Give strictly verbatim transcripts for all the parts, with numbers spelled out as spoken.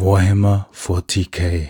Warhammer forty K.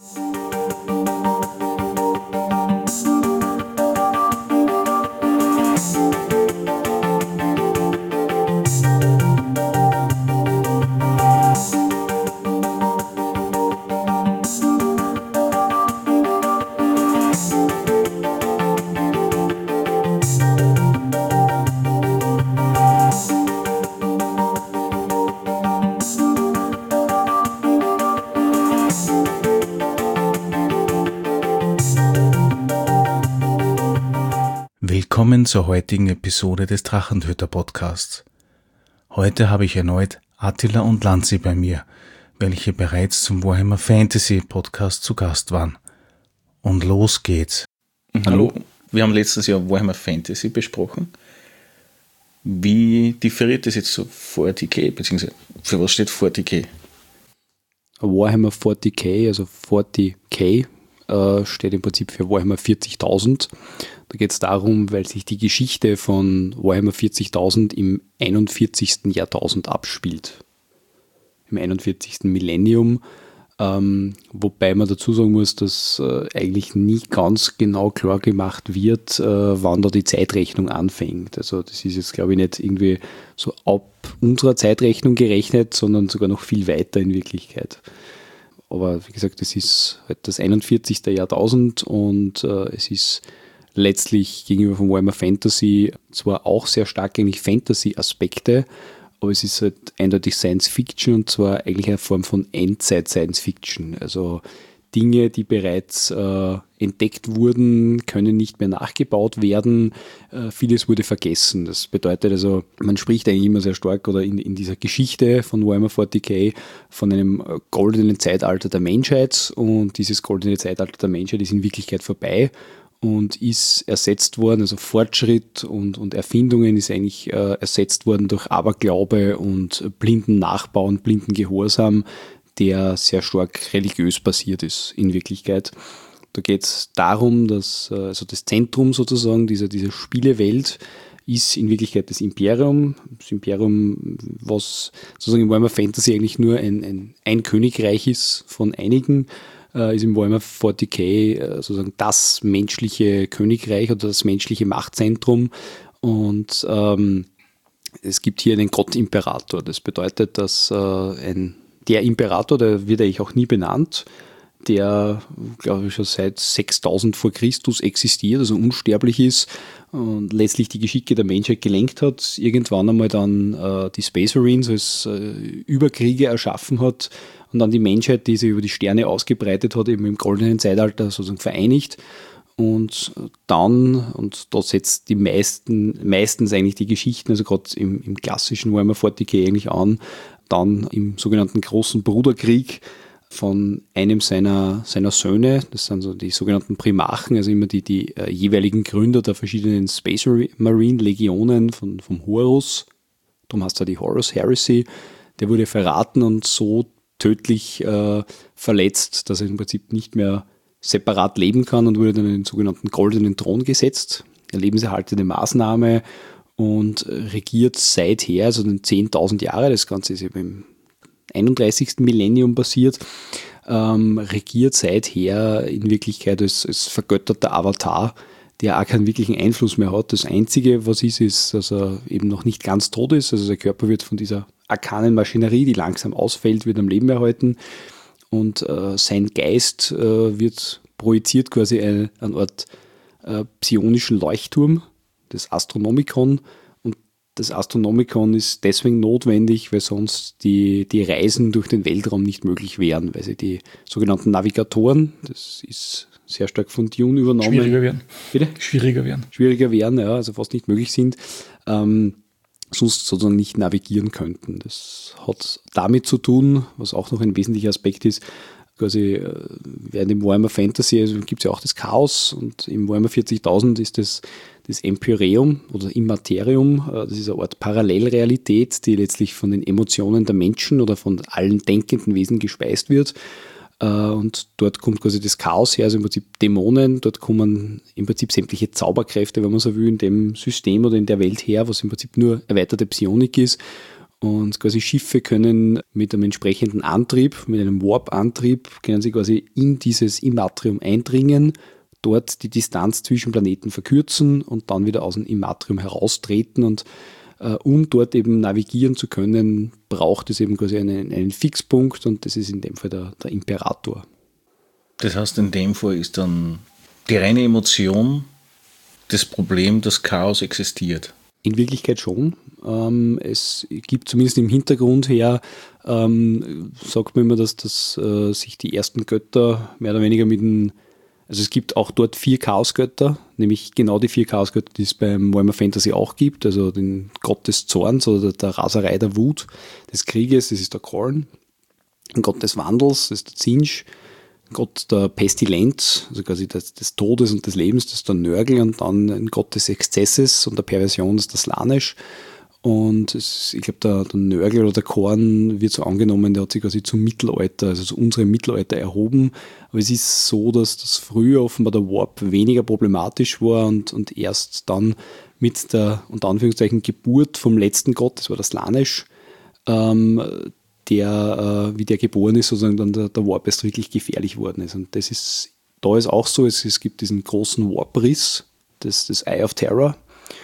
Willkommen zur heutigen Episode des Drachentöter Podcasts. Heute habe ich erneut Attila und Lanzi bei mir, welche bereits zum Warhammer Fantasy Podcast zu Gast waren. Und los geht's. Hallo, wir haben letztes Jahr Warhammer Fantasy besprochen. Wie differiert das jetzt zu forty K, beziehungsweise für was steht forty K? Warhammer forty K, also forty K, äh, steht im Prinzip für Warhammer vierzigtausend. Da geht es darum, weil sich die Geschichte von Warhammer vierzigtausend im einundvierzigsten Jahrtausend abspielt. Im einundvierzigsten Millennium. Ähm, wobei man dazu sagen muss, dass äh, eigentlich nie ganz genau klar gemacht wird, äh, wann da die Zeitrechnung anfängt. Also das ist jetzt, glaube ich, nicht irgendwie so ab unserer Zeitrechnung gerechnet, sondern sogar noch viel weiter in Wirklichkeit. Aber wie gesagt, es ist halt das einundvierzigste Jahrtausend und äh, es ist letztlich gegenüber von Warhammer Fantasy zwar auch sehr stark eigentlich Fantasy-Aspekte, aber es ist halt eindeutig Science-Fiction und zwar eigentlich eine Form von Endzeit-Science-Fiction. Also Dinge, die bereits äh, entdeckt wurden, können nicht mehr nachgebaut werden. Äh, vieles wurde vergessen. Das bedeutet also, man spricht eigentlich immer sehr stark oder in, in dieser Geschichte von Warhammer forty K von einem goldenen Zeitalter der Menschheit und dieses goldene Zeitalter der Menschheit ist in Wirklichkeit vorbei und ist ersetzt worden, also Fortschritt und, und Erfindungen ist eigentlich äh, ersetzt worden durch Aberglaube und blinden Nachbauen, blinden Gehorsam, der sehr stark religiös basiert ist in Wirklichkeit. Da geht es darum, dass äh, also das Zentrum sozusagen dieser, dieser Spielewelt ist in Wirklichkeit das Imperium. Das Imperium, was sozusagen im Warhammer Fantasy eigentlich nur ein, ein, ein Königreich ist von einigen, ist im Warhammer forty K sozusagen das menschliche Königreich oder das menschliche Machtzentrum und ähm, es gibt hier einen Gott-Imperator. Das bedeutet, dass äh, ein, der Imperator, der wird eigentlich auch nie benannt, der, glaube ich, schon seit sechstausend vor Christus existiert, also unsterblich ist und letztlich die Geschicke der Menschheit gelenkt hat, irgendwann einmal dann äh, die Space Marines als äh, Überkriege erschaffen hat und dann die Menschheit, die sich über die Sterne ausgebreitet hat, eben im goldenen Zeitalter sozusagen vereinigt. Und dann, und da setzt die meisten, meistens eigentlich die Geschichten, also gerade im, im klassischen Warhammer forty K eigentlich an, dann im sogenannten Großen Bruderkrieg von einem seiner, seiner Söhne, das sind so die sogenannten Primarchen, also immer die, die äh, jeweiligen Gründer der verschiedenen Space Marine Legionen von, vom Horus, darum heißt er die Horus Heresy, der wurde verraten und so tödlich äh, verletzt, dass er im Prinzip nicht mehr separat leben kann und wurde dann in den sogenannten goldenen Thron gesetzt, eine lebenserhaltende Maßnahme und regiert seither, also den zehntausend Jahre, das Ganze ist eben im einunddreißigsten Millennium passiert, ähm, regiert seither in Wirklichkeit als, als vergötterter Avatar, der auch keinen wirklichen Einfluss mehr hat. Das Einzige, was ist, ist, dass er eben noch nicht ganz tot ist, also sein Körper wird von dieser arkanen Maschinerie, die langsam ausfällt, wird am Leben erhalten und äh, sein Geist äh, wird projiziert quasi eine, eine Art äh, psionischen Leuchtturm, das Astronomikon. Und das Astronomikon ist deswegen notwendig, weil sonst die, die Reisen durch den Weltraum nicht möglich wären, weil sie die sogenannten Navigatoren, das ist sehr stark von Dune übernommen. Schwieriger werden. Bitte? Schwieriger werden. Schwieriger werden, ja, also fast nicht möglich sind. Ähm, sonst sozusagen nicht navigieren könnten. Das hat damit zu tun, was auch noch ein wesentlicher Aspekt ist, quasi während im Warhammer Fantasy also gibt es ja auch das Chaos und im Warhammer vierzigtausend ist das, das Empyreum oder Immaterium, das ist eine Art Parallelrealität, die letztlich von den Emotionen der Menschen oder von allen denkenden Wesen gespeist wird. Und dort kommt quasi das Chaos her, also im Prinzip Dämonen, dort kommen im Prinzip sämtliche Zauberkräfte, wenn man so will, in dem System oder in der Welt her, was im Prinzip nur erweiterte Psionik ist. Und quasi Schiffe können mit einem entsprechenden Antrieb, mit einem Warp-Antrieb, können sie quasi in dieses Immatrium eindringen, dort die Distanz zwischen Planeten verkürzen und dann wieder aus dem Immatrium heraustreten. Und äh, um dort eben navigieren zu können, braucht es eben quasi einen, einen Fixpunkt, und das ist in dem Fall der, der Imperator. Das heißt, in dem Fall ist dann die reine Emotion das Problem, dass Chaos existiert. In Wirklichkeit schon. Ähm, es gibt zumindest im Hintergrund her, ähm, sagt man immer, dass, dass äh, sich die ersten Götter mehr oder weniger mit dem, also es gibt auch dort vier Chaosgötter, nämlich genau die vier Chaosgötter, die es beim Warhammer Fantasy auch gibt, also den Gott des Zorns oder der Raserei, der Wut, des Krieges, das ist der Khorne, ein Gott des Wandels, das ist der Tzeentch, Gott der Pestilenz, also quasi des, des Todes und des Lebens, das ist der Nörgel, und dann ein Gott des Exzesses und der Perversion, das ist der Slaanesh. Und es, ich glaube, der, der Nörgel oder der Khorne wird so angenommen, der hat sich quasi zum Mittelalter, also zu unserem Mittelalter erhoben. Aber es ist so, dass das früher offenbar der Warp weniger problematisch war und, und erst dann mit der, unter Anführungszeichen, Geburt vom letzten Gott, das war der Slaanesh, ähm, der, äh, wie der geboren ist, sozusagen dann der, der Warp erst wirklich gefährlich worden ist. Und das ist, da ist auch so, es, es gibt diesen großen Warp-Riss, das, das Eye of Terror,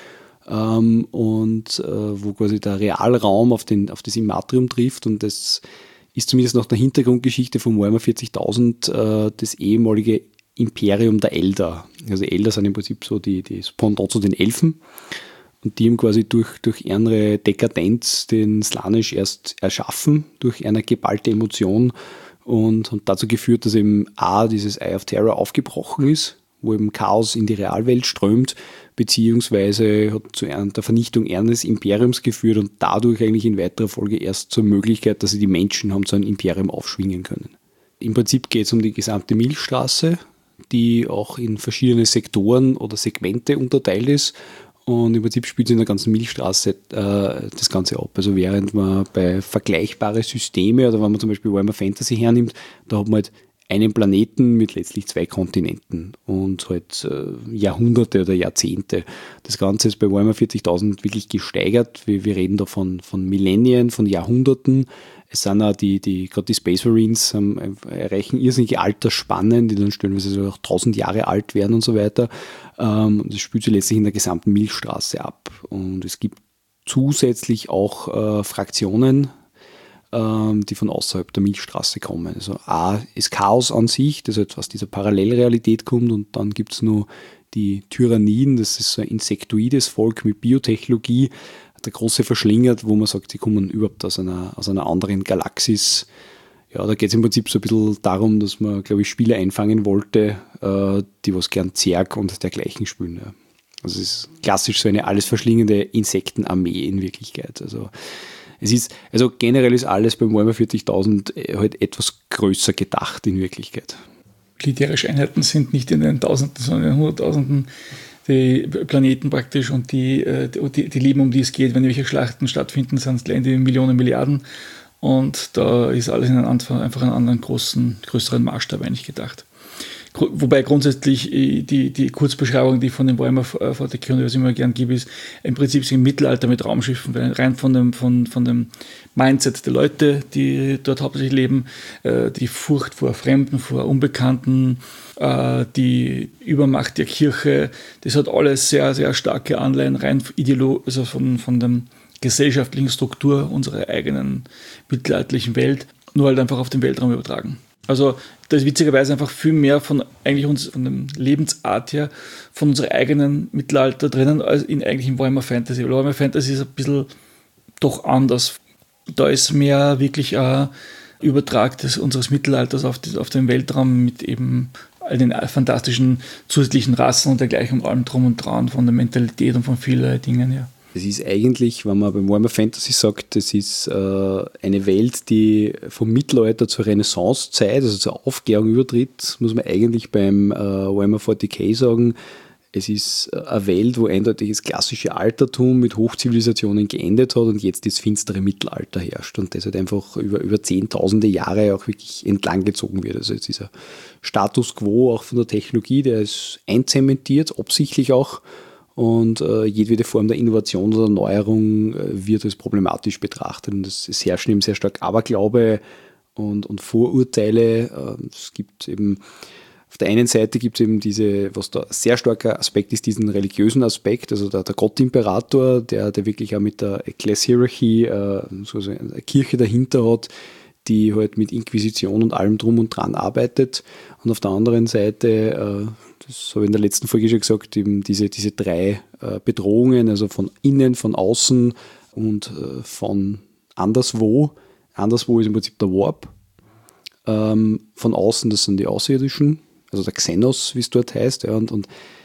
ähm, und äh, wo quasi der Realraum auf, den, auf das Immatrium trifft, und das ist zumindest nach der Hintergrundgeschichte von Warhammer vierzigtausend äh, das ehemalige Imperium der Eldar. Also Eldar sind im Prinzip so die, die Pendant zu den Elfen. Und die haben quasi durch, durch ihre Dekadenz den Slaanesh erst erschaffen, durch eine geballte Emotion, und hat dazu geführt, dass eben A, dieses Eye of Terror aufgebrochen ist, wo eben Chaos in die Realwelt strömt, beziehungsweise hat zu der Vernichtung eines Imperiums geführt und dadurch eigentlich in weiterer Folge erst zur Möglichkeit, dass sie die Menschen haben zu einem Imperium aufschwingen können. Im Prinzip geht es um die gesamte Milchstraße, die auch in verschiedene Sektoren oder Segmente unterteilt ist. Und im Prinzip spielt es in der ganzen Milchstraße äh, das Ganze ab. Also während man bei vergleichbare Systeme, oder wenn man zum Beispiel Warhammer Fantasy hernimmt, da hat man halt einen Planeten mit letztlich zwei Kontinenten und halt äh, Jahrhunderte oder Jahrzehnte. Das Ganze ist bei Warhammer vierzigtausend wirklich gesteigert. Wir, wir reden da von, von Millennium, von Jahrhunderten. Es sind auch die, die gerade die Space Marines ähm, erreichen irrsinnige Altersspannen, die dann stellenweise so auch tausend Jahre alt werden und so weiter. Ähm, das spielt sich letztlich in der gesamten Milchstraße ab. Und es gibt zusätzlich auch äh, Fraktionen, ähm, die von außerhalb der Milchstraße kommen. Also A ist Chaos an sich, das halt aus dieser Parallelrealität kommt, und dann gibt es nur die Tyranniden, das ist so ein insektoides Volk mit Biotechnologie, der große Verschlinger, wo man sagt, sie kommen überhaupt aus einer, aus einer anderen Galaxis. Ja, da geht es im Prinzip so ein bisschen darum, dass man, glaube ich, Spieler einfangen wollte, äh, die was gern Zerg und dergleichen spielen. Ja. Also es ist klassisch so eine alles verschlingende Insektenarmee in Wirklichkeit. Also es ist, also generell ist alles beim Warhammer vierzigtausend halt etwas größer gedacht in Wirklichkeit. Militärische Einheiten sind nicht in den Tausenden, sondern in den Hunderttausenden die Planeten praktisch, und die, die, die Leben, um die es geht, wenn irgendwelche Schlachten stattfinden, sind es gleich die Millionen, Milliarden, und da ist alles in einem, einfach einen anderen großen, größeren Maßstab eigentlich gedacht. Wobei grundsätzlich die, die Kurzbeschreibung, die ich von dem Warhammer vierzig, was ich immer gern gebe, ist im Prinzip im Mittelalter mit Raumschiffen, weil rein von dem, von, von dem Mindset der Leute, die dort hauptsächlich leben, die Furcht vor Fremden, vor Unbekannten, die Übermacht der Kirche, das hat alles sehr, sehr starke Anleihen rein ideologisch, also von, von der gesellschaftlichen Struktur unserer eigenen mittelalterlichen Welt, nur halt einfach auf den Weltraum übertragen. Also da ist witzigerweise einfach viel mehr von eigentlich uns, von der Lebensart her, von unserem eigenen Mittelalter drinnen, als in eigentlichen Warhammer Fantasy. Weil Warhammer Fantasy ist ein bisschen doch anders. Da ist mehr wirklich ein Übertrag des, unseres Mittelalters auf, die, auf den Weltraum mit eben all den fantastischen zusätzlichen Rassen und dergleichen und allem drum und dran, von der Mentalität und von vielen Dingen, ja. Es ist eigentlich, wenn man beim Warhammer Fantasy sagt, das ist äh, eine Welt, die vom Mittelalter zur Renaissancezeit, also zur Aufklärung übertritt, muss man eigentlich beim äh, Warhammer vierzig K sagen. Es ist eine Welt, wo eindeutig das klassische Altertum mit Hochzivilisationen geendet hat und jetzt das finstere Mittelalter herrscht und das halt einfach über, über zehntausende Jahre auch wirklich entlang gezogen wird. Also jetzt ist dieser Status quo auch von der Technologie, der ist einzementiert, absichtlich auch. und äh, jedwede Form der Innovation oder Neuerung äh, wird als problematisch betrachtet. Und es, es herrschen eben sehr stark Aberglaube und, und Vorurteile. Äh, es gibt eben auf der einen Seite gibt es eben diese, was da sehr starker Aspekt ist, diesen religiösen Aspekt, also der, der Gottimperator, der, der wirklich auch mit der Ecclesiarchy, äh, so eine Kirche dahinter hat, die halt mit Inquisition und allem drum und dran arbeitet. Und auf der anderen Seite, äh, das habe ich in der letzten Folge schon gesagt, eben diese, diese drei äh, Bedrohungen, also von innen, von außen und äh, von anderswo. Anderswo ist im Prinzip der Warp. Ähm, von außen, das sind die Außerirdischen, also der Xenos, wie es dort heißt. Ja, und und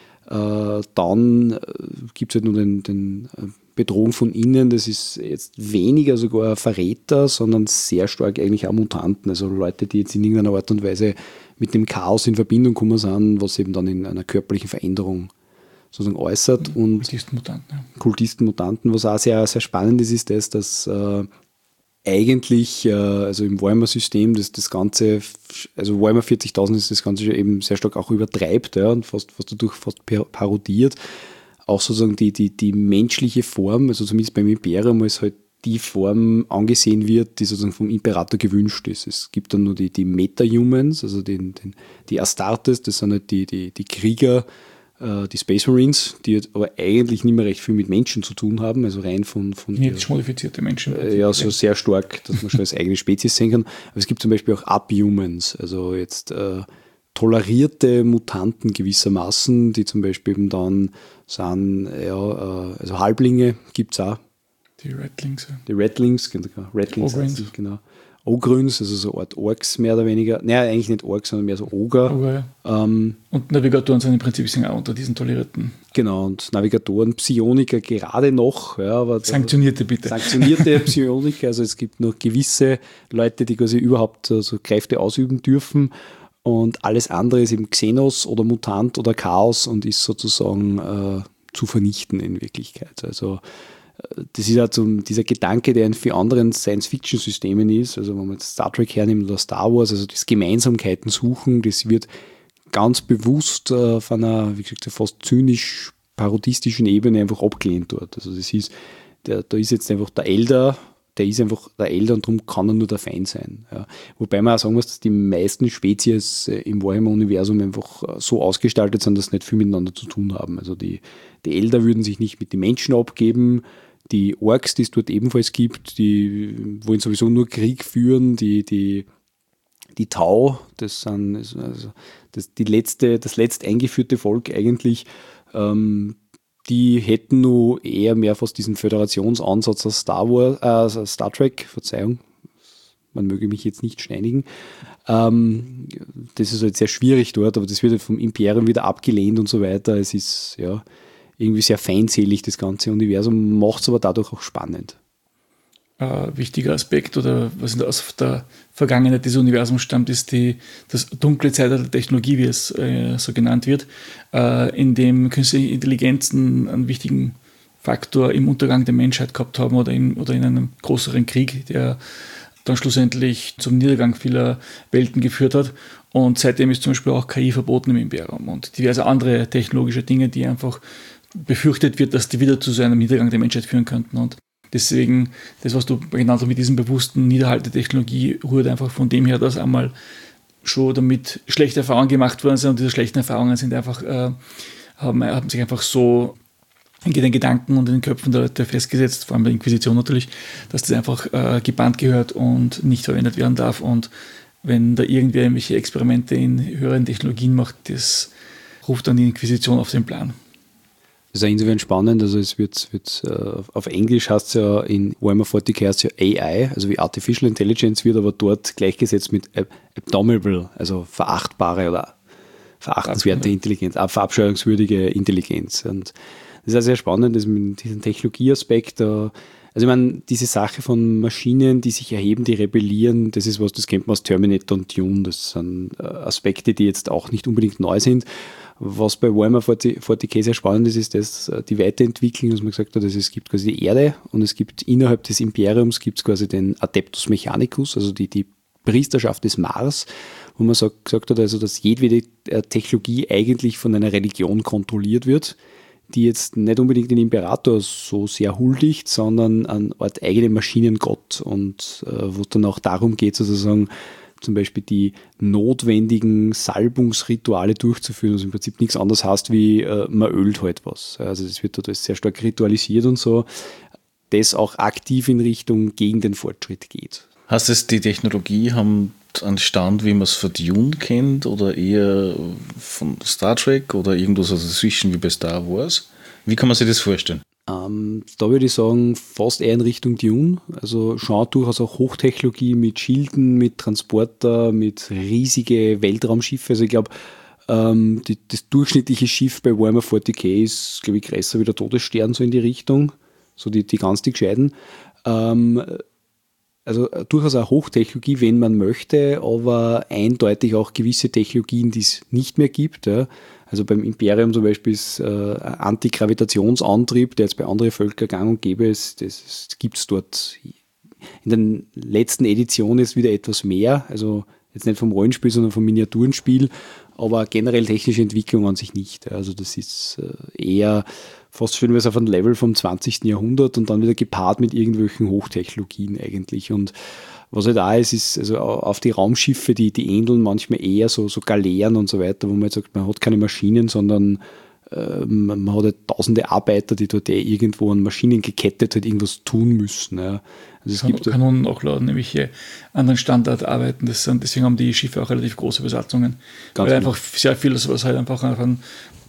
äh, dann äh, gibt es halt nur den, den äh, Bedrohung von innen, das ist jetzt weniger sogar Verräter, sondern sehr stark eigentlich auch Mutanten, also Leute, die jetzt in irgendeiner Art und Weise mit dem Chaos in Verbindung gekommen sind, was eben dann in einer körperlichen Veränderung sozusagen äußert. Und Kultistenmutanten. Ja. Kultistenmutanten, was auch sehr, sehr spannend ist, ist das, dass äh, eigentlich, äh, also im Warhammer-System, das, das Ganze, also Warhammer vierzigtausend ist das Ganze eben sehr stark auch übertreibt, ja, und fast, fast dadurch fast parodiert. Auch sozusagen die, die, die menschliche Form, also zumindest beim Imperium, als halt die Form angesehen wird, die sozusagen vom Imperator gewünscht ist. Es gibt dann nur die, die Meta-Humans, also den, den, die Astartes, das sind halt die, die, die Krieger, äh, die Space Marines, die halt aber eigentlich nicht mehr recht viel mit Menschen zu tun haben, also rein von... von genetisch modifizierte Menschen. Äh, ja, so sehr stark, dass man schon als eigene Spezies sehen kann. Aber es gibt zum Beispiel auch Abhumans, also jetzt äh, tolerierte Mutanten gewissermaßen, die zum Beispiel eben dann sind, ja, äh, also Halblinge gibt es auch. Die Redlings. Ja. Die Redlings, genau. Redlings, Ogryns. genau. Ogryns, also so eine Art Orks mehr oder weniger. Naja, eigentlich nicht Orks, sondern mehr so Oger. Oger ja. ähm, und Navigatoren sind im Prinzip sind auch unter diesen tolerierten. Genau, und Navigatoren, Psioniker gerade noch. Ja, aber sanktionierte bitte. Sanktionierte Psioniker, also es gibt noch gewisse Leute, die quasi überhaupt so Kräfte ausüben dürfen. Und alles andere ist eben Xenos oder Mutant oder Chaos und ist sozusagen äh, zu vernichten in Wirklichkeit. Also äh, das ist halt so dieser Gedanke, der in vielen anderen Science-Fiction-Systemen ist. Also wenn man jetzt Star Trek hernimmt oder Star Wars, also das Gemeinsamkeiten suchen, das wird ganz bewusst äh, auf einer, wie gesagt, fast zynisch parodistischen Ebene einfach abgelehnt dort. Also das ist, der, da ist jetzt einfach der Elder, der ist einfach der Elder und darum kann er nur der Feind sein. Ja. Wobei man auch sagen muss, dass die meisten Spezies im Warhammer-Universum einfach so ausgestaltet sind, dass sie nicht viel miteinander zu tun haben. Also die, die Elder würden sich nicht mit den Menschen abgeben, die Orks, die es dort ebenfalls gibt, die wollen sowieso nur Krieg führen, die, die, die Tau, das sind also das, die letzte, das letzt eingeführte Volk eigentlich, ähm, die hätten nur eher mehr fast diesen Föderationsansatz als Star Wars, äh, als Star Trek, Verzeihung, man möge mich jetzt nicht steinigen. Ähm, das ist halt sehr schwierig dort, aber das wird halt vom Imperium wieder abgelehnt und so weiter. Es ist ja irgendwie sehr feindselig, das ganze Universum, macht es aber dadurch auch spannend. Äh, wichtiger Aspekt oder was aus der Vergangenheit des Universums stammt, ist die, das dunkle Zeitalter der Technologie, wie es äh, so genannt wird, äh, in dem künstliche Intelligenzen einen wichtigen Faktor im Untergang der Menschheit gehabt haben oder in, oder in einem größeren Krieg, der dann schlussendlich zum Niedergang vieler Welten geführt hat. Und seitdem ist zum Beispiel auch K I verboten im Imperium und diverse andere technologische Dinge, die einfach befürchtet wird, dass die wieder zu so einem Niedergang der Menschheit führen könnten. Und deswegen, das, was du genannt hast mit diesem bewussten Niederhalt der Technologie, rührt einfach von dem her, dass einmal schon damit schlechte Erfahrungen gemacht worden sind und diese schlechten Erfahrungen sind einfach, äh, haben, haben sich einfach so in den Gedanken und in den Köpfen der Leute festgesetzt, vor allem bei der Inquisition natürlich, dass das einfach äh, gebannt gehört und nicht verwendet werden darf. Und wenn da irgendwer irgendwelche Experimente in höheren Technologien macht, das ruft dann die Inquisition auf den Plan. Das ist insofern spannend, also es wird, wird uh, auf Englisch heißt es ja, in Warhammer vierzig heißt es ja A I, also wie Artificial Intelligence, wird aber dort gleichgesetzt mit Abominable, also verachtbare oder verachtenswerte Intelligenz, verabscheuungswürdige Intelligenz. Und das ist auch sehr spannend, dass mit diesem Technologieaspekt, uh, also ich meine, diese Sache von Maschinen, die sich erheben, die rebellieren, das ist was, das kennt man aus Terminator und Dune, das sind uh, Aspekte, die jetzt auch nicht unbedingt neu sind. Was bei Warhammer vierzig K sehr spannend ist, ist dass die Weiterentwicklung, dass man gesagt hat, also es gibt quasi die Erde und es gibt innerhalb des Imperiums gibt es quasi den Adeptus Mechanicus, also die, die Priesterschaft des Mars, wo man sagt, gesagt hat, also dass jedwede Technologie eigentlich von einer Religion kontrolliert wird, die jetzt nicht unbedingt den Imperator so sehr huldigt, sondern eine Art eigenen Maschinengott und äh, wo es dann auch darum geht, sozusagen zum Beispiel die notwendigen Salbungsrituale durchzuführen, was im Prinzip nichts anderes heißt, wie äh, man ölt halt was. Also das wird dort sehr stark ritualisiert und so, das auch aktiv in Richtung gegen den Fortschritt geht. Heißt es, die Technologie haben einen Stand, wie man es von Dune kennt oder eher von Star Trek oder irgendwas dazwischen wie bei Star Wars? Wie kann man sich das vorstellen? Ähm, da würde ich sagen, fast eher in Richtung Dune. Also schon durchaus auch Hochtechnologie mit Schilden, mit Transporter, mit riesige Weltraumschiffe. Also ich glaube, ähm, die, das durchschnittliche Schiff bei Warhammer vierzig K ist, glaube ich, größer wie der Todesstern, so in die Richtung. So die, die ganz die Gescheiten. Ähm, Also durchaus auch Hochtechnologie, wenn man möchte, aber eindeutig auch gewisse Technologien, die es nicht mehr gibt. Ja. Also beim Imperium zum Beispiel ist äh, Antigravitationsantrieb, der jetzt bei anderen Völkern gang und gäbe ist, das, das gibt es dort in den letzten Editionen ist wieder etwas mehr, also jetzt nicht vom Rollenspiel, sondern vom Miniaturenspiel, aber generell technische Entwicklung an sich nicht. Also das ist äh, eher fast schön, auf einem Level vom zwanzigsten Jahrhundert und dann wieder gepaart mit irgendwelchen Hochtechnologien eigentlich. Und was halt da ist, ist also auf die Raumschiffe, die, die ähneln manchmal eher so, so Galeeren und so weiter, wo man jetzt sagt, man hat keine Maschinen, sondern äh, man hat halt tausende Arbeiter, die dort eh irgendwo an Maschinen gekettet halt irgendwas tun müssen. Ja. Also es Kann, gibt Kanonen nachladen, nämlich hier anderen Standard arbeiten. Das sind, deswegen haben die Schiffe auch relativ große Besatzungen. Weil genau. einfach sehr viel, was halt einfach von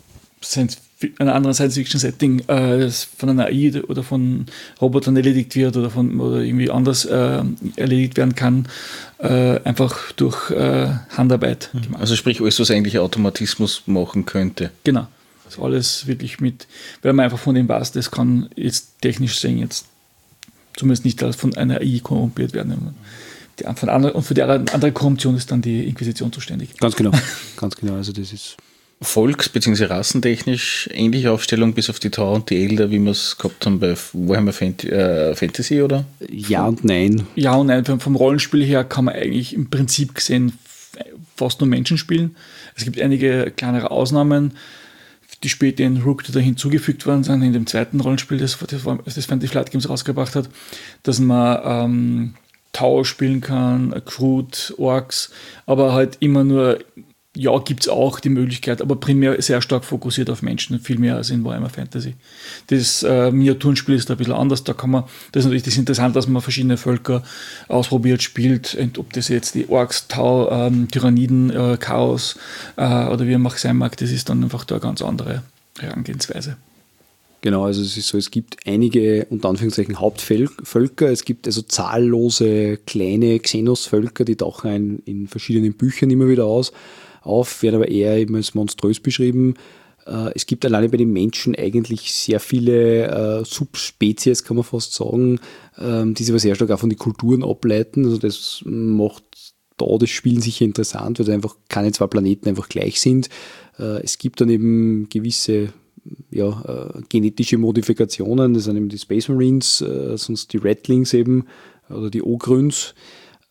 einer anderen Science-Fiction-Setting äh, von einer A I oder von Robotern erledigt wird oder von oder irgendwie anders äh, erledigt werden kann, äh, einfach durch äh, Handarbeit Mhm. gemacht. Also sprich alles, was eigentlich Automatismus machen könnte. Genau. Also alles wirklich mit, weil man einfach von dem weiß, das kann jetzt technisch sehen, jetzt zumindest nicht von einer A I korrumpiert werden. Die, von andere, und für die andere Korruption ist dann die Inquisition zuständig. Ganz genau, ganz genau. Also das ist Volks- bzw. rassentechnisch ähnliche Aufstellung bis auf die Tau und die Elder, wie wir es gehabt haben bei Warhammer Fant- äh, Fantasy, oder? ja und nein. Ja und nein, vom Rollenspiel her kann man eigentlich im Prinzip gesehen fast nur Menschen spielen. Es gibt einige kleinere Ausnahmen, die später in Rook da hinzugefügt worden sind, in dem zweiten Rollenspiel, das das, das Fantasy Flight Games rausgebracht hat, dass man ähm, Tau spielen kann, Groot, Orks, aber halt immer nur, ja, gibt es auch die Möglichkeit, aber primär sehr stark fokussiert auf Menschen, viel mehr als in Warhammer Fantasy. Das äh, Miniaturenspiel ist da ein bisschen anders, da kann man, das ist natürlich das interessant, dass man verschiedene Völker ausprobiert, spielt, ob das jetzt die Orks, Tau, ähm, Tyranniden, äh, Chaos äh, oder wie man auch sein mag, das ist dann einfach da eine ganz andere Herangehensweise. Genau, also es ist so, es gibt einige, unter Anführungszeichen, Hauptvölker, es gibt also zahllose kleine Xenos-Völker, die tauchen ein in verschiedenen Büchern immer wieder aus, auf, werden aber eher eben als monströs beschrieben. Äh, es gibt alleine bei den Menschen eigentlich sehr viele äh, Subspezies, kann man fast sagen, ähm, die sich aber sehr stark auch von den Kulturen ableiten. Also das macht da das Spielen sicher interessant, weil einfach keine zwei Planeten einfach gleich sind. Äh, es gibt dann eben gewisse ja, äh, genetische Modifikationen, das sind eben die Space Marines, äh, sonst die Ratlings eben oder die Ogryns. Äh,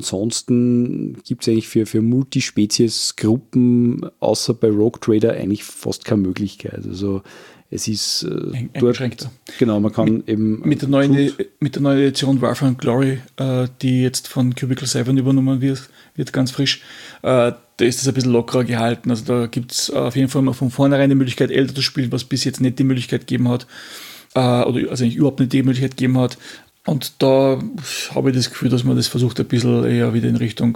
ansonsten gibt es eigentlich für, für Multispezies-Gruppen außer bei Rogue Trader eigentlich fast keine Möglichkeit. Also es ist äh, dort, genau, man kann mit, eben mit der, neuen, mit der neuen Edition Warfare and Glory, äh, die jetzt von Cubicle sieben übernommen wird, wird ganz frisch, äh, da ist das ein bisschen lockerer gehalten. Also da gibt es auf jeden Fall mal von vornherein die Möglichkeit, älter zu spielen, was bis jetzt nicht die Möglichkeit gegeben hat, äh, oder also eigentlich überhaupt nicht die Möglichkeit gegeben hat. Und da habe ich das Gefühl, dass man das versucht, ein bisschen eher wieder in Richtung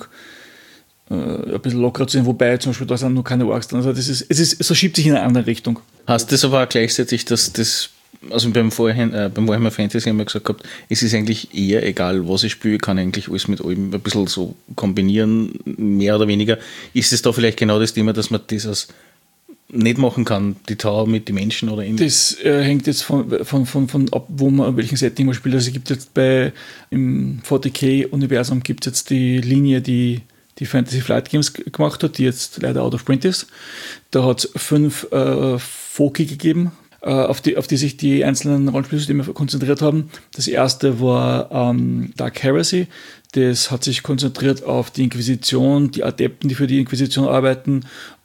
äh, ein bisschen lockerer zu sein, wobei zum Beispiel da sind noch keine Orks drin. Also das ist, es ist, es verschiebt sich in eine andere Richtung. Heißt das aber auch gleichzeitig, dass das, also beim, Vorhin, äh, beim Warhammer Fantasy haben wir gesagt gehabt, es ist eigentlich eher egal, was ich spiele, ich kann eigentlich alles mit allem ein bisschen so kombinieren, mehr oder weniger. Ist es da vielleicht genau das Thema, dass man das als nicht machen kann, die Tau mit den Menschen oder ähnliches? Das äh, hängt jetzt von, von, von, von ab, wo man, welchen Setting man spielt. Also es gibt jetzt bei, im vierzig K-Universum gibt es jetzt die Linie, die die Fantasy Flight Games gemacht hat, die jetzt leider out of print ist. Da hat es fünf äh, Foki gegeben, äh, auf, die, auf die sich die einzelnen Rollenspielsysteme konzentriert haben. Das erste war ähm, Dark Heresy. Das hat sich konzentriert auf die Inquisition, die Adepten, die für die Inquisition arbeiten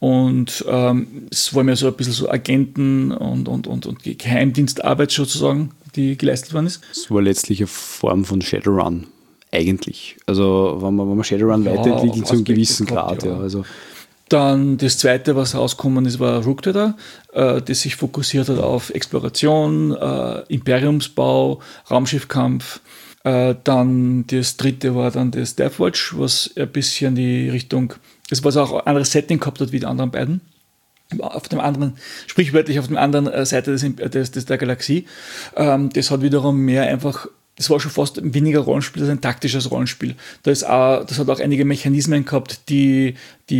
und ähm, es war mehr so ein bisschen so Agenten und, und, und, und Geheimdienstarbeit sozusagen, die geleistet worden ist. Es war letztlich eine Form von Shadowrun, eigentlich. Also wenn man, wenn man Shadowrun ja, weiterentwickelt, zu einem gewissen Grad. Ja. Ja, also Dann das zweite, was rausgekommen ist, war Rook Trader, äh, das sich fokussiert hat auf Exploration, äh, Imperiumsbau, Raumschiffkampf. Äh, dann das dritte war dann das Deathwatch, was ein bisschen die Richtung, das was auch ein anderes Setting gehabt hat wie die anderen beiden. Auf dem anderen, sprichwörtlich auf der anderen Seite des, des, des der Galaxie. Ähm, das hat wiederum mehr einfach, das war schon fast weniger Rollenspiel als ein taktisches Rollenspiel. Da ist auch, das hat auch einige Mechanismen gehabt, die,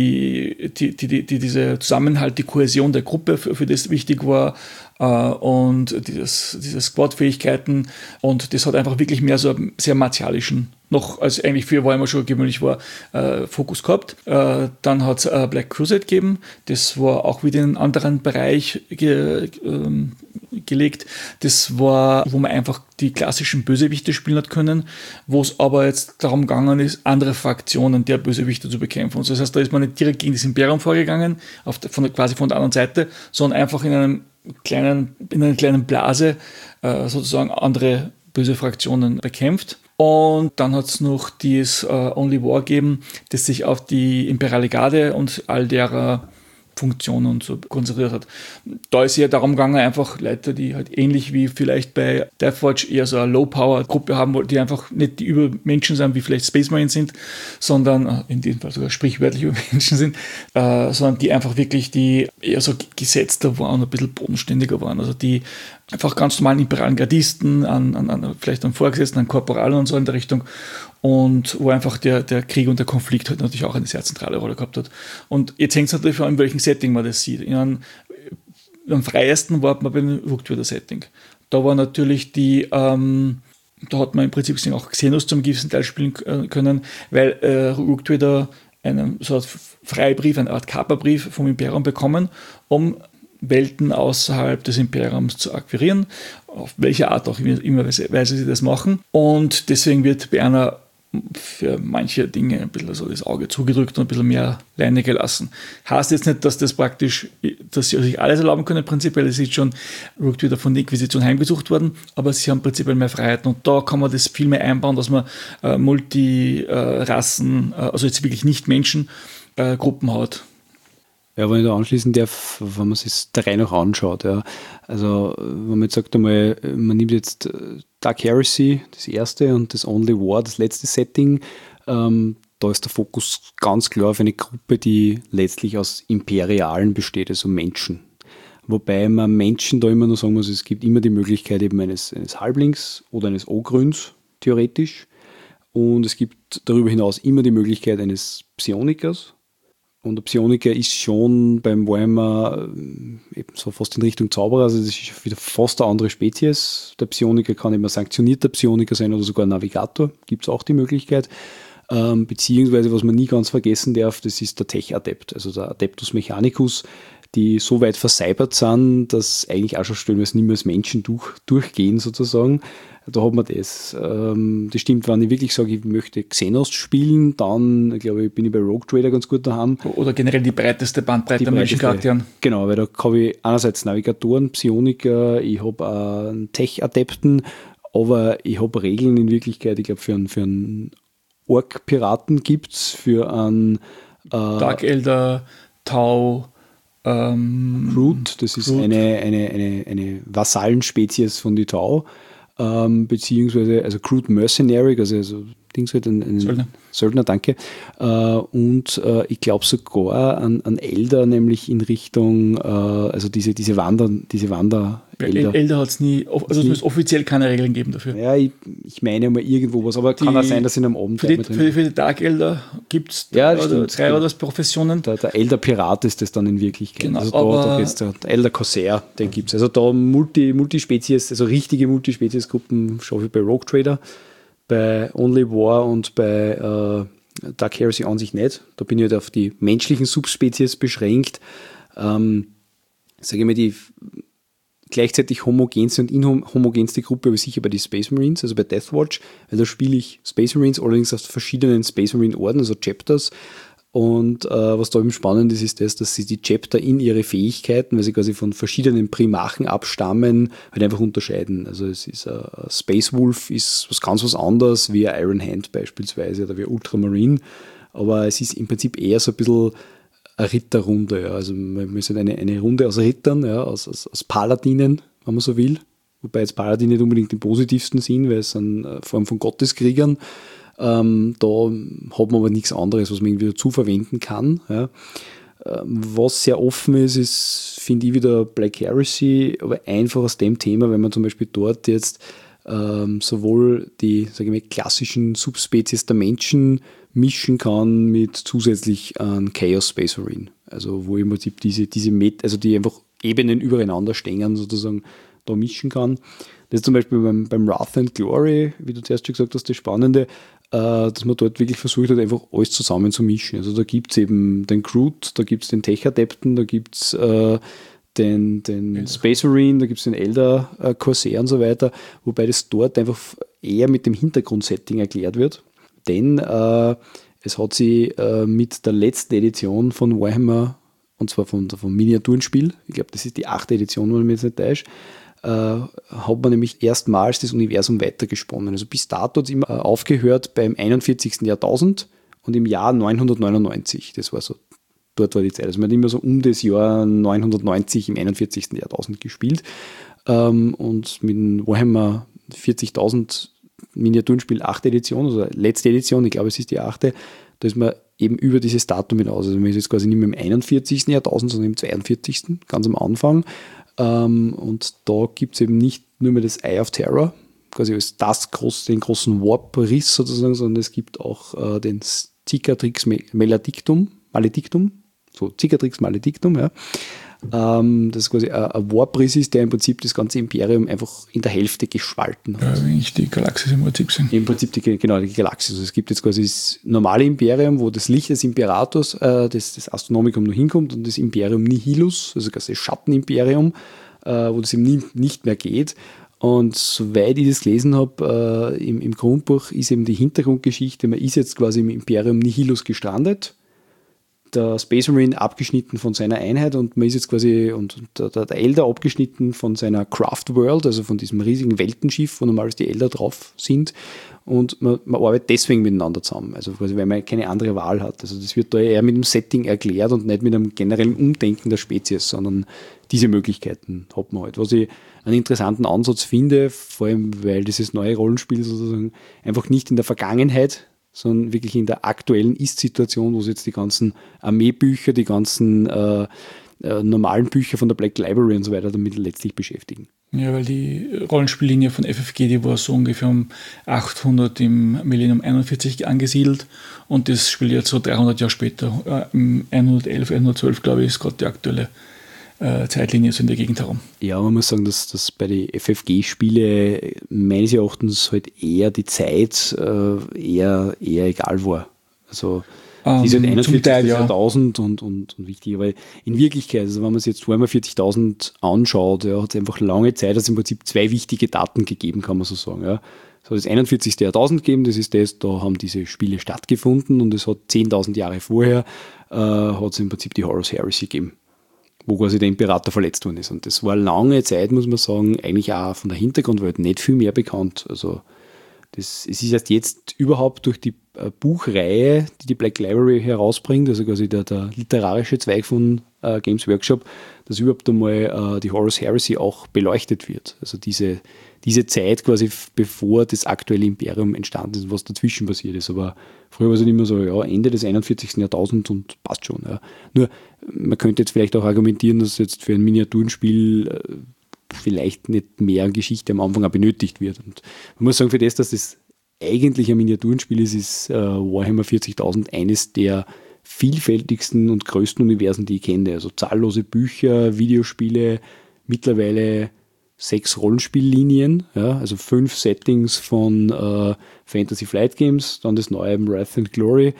die, die, die, die, die diese Zusammenhalt, die Kohäsion der Gruppe, für, für das wichtig war, äh, und dieses, diese Squad-Fähigkeiten. Und das hat einfach wirklich mehr so einen sehr martialischen, noch als eigentlich für Warhammer schon gewöhnlich war, äh, Fokus gehabt. Äh, dann hat es äh, Black Crusade gegeben. Das war auch wieder in einen anderen Bereich ge, ähm, gelegt. Das war, wo man einfach die klassischen Bösewichte spielen hat können, wo es aber jetzt darum gegangen ist, andere Fraktionen der Bösewichte zu bekämpfen. Und das heißt, da ist man nicht direkt gegen das Imperium vorgegangen, auf der, von der, quasi von der anderen Seite, sondern einfach in einem kleinen, in einer kleinen Blase äh, sozusagen andere böse Fraktionen bekämpft. Und dann hat es noch dieses äh, Only War gegeben, das sich auf die Imperiale Garde und all derer Funktionen und so konzentriert hat. Da ist ja darum gegangen, einfach Leute, die halt ähnlich wie vielleicht bei Deathwatch eher so eine Low-Power-Gruppe haben, die einfach nicht die Übermenschen sind, wie vielleicht Space Marines sind, sondern in dem Fall sogar sprichwörtlich Übermenschen sind, äh, sondern die einfach wirklich die eher so gesetzter waren, ein bisschen bodenständiger waren. Also die einfach ganz normalen imperialen Gardisten, an, an, an, vielleicht an Vorgesetzten, an Korporalen und so in der Richtung. Und wo einfach der, der Krieg und der Konflikt halt natürlich auch eine sehr zentrale Rolle gehabt hat. Und jetzt hängt es natürlich an, in welchem Setting man das sieht. In einem, am freiesten war man beim Rook Trader Setting. Da war natürlich die, ähm, da hat man im Prinzip auch Xenos zum gewissen Teil spielen können, weil äh, Rook Trader einen so eine Freibrief, eine Art Kaperbrief vom Imperium bekommen, um Welten außerhalb des Imperiums zu akquirieren, auf welche Art auch immer Weise sie das machen. Und deswegen wird bei einer für manche Dinge ein bisschen so das Auge zugedrückt und ein bisschen mehr Leine gelassen. Heißt jetzt nicht, dass das praktisch, dass sie sich alles erlauben können, prinzipiell. Es ist schon wieder von der Inquisition heimgesucht worden, aber sie haben prinzipiell mehr Freiheiten und da kann man das viel mehr einbauen, dass man äh, Multirassen, äh, also jetzt wirklich nicht Menschen, äh, Gruppen hat. Ja, wenn ich da anschließen darf, wenn man sich das Terrain noch anschaut, ja. Also, wenn man jetzt sagt einmal, man nimmt jetzt Dark Heresy, das erste, und das Only War, das letzte Setting, ähm, da ist der Fokus ganz klar auf eine Gruppe, die letztlich aus Imperialen besteht, also Menschen. Wobei man Menschen da immer noch sagen muss, es gibt immer die Möglichkeit eben eines, eines Halblings oder eines Ogrüns, theoretisch. Und es gibt darüber hinaus immer die Möglichkeit eines Psionikers. Und der Psioniker ist schon beim Warhammer eben so fast in Richtung Zauberer, also das ist wieder fast eine andere Spezies. Der Psioniker kann eben ein sanktionierter Psioniker sein oder sogar ein Navigator, gibt es auch die Möglichkeit. Ähm, beziehungsweise, was man nie ganz vergessen darf, das ist der Tech-Adept, also der Adeptus Mechanicus, die so weit verseibert sind, dass eigentlich auch schon stellenweise nicht mehr als Menschen durch, durchgehen sozusagen. Da hat man das. Ähm, das stimmt, wenn ich wirklich sage, ich möchte Xenos spielen, dann glaube ich, bin ich bei Rogue Trader ganz gut daheim. Oder generell die breiteste Bandbreite an Menschencharakteren. Genau, weil da habe ich einerseits Navigatoren, Psioniker, ich habe äh, einen Tech-Adepten, aber ich habe Regeln in Wirklichkeit, ich glaube, für einen, für einen Ork-Piraten gibt es, für einen äh, Dark Elder, Tau, ähm, Root, das ist Root. Eine, eine, eine, eine Vasallenspezies von die Tau. Ähm, beziehungsweise, also Crude Mercenary, also, also Dings halt ein, ein Söldner. Söldner, danke. Äh, und äh, ich glaube sogar an, an Elder, nämlich in Richtung, äh, also diese, diese Wander, diese Wander. Elder, Elder hat es nie, also es muss offiziell keine Regeln geben dafür. Ja, ich, ich meine mal irgendwo was, aber die, kann auch sein, dass in einem Abend für die, für, die, für die Dark Elder gibt es ja, oder drei oder Professionen. Der, der Elder Pirat ist das dann in Wirklichkeit. Genau, also da, da geht's, der Elder Corsair, den gibt es. Also da Multi, Multispezies, also richtige Multispezies-Gruppen schaffe ich bei Rogue Trader, bei Only War und bei äh, Dark Heresy an sich nicht. Da bin ich halt auf die menschlichen Subspezies beschränkt. Ähm, sage ich mal, die gleichzeitig homogenste und inhomogenste Gruppe habe ich sicher bei den Space Marines, also bei Deathwatch, weil da spiele ich Space Marines, allerdings aus verschiedenen Space Marine Orden, also Chapters. Und äh, was da eben spannend ist, ist das, dass sie die Chapter in ihre Fähigkeiten, weil sie quasi von verschiedenen Primarchen abstammen, halt einfach unterscheiden. Also es ist ein uh, Space Wolf ist was ganz was anderes wie ein Iron Hand beispielsweise oder wie ein Ultramarine, aber es ist im Prinzip eher so ein bisschen eine Ritterrunde. Ja. Also wir sind eine, eine Runde aus Rittern, ja, aus, aus, aus Paladinen, wenn man so will. Wobei jetzt Paladine nicht unbedingt im positivsten sind, weil es sind eine Form von Gotteskriegern. Ähm, da hat man aber nichts anderes, was man irgendwie dazu verwenden kann. Ja. Ähm, was sehr offen ist, ist, finde ich, wieder Black Heresy, aber einfach aus dem Thema, wenn man zum Beispiel dort jetzt ähm, sowohl die, sage ich mal, klassischen Subspezies der Menschen mischen kann mit zusätzlich einem Chaos Space Marine. Also wo im Prinzip diese, diese Met- also die einfach Ebenen übereinander stehen, sozusagen da mischen kann. Das ist zum Beispiel beim, beim Wrath and Glory, wie du zuerst schon gesagt hast, das Spannende, äh, dass man dort wirklich versucht hat, einfach alles zusammen zu mischen. Also da gibt es eben den Groot, da gibt es den Tech-Adepten, da gibt es äh, den, den Space Marine, da gibt es den Elder äh, Corsair und so weiter, wobei das dort einfach eher mit dem Hintergrundsetting erklärt wird. Denn äh, es hat sie äh, mit der letzten Edition von Warhammer, und zwar von, vom Miniaturenspiel, ich glaube, das ist die achte Edition, wenn ich mich jetzt nicht täusche, äh, hat man nämlich erstmals das Universum weitergesponnen. Also bis dato hat es immer äh, aufgehört beim einundvierzigsten Jahrtausend und im Jahr neunhundertneunundneunzig. Das war so, dort war die Zeit. Also man hat immer so um das Jahr neunhundertneunzig im einundvierzigsten Jahrtausend gespielt. Ähm, und mit dem Warhammer vierzigtausend Miniaturenspiel achte Edition, also letzte Edition, ich glaube, es ist die achte, da ist man eben über dieses Datum hinaus. Also man ist jetzt quasi nicht mehr im einundvierzigsten Jahrtausend, sondern im zweiundvierzigsten ganz am Anfang. Ähm, und da gibt es eben nicht nur mehr das Eye of Terror, quasi als das groß, den großen Warp-Riss sozusagen, sondern es gibt auch äh, den Cicatrix Maledictum, Maledictum, so Cicatrix Maledictum, ja. Ähm, das ist quasi ein, ein Warp-Riss ist, der im Prinzip das ganze Imperium einfach in der Hälfte gespalten hat. Ja, wenn ich die Galaxis im Prinzip sind. Im Prinzip, die, genau, die Galaxis. Also es gibt jetzt quasi das normale Imperium, wo das Licht des Imperators, äh, das, das Astronomicum noch hinkommt, und das Imperium Nihilus, also das Schattenimperium, äh, wo das eben nie, nicht mehr geht. Und soweit ich das gelesen habe, äh, im, im Grundbuch ist eben die Hintergrundgeschichte, man ist jetzt quasi im Imperium Nihilus gestrandet, der Space Marine abgeschnitten von seiner Einheit und man ist jetzt quasi, und der, der Elder abgeschnitten von seiner Craft World, also von diesem riesigen Weltenschiff, wo normalerweise die Elder drauf sind, und man, man arbeitet deswegen miteinander zusammen, also quasi, weil man keine andere Wahl hat. Also das wird da eher mit dem Setting erklärt und nicht mit einem generellen Umdenken der Spezies, sondern diese Möglichkeiten hat man halt. Was ich einen interessanten Ansatz finde, vor allem weil dieses neue Rollenspiel sozusagen einfach nicht in der Vergangenheit, sondern wirklich in der aktuellen Ist-Situation, wo sie jetzt die ganzen Armeebücher, die ganzen äh, äh, normalen Bücher von der Black Library und so weiter damit letztlich beschäftigen. Ja, weil die Rollenspiellinie von F F G, die war so ungefähr um achthundert im Millennium einundvierzig angesiedelt und das spielt jetzt so dreihundert Jahre später, äh, im hundertelf, hundertzwölf, glaube ich, ist gerade die aktuelle äh, Zeitlinie so in der Gegend herum. Ja, man muss sagen, dass, dass bei den F F G-Spiele meines Erachtens halt eher die Zeit äh, eher, eher egal war. Also Um, die sind einundvierzig Teil, ja. Jahrtausend und, und, und wichtig, weil in Wirklichkeit, also wenn man sich jetzt Warhammer vierzigtausend anschaut, ja, hat es einfach lange Zeit, dass es im Prinzip zwei wichtige Daten gegeben, kann man so sagen. Ja. Es hat das einundvierzigste Jahrtausend gegeben, das ist das, da haben diese Spiele stattgefunden, und es hat zehntausend Jahre vorher äh, hat es im Prinzip die Horus Heresy gegeben, wo quasi der Imperator verletzt worden ist. Und das war lange Zeit, muss man sagen, eigentlich auch von der Hintergrundwelt nicht viel mehr bekannt. Also das, es ist erst jetzt überhaupt durch die äh, Buchreihe, die die Black Library herausbringt, also quasi der, der literarische Zweig von äh, Games Workshop, dass überhaupt einmal äh, die Horus Heresy auch beleuchtet wird. Also diese, diese Zeit quasi, bevor das aktuelle Imperium entstanden ist, was dazwischen passiert ist. Aber früher war es halt immer so, ja, Ende des einundvierzigsten Jahrtausends und passt schon. Ja. Nur, man könnte jetzt vielleicht auch argumentieren, dass jetzt für ein Miniaturenspiel äh, vielleicht nicht mehr Geschichte am Anfang auch benötigt wird. Und man muss sagen, für das, dass das eigentlich ein Miniaturenspiel ist, ist äh, Warhammer vierzigtausend eines der vielfältigsten und größten Universen, die ich kenne. Also zahllose Bücher, Videospiele, mittlerweile sechs Rollenspiellinien, ja, also fünf Settings von äh, Fantasy Flight Games, dann das neue Wrath and Glory,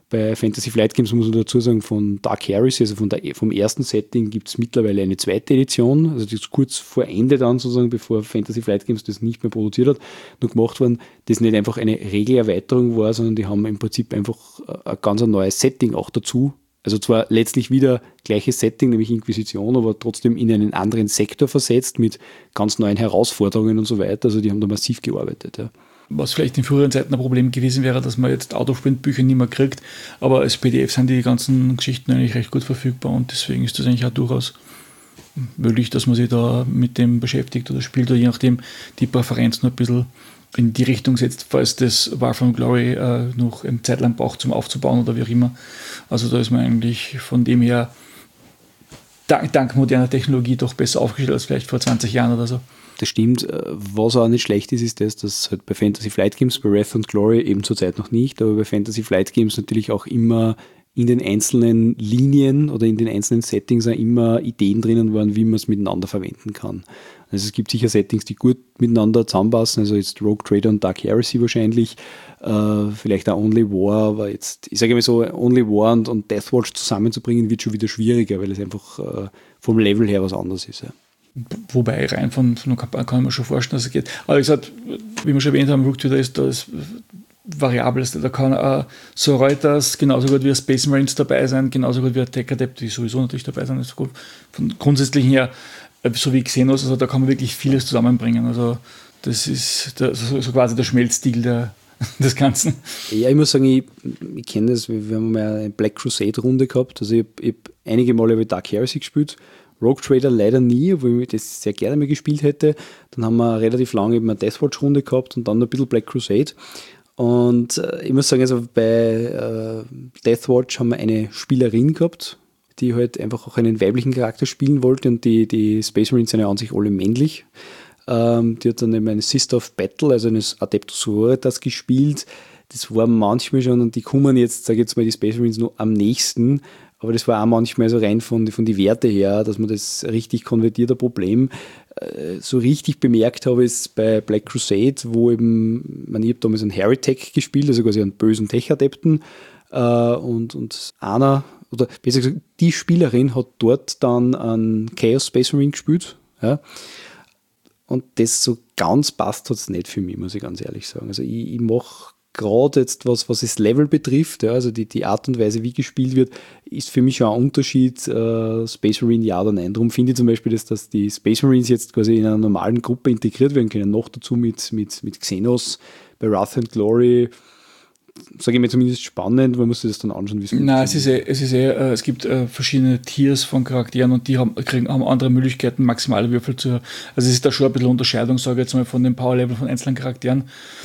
Bei Fantasy Flight Games muss man dazu sagen, von Dark Heresy, also von der, vom ersten Setting gibt es mittlerweile eine zweite Edition, also die ist kurz vor Ende dann sozusagen, bevor Fantasy Flight Games das nicht mehr produziert hat, nur gemacht worden, das nicht einfach eine Regelerweiterung war, sondern die haben im Prinzip einfach ein ganz ein neues Setting auch dazu. Also zwar letztlich wieder gleiches Setting, nämlich Inquisition, aber trotzdem in einen anderen Sektor versetzt mit ganz neuen Herausforderungen und so weiter. Also die haben da massiv gearbeitet, ja. Was vielleicht in früheren Zeiten ein Problem gewesen wäre, dass man jetzt Out-of-Print-Bücher nicht mehr kriegt, aber als P D F sind die ganzen Geschichten eigentlich recht gut verfügbar und deswegen ist das eigentlich auch durchaus möglich, dass man sich da mit dem beschäftigt oder spielt oder je nachdem die Präferenz noch ein bisschen in die Richtung setzt, falls das Warframe Glory äh, noch eine Zeit lang braucht zum Aufzubauen oder wie auch immer. Also da ist man eigentlich von dem her dank, dank moderner Technologie doch besser aufgestellt als vielleicht vor zwanzig Jahren oder so. Das stimmt. Was auch nicht schlecht ist, ist das, dass halt bei Fantasy Flight Games, bei Wrath and Glory eben zurzeit noch nicht, aber bei Fantasy Flight Games natürlich auch immer in den einzelnen Linien oder in den einzelnen Settings auch immer Ideen drinnen waren, wie man es miteinander verwenden kann. Also es gibt sicher Settings, die gut miteinander zusammenpassen, also jetzt Rogue Trader und Dark Heresy wahrscheinlich, äh, vielleicht auch Only War, aber jetzt, ich sage mal so, Only War und, und Deathwatch zusammenzubringen wird schon wieder schwieriger, weil es einfach äh, vom Level her was anderes ist. Ja. Wobei rein von, von der Kampagne kann man schon vorstellen, dass es geht. Aber wie gesagt, wie wir schon erwähnt haben, Rogue Trader ist das variabel. Da kann äh, so Reuters genauso gut wie Space Marines dabei sein, genauso gut wie Tech Adept, die sowieso natürlich dabei sein. Also von grundsätzlich her, so wie Xenos, also da kann man wirklich vieles zusammenbringen. Also das ist der, so, so quasi der Schmelztiegel der, des Ganzen. Ja, ich muss sagen, ich, ich kenne das, wir haben mal eine Black Crusade-Runde gehabt, also ich habe hab einige Male über Dark Heresy gespielt, Rogue Trader leider nie, obwohl ich das sehr gerne mal gespielt hätte. Dann haben wir relativ lange eben eine Deathwatch-Runde gehabt und dann ein bisschen Black Crusade. Und äh, ich muss sagen, also bei äh, Deathwatch haben wir eine Spielerin gehabt, die halt einfach auch einen weiblichen Charakter spielen wollte und die, die Space Marines sind ja an sich alle männlich. Ähm, die hat dann eben eine Sister of Battle, also eines Adeptus Sororitas gespielt. Das war manchmal schon, und die kommen jetzt, sage ich jetzt mal, die Space Marines noch am nächsten, aber das war auch manchmal so rein von, von die Werte her, dass man das richtig konvertiert, ein Problem. So richtig bemerkt habe ich es bei Black Crusade, wo eben, man, ich habe damals einen Heretic gespielt, also quasi einen bösen Tech-Adepten, und, und einer, oder besser gesagt, die Spielerin hat dort dann einen Chaos Space Marine gespielt, ja. Und das so ganz passt hat es nicht für mich, muss ich ganz ehrlich sagen. Also ich, ich mache gerade jetzt, was, was das Level betrifft, ja, also die, die Art und Weise, wie gespielt wird, ist für mich schon ein Unterschied, äh, Space Marine ja oder nein. Darum finde ich zum Beispiel, dass, dass die Space Marines jetzt quasi in einer normalen Gruppe integriert werden können, noch dazu mit, mit, mit Xenos, bei Wrath and Glory, sage ich mir zumindest spannend, man muss sich das dann anschauen, wie es Nein, es ist eh, es ist eh, äh, es gibt äh, verschiedene Tiers von Charakteren und die haben, kriegen, haben andere Möglichkeiten, maximale Würfel zu, also es ist da schon ein bisschen Unterscheidung, sage ich jetzt mal, von dem Power-Level von einzelnen Charakteren.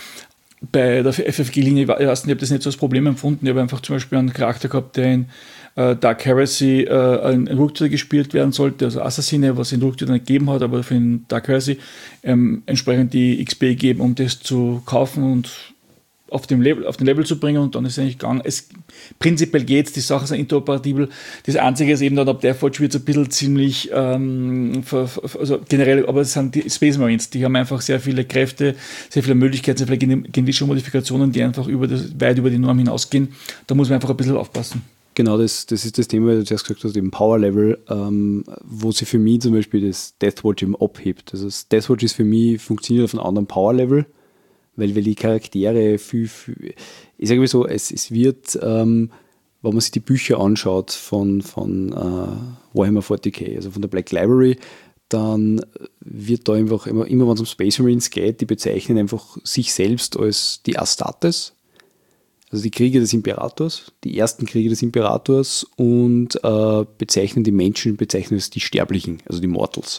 Bei der F F G-Linie, ich weiß nicht, ich habe das nicht so als Problem empfunden. Ich habe einfach zum Beispiel einen Charakter gehabt, der in äh, Dark Heresy äh, ein Rücktritt gespielt werden sollte, also Assassine, was in Rücktritt nicht gegeben hat, aber für den Dark Heresy ähm, entsprechend die X P geben, um das zu kaufen und auf, dem Level, auf den Level zu bringen, und dann ist es eigentlich gegangen. Es, prinzipiell geht es, die Sachen sind interoperabel. Das Einzige ist eben dann, ab Deathwatch wird es ein bisschen ziemlich, ähm, ver, also generell, aber es sind die Space Marines, die haben einfach sehr viele Kräfte, sehr viele Möglichkeiten, sehr viele genetische Modifikationen, die einfach über das, weit über die Norm hinausgehen. Da muss man einfach ein bisschen aufpassen. Genau, das, das ist das Thema, weil du zuerst gesagt hast, eben Power-Level, ähm, wo sie für mich zum Beispiel das Deathwatch eben abhebt. Also das Deathwatch ist für mich, funktioniert auf einem anderen Power-Level, weil, weil die Charaktere viel, viel ich sage mal so, es, es wird, ähm, wenn man sich die Bücher anschaut von, von äh, Warhammer vierzig K, also von der Black Library, dann wird da einfach immer, immer wenn es um Space Marines geht, die bezeichnen einfach sich selbst als die Astartes, also die Kriege des Imperators, die ersten Kriege des Imperators, und äh, bezeichnen die Menschen, bezeichnen als die Sterblichen, also die Mortals.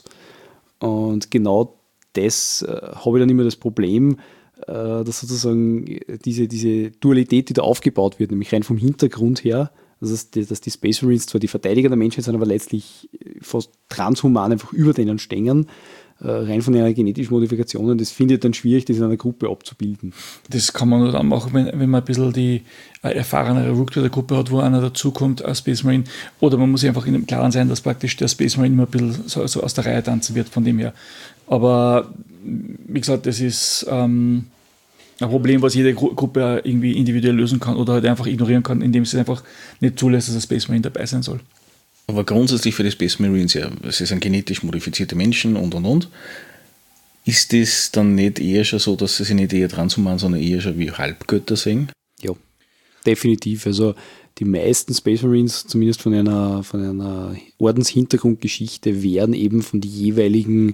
Und genau das äh, habe ich dann immer das Problem, dass sozusagen diese, diese Dualität, die da aufgebaut wird, nämlich rein vom Hintergrund her, also dass, die, dass die Space Marines zwar die Verteidiger der Menschheit sind, aber letztlich fast transhuman einfach über denen stehen, rein von ihrer genetischen Modifikationen, das finde ich dann schwierig, das in einer Gruppe abzubilden. Das kann man nur dann machen, wenn, wenn man ein bisschen die äh, erfahrenere Rook-Gruppe hat, wo einer dazukommt als Space Marine, oder man muss sich einfach im Klaren sein, dass praktisch der Space Marine immer ein bisschen so, so aus der Reihe tanzen wird, von dem her. Aber wie gesagt, das ist ähm, ein Problem, was jede Gru- Gruppe irgendwie individuell lösen kann oder halt einfach ignorieren kann, indem sie einfach nicht zulässt, dass ein Space Marine dabei sein soll. Aber grundsätzlich für die Space Marines, ja, es sind genetisch modifizierte Menschen und und und. Ist das dann nicht eher schon so, dass sie sich nicht eher dran zu machen, sondern eher schon wie Halbgötter sehen? Ja, definitiv. Also die meisten Space Marines, zumindest von einer, von einer Ordenshintergrundgeschichte, werden eben von den jeweiligen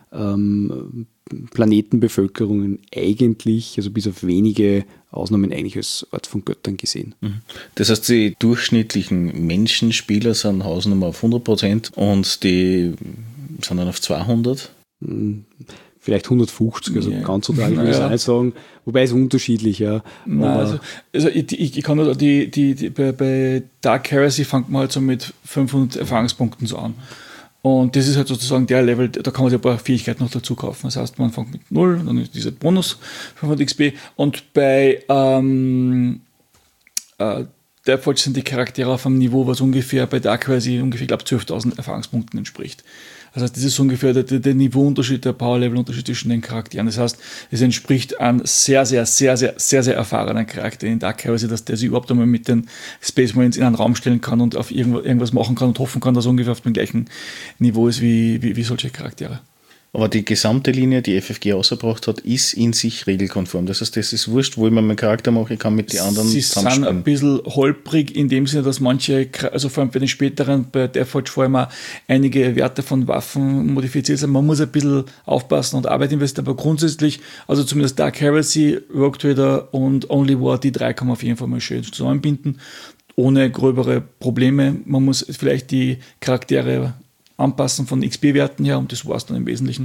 ähm, Planetenbevölkerungen eigentlich, also bis auf wenige Ausnahmen, eigentlich als Art von Göttern gesehen. Das heißt, die durchschnittlichen Menschenspieler sind Hausnummer auf hundert Prozent und die sind dann auf zweihundert? Vielleicht hundertfünfzig, also Ja. ganz so tragisch würde ich es Ja. auch nicht sagen, wobei es unterschiedlich, ja. Nein, Aber also, also ich, ich, ich kann nur die, die, die bei, bei Dark Heresy fängt man halt so mit fünfhundert Erfahrungspunkten so an. Und das ist halt sozusagen der Level, da kann man sich ein paar Fähigkeiten noch dazu kaufen. Das heißt, man fängt mit null, dann ist dieser Bonus fünfhundert X P. Und bei ähm, äh, Deathwatch sind die Charaktere auf einem Niveau, was ungefähr bei Dark Heresy ungefähr, ich glaube, zwölftausend Erfahrungspunkten entspricht. Das heißt, das ist so ungefähr der, der Niveauunterschied, der Power-Level-Unterschied zwischen den Charakteren. Das heißt, es entspricht einem sehr, sehr, sehr, sehr, sehr, sehr erfahrenen Charakter in Dark Heresy, dass der sich überhaupt einmal mit den Space Marines in einen Raum stellen kann und auf irgendwas machen kann und hoffen kann, dass er ungefähr auf dem gleichen Niveau ist wie, wie, wie solche Charaktere. Aber die gesamte Linie, die F F G ausgebracht hat, ist in sich regelkonform. Das heißt, das ist wurscht, wo ich mir meinen Charakter mache, ich kann mit den anderen Sie sind ein bisschen holprig in dem Sinne, dass manche, also vor allem bei den späteren, bei Deathwatch vor allem auch einige Werte von Waffen modifiziert sind. Man muss ein bisschen aufpassen und Arbeit investieren, aber grundsätzlich, also zumindest Dark Heresy, Rogue Trader und Only War, die drei kann man auf jeden Fall mal schön zusammenbinden, ohne gröbere Probleme. Man muss vielleicht die Charaktere anpassen von X P-Werten her und das war es dann im Wesentlichen.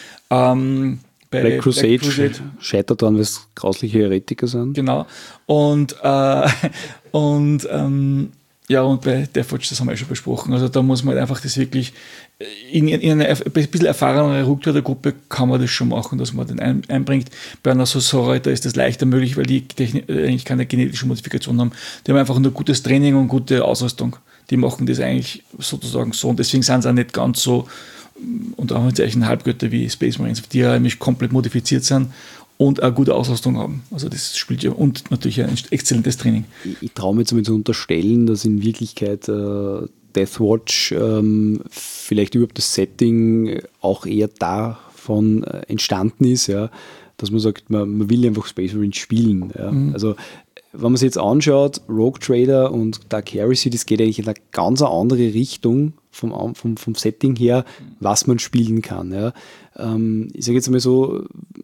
Ähm, bei Black Crusade, Black Crusade scheitert daran, weil es grausliche Heretiker sind. Genau. Und, äh, und ähm, ja, und bei Deathwatch, das haben wir ja schon besprochen. Also da muss man halt einfach das wirklich, in, in eine ein bisschen erfahrenere Rückträgergruppe kann man das schon machen, dass man den ein, einbringt. Bei einer Sorcerer, da ist das leichter möglich, weil die Techni- eigentlich keine genetische Modifikation haben. Die haben einfach nur gutes Training und gute Ausrüstung. Die machen das eigentlich sozusagen so und deswegen sind sie auch nicht ganz so unter Anführungszeichen Halbgötter wie Space Marines, die ja nämlich komplett modifiziert sind und eine gute Ausrüstung haben. Also das spielt ja und natürlich ein exzellentes Training. Ich, ich traue mir jetzt einmal zu unterstellen, dass in Wirklichkeit äh, Deathwatch ähm, vielleicht überhaupt das Setting auch eher davon äh, entstanden ist, ja, dass man sagt, man, man will einfach Space Marines spielen. Ja. Mhm. Also wenn man sich jetzt anschaut, Rogue Trader und Dark Heresy, das geht eigentlich in eine ganz andere Richtung vom, vom, vom Setting her, was man spielen kann. Ja. Ähm, ich sage jetzt einmal so,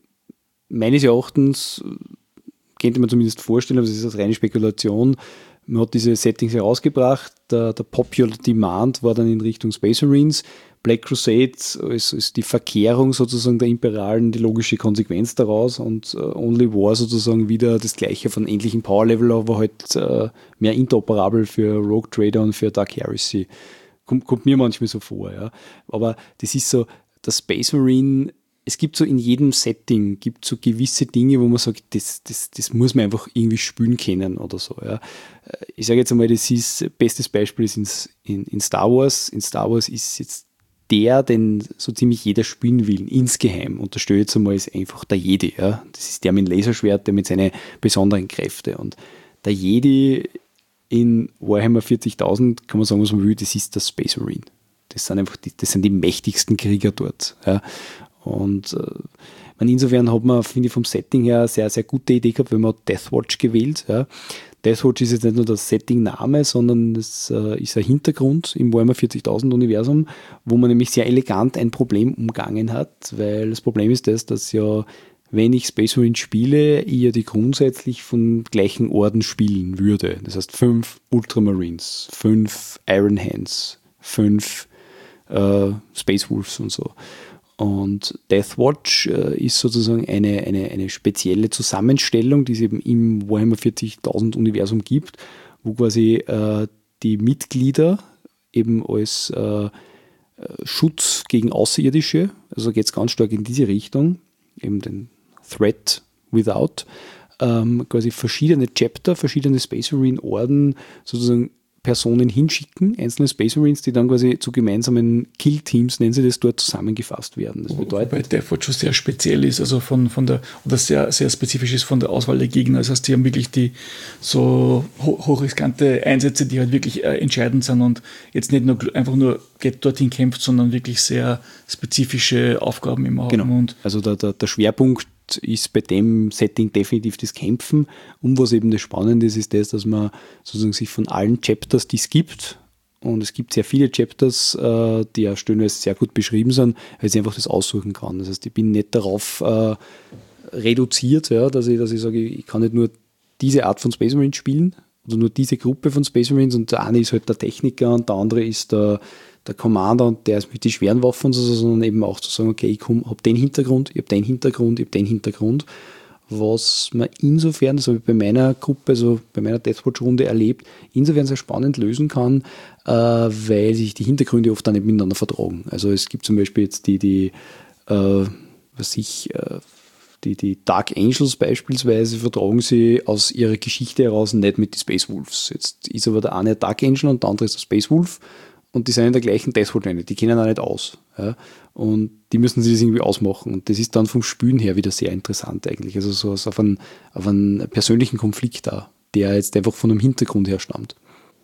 meines Erachtens könnte man zumindest vorstellen, aber das ist eine reine Spekulation, man hat diese Settings herausgebracht, der, der Popular Demand war dann in Richtung Space Marines, Black Crusade ist, ist die Verkehrung sozusagen der Imperialen, die logische Konsequenz daraus und uh, Only War sozusagen wieder das gleiche von ähnlichem Power Level, aber halt uh, mehr interoperabel für Rogue Trader und für Dark Heresy. Kommt, kommt mir manchmal so vor, ja. Aber das ist so, der Space Marine, es gibt so in jedem Setting, gibt so gewisse Dinge, wo man sagt, das, das, das muss man einfach irgendwie spielen können oder so, ja. Ich sage jetzt einmal, das ist, bestes Beispiel ist ins, in, in Star Wars. In Star Wars ist jetzt der, den so ziemlich jeder spielen will, insgeheim, und das stelle ich jetzt einmal, ist einfach der Jedi. Ja? Das ist der mit dem Laserschwert, der mit seinen besonderen Kräften. Und der Jedi in Warhammer vierzigtausend, kann man sagen, was man will, das ist der Space Marine. Das sind einfach die, das sind die mächtigsten Krieger dort. Ja? Und äh, man, insofern hat man, finde ich, vom Setting her eine sehr, sehr gute Idee gehabt, wenn man Deathwatch gewählt. Ja? Deathwatch ist jetzt nicht nur der Setting-Name, sondern es äh, ist ein Hintergrund im Warhammer vierzigtausend-Universum, wo man nämlich sehr elegant ein Problem umgangen hat, weil das Problem ist das, dass ja, wenn ich Space Marine spiele, ich ja die grundsätzlich von gleichen Orden spielen würde. Das heißt fünf Ultramarines, fünf Iron Hands, fünf äh, Space Wolves und so. Und Deathwatch äh, ist sozusagen eine, eine, eine spezielle Zusammenstellung, die es eben im Warhammer vierzigtausend Universum gibt, wo quasi äh, die Mitglieder eben als äh, Schutz gegen Außerirdische, also geht es ganz stark in diese Richtung, eben den Threat Without, ähm, quasi verschiedene Chapter, verschiedene Space Marine Orden sozusagen Personen hinschicken, einzelne Space Marines, die dann quasi zu gemeinsamen Kill-Teams, nennen sie das, dort zusammengefasst werden. Das bedeutet, wobei Deathwatch schon sehr speziell ist, also von, von der, oder sehr, sehr spezifisch ist von der Auswahl der Gegner. Das heißt, die haben wirklich die so hochriskante Einsätze, die halt wirklich äh, entscheidend sind und jetzt nicht nur einfach nur geht dorthin kämpft, sondern wirklich sehr spezifische Aufgaben immer haben. Genau. Und also der, der, der Schwerpunkt ist bei dem Setting definitiv das Kämpfen. Und was eben das Spannende ist, ist das, dass man sozusagen sich von allen Chapters, die es gibt, und es gibt sehr viele Chapters, äh, die ja stellenweise sehr gut beschrieben sind, weil ich einfach das aussuchen kann. Das heißt, ich bin nicht darauf äh, reduziert, ja, dass ich, dass ich sage, ich kann nicht nur diese Art von Space Marines spielen oder nur diese Gruppe von Space Marines und der eine ist halt der Techniker und der andere ist der der Commander und der ist mit den schweren Waffen und so, sondern eben auch zu sagen, okay, ich habe den Hintergrund, ich habe den Hintergrund, ich habe den Hintergrund, was man insofern, das habe ich bei meiner Gruppe, also bei meiner Deathwatch-Runde erlebt, insofern sehr spannend lösen kann, äh, weil sich die Hintergründe oft dann nicht miteinander vertragen. Also es gibt zum Beispiel jetzt die, die äh, was ich, äh, die, die Dark Angels beispielsweise vertragen sie aus ihrer Geschichte heraus nicht mit den Space Wolves. Jetzt ist aber der eine Dark Angel und der andere ist der Space Wolf. Und die sind in der gleichen Deathwatch, die kennen auch nicht aus. Ja? Und die müssen sich das irgendwie ausmachen. Und das ist dann vom Spülen her wieder sehr interessant eigentlich. Also so auf einen, auf einen persönlichen Konflikt da, der jetzt einfach von einem Hintergrund her stammt.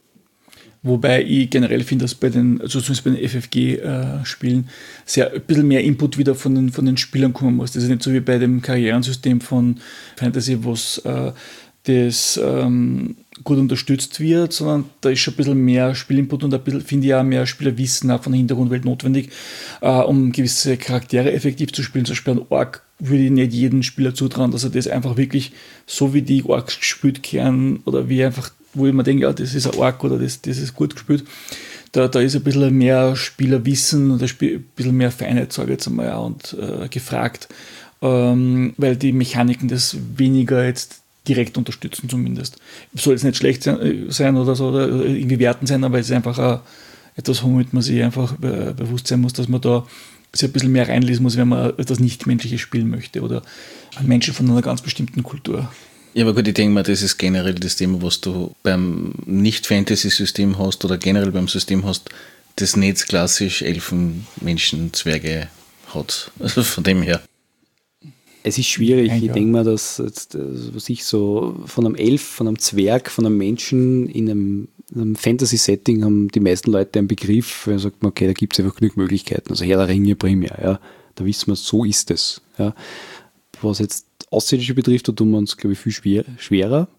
Wobei ich generell finde, dass bei den, also zumindest bei den F F G-Spielen, äh, sehr ein bisschen mehr Input wieder von den, von den Spielern kommen muss. Das ist nicht so wie bei dem Karrierensystem von Fantasy, wo es äh, das ähm, gut unterstützt wird, sondern da ist schon ein bisschen mehr Spielinput und ein bisschen, finde ich, auch mehr Spielerwissen auch von der Hintergrundwelt notwendig, äh, um gewisse Charaktere effektiv zu spielen. Zum Beispiel ein Ork würde ich nicht jedem Spieler zutrauen, dass er das einfach wirklich so wie die Orks gespielt kehren oder wie einfach, wo ich mir denke, ja, das ist ein Ork oder das, das ist gut gespielt. Da, da ist ein bisschen mehr Spielerwissen und ein bisschen mehr Feinheit, sage ich jetzt einmal, ja, und äh, gefragt, ähm, weil die Mechaniken das weniger jetzt direkt unterstützen zumindest. Soll jetzt nicht schlecht sein oder so oder irgendwie werten sein, aber es ist einfach auch etwas, womit man sich einfach bewusst sein muss, dass man da sich ein bisschen mehr reinlesen muss, wenn man etwas Nicht-Menschliches spielen möchte oder Menschen von einer ganz bestimmten Kultur. Ja, aber gut, ich denke mal, das ist generell das Thema, was du beim Nicht-Fantasy-System hast oder generell beim System hast, das nicht klassisch Elfen, Menschen, Zwerge hat. Also von dem her. Es ist schwierig. Ich denke mal, dass jetzt, was ich so von einem Elf, von einem Zwerg, von einem Menschen in einem, einem Fantasy-Setting haben die meisten Leute einen Begriff, da sagt man, okay, da gibt es einfach genug Möglichkeiten. Also Herr der Ringe primär, ja. Da wissen wir, so ist es. Ja. Was jetzt Außerirdische betrifft, da tun wir uns, glaube ich, viel schwer, schwerer.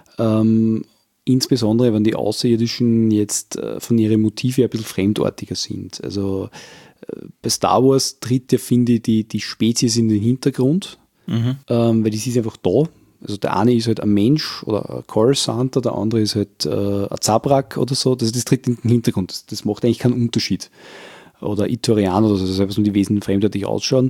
Ähm, insbesondere, wenn die Außerirdischen jetzt äh, von ihren Motiven ein bisschen fremdartiger sind. Also bei Star Wars tritt ja, finde ich, die, die Spezies in den Hintergrund, mhm. ähm, weil die ist einfach da. Also der eine ist halt ein Mensch oder ein Coruscanter, der andere ist halt äh, ein Zabrak oder so. Das, das tritt in den Hintergrund. Das, das macht eigentlich keinen Unterschied. Oder Ithorian oder so, das heißt, um die Wesen fremdartig ausschauen.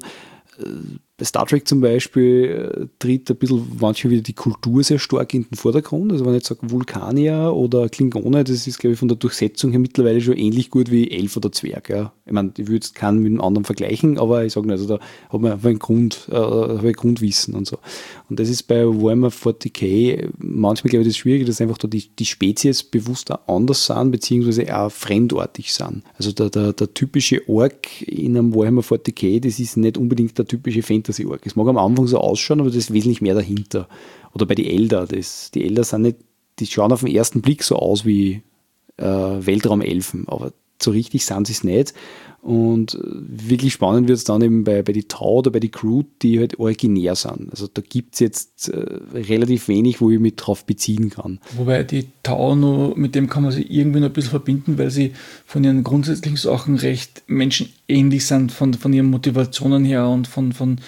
Bei Star Trek zum Beispiel äh, tritt ein bisschen manchmal wieder die Kultur sehr stark in den Vordergrund. Also wenn ich jetzt sage Vulkanier oder Klingone, das ist, glaube ich, von der Durchsetzung her mittlerweile schon ähnlich gut wie Elf oder Zwerg. Ja. Ich meine, ich würde jetzt keinen mit dem anderen vergleichen, aber ich sage nicht, also da hat man einfach ein, Grund, äh, ein Grundwissen und so. Und das ist bei Warhammer vierzig K manchmal, glaube ich, das Schwierige, dass einfach da die, die Spezies bewusst auch anders sind, beziehungsweise auch fremdartig sind. Also der, der, der typische Ork in einem Warhammer vierzig K, das ist nicht unbedingt der typische Fantasy-Ork. Es mag am Anfang so ausschauen, aber da ist wesentlich mehr dahinter. Oder bei den Elder. Das, die Elder sind nicht, die schauen auf den ersten Blick so aus wie äh, Weltraumelfen, aber so richtig sind sie es nicht. Und äh, wirklich spannend wird es dann eben bei, bei die Tau oder bei die Crew, die halt originär sind. Also da gibt es jetzt äh, relativ wenig, wo ich mich drauf beziehen kann. Wobei die Tau nur, mit dem kann man sich irgendwie noch ein bisschen verbinden, weil sie von ihren grundsätzlichen Sachen recht menschenähnlich sind, von, von ihren Motivationen her und von, von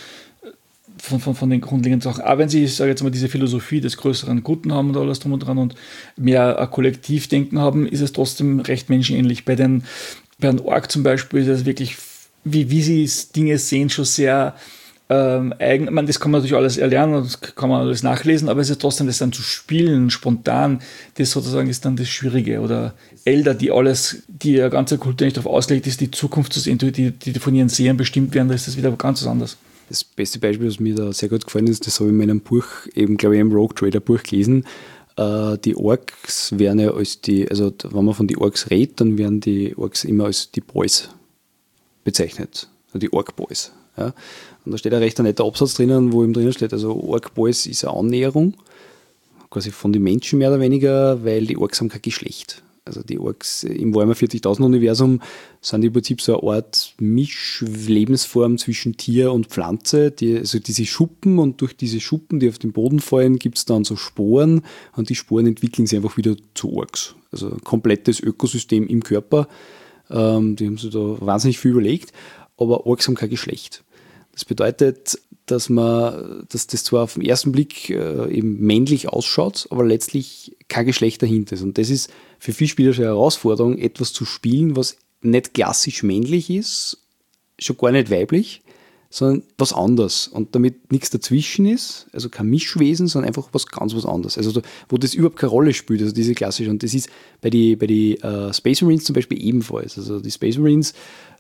Von, von, von den grundlegenden Sachen. Auch wenn sie, ich sage jetzt mal, diese Philosophie des größeren Guten haben und alles drum und dran und mehr ein Kollektivdenken haben, ist es trotzdem recht menschenähnlich. Bei den, bei den Ork zum Beispiel ist es wirklich, wie, wie sie Dinge sehen, schon sehr ähm, eigen. Ich meine, das kann man natürlich alles erlernen und das kann man alles nachlesen, aber es ist trotzdem, das dann zu spielen, spontan, das sozusagen ist dann das Schwierige. Oder Elder, die alles, die ihre ganze Kultur nicht darauf ausgelegt ist, die Zukunft zu sehen, die, die von ihren Sehern bestimmt werden, da ist das wieder ganz was anderes. Das beste Beispiel, was mir da sehr gut gefallen ist, das habe ich in meinem Buch, eben glaube ich im Rogue Trader Buch gelesen, äh, die Orks werden ja als die, also wenn man von den Orks redet, dann werden die Orks immer als die Boys bezeichnet, also die Ork-Boys. Ja. Und da steht ein recht netter Absatz drinnen, wo eben drinnen steht, also Ork-Boys ist eine Annäherung, quasi von den Menschen mehr oder weniger, weil die Orks haben kein Geschlecht. Also die Orks im Warhammer vierzigtausend Universum sind im Prinzip so eine Art Mischlebensform zwischen Tier und Pflanze. Die, also diese Schuppen, und durch diese Schuppen, die auf den Boden fallen, gibt es dann so Sporen, und die Sporen entwickeln sich einfach wieder zu Orks. Also ein komplettes Ökosystem im Körper. Ähm, die haben sich da wahnsinnig viel überlegt, aber Orks haben kein Geschlecht. Das bedeutet, dass man, dass das zwar auf den ersten Blick äh, eben männlich ausschaut, aber letztlich kein Geschlecht dahinter ist. Und das ist für viele Spieler schon eine Herausforderung, etwas zu spielen, was nicht klassisch männlich ist, schon gar nicht weiblich, sondern was anderes. Und damit nichts dazwischen ist, also kein Mischwesen, sondern einfach was ganz was anderes. Also da, wo das überhaupt keine Rolle spielt, also diese klassische. Und das ist bei den bei die, uh, Space Marines zum Beispiel ebenfalls. Also die Space Marines,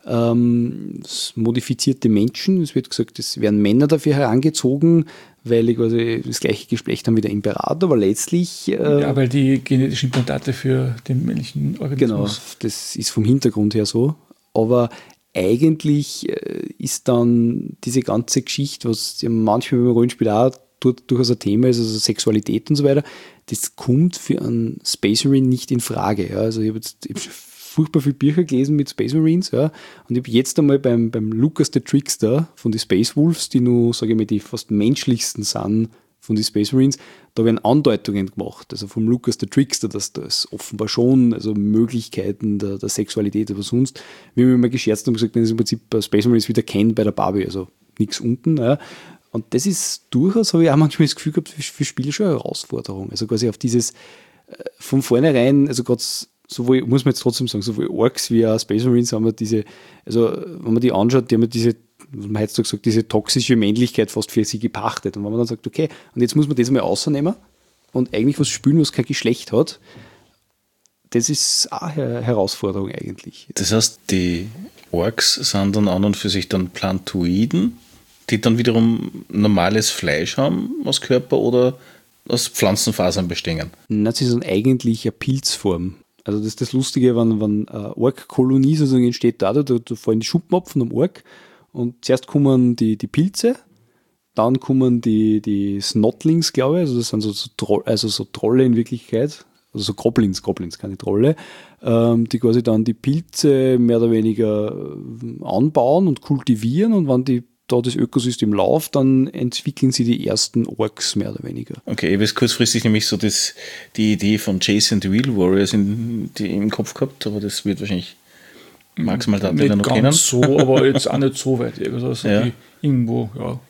ähm, modifizierte Menschen, es wird gesagt, es werden Männer dafür herangezogen, weil die quasi das gleiche Geschlecht haben wie der Imperator, aber letztlich... Äh, ja, weil die genetischen Implantate für den männlichen Organismus... Genau, das ist vom Hintergrund her so. Aber eigentlich äh, ist dann diese ganze Geschichte, was ja manchmal beim Rollenspiel auch durchaus ein Thema ist, also Sexualität und so weiter, das kommt für einen Space Marine nicht in Frage. Ja. Also ich habe jetzt ich hab furchtbar viele Bücher gelesen mit Space Marines, ja, und ich habe jetzt einmal beim, beim Lucas the Trickster von den Space Wolves, die nur, sage ich mal, die fast menschlichsten sind von den Space Marines, da werden Andeutungen gemacht, also vom Lucas the Trickster, dass das offenbar schon, also Möglichkeiten der, der Sexualität oder sonst, wir haben immer gescherzt und gesagt, das ist im Prinzip Space Marines wieder kennen bei der Barbie, also nichts unten, ja. Und das ist durchaus, habe ich auch manchmal das Gefühl gehabt, für, für Spieler schon eine Herausforderung, also quasi auf dieses äh, von vornherein, also gerade sowohl, muss man jetzt trotzdem sagen, sowohl Orks wie auch Space Marines haben wir diese, also wenn man die anschaut, die haben diese, was man heutzutage sagt, diese toxische Männlichkeit fast für sie gepachtet. Und wenn man dann sagt, okay, und jetzt muss man das mal rausnehmen und eigentlich was spielen, was kein Geschlecht hat, das ist auch eine Herausforderung eigentlich. Das heißt, die Orks sind dann an und für sich dann Plantoiden, die dann wiederum normales Fleisch haben aus Körper oder aus Pflanzenfasern bestehen? Nein, sie sind eigentlich eine Pilzform. Also das ist das Lustige, wenn, wenn eine Ork-Kolonie sozusagen entsteht, da, da, da fallen die Schuppen ab von einem Ork und zuerst kommen die, die Pilze, dann kommen die, die Snotlings, glaube ich, also das sind so, so, Troll, also so Trolle in Wirklichkeit, also so Goblins, Goblins, keine Trolle, ähm, die quasi dann die Pilze mehr oder weniger anbauen und kultivieren, und wenn die da das Ökosystem läuft, dann entwickeln sie die ersten Orks mehr oder weniger. Okay, ich habe jetzt kurzfristig nämlich so das, die Idee von Jason and the Wheel Warriors in, die im Kopf gehabt, aber das wird wahrscheinlich maximal da wieder noch kennen. Nicht so, aber jetzt auch nicht so weit. Also ja. die, irgendwo, ja.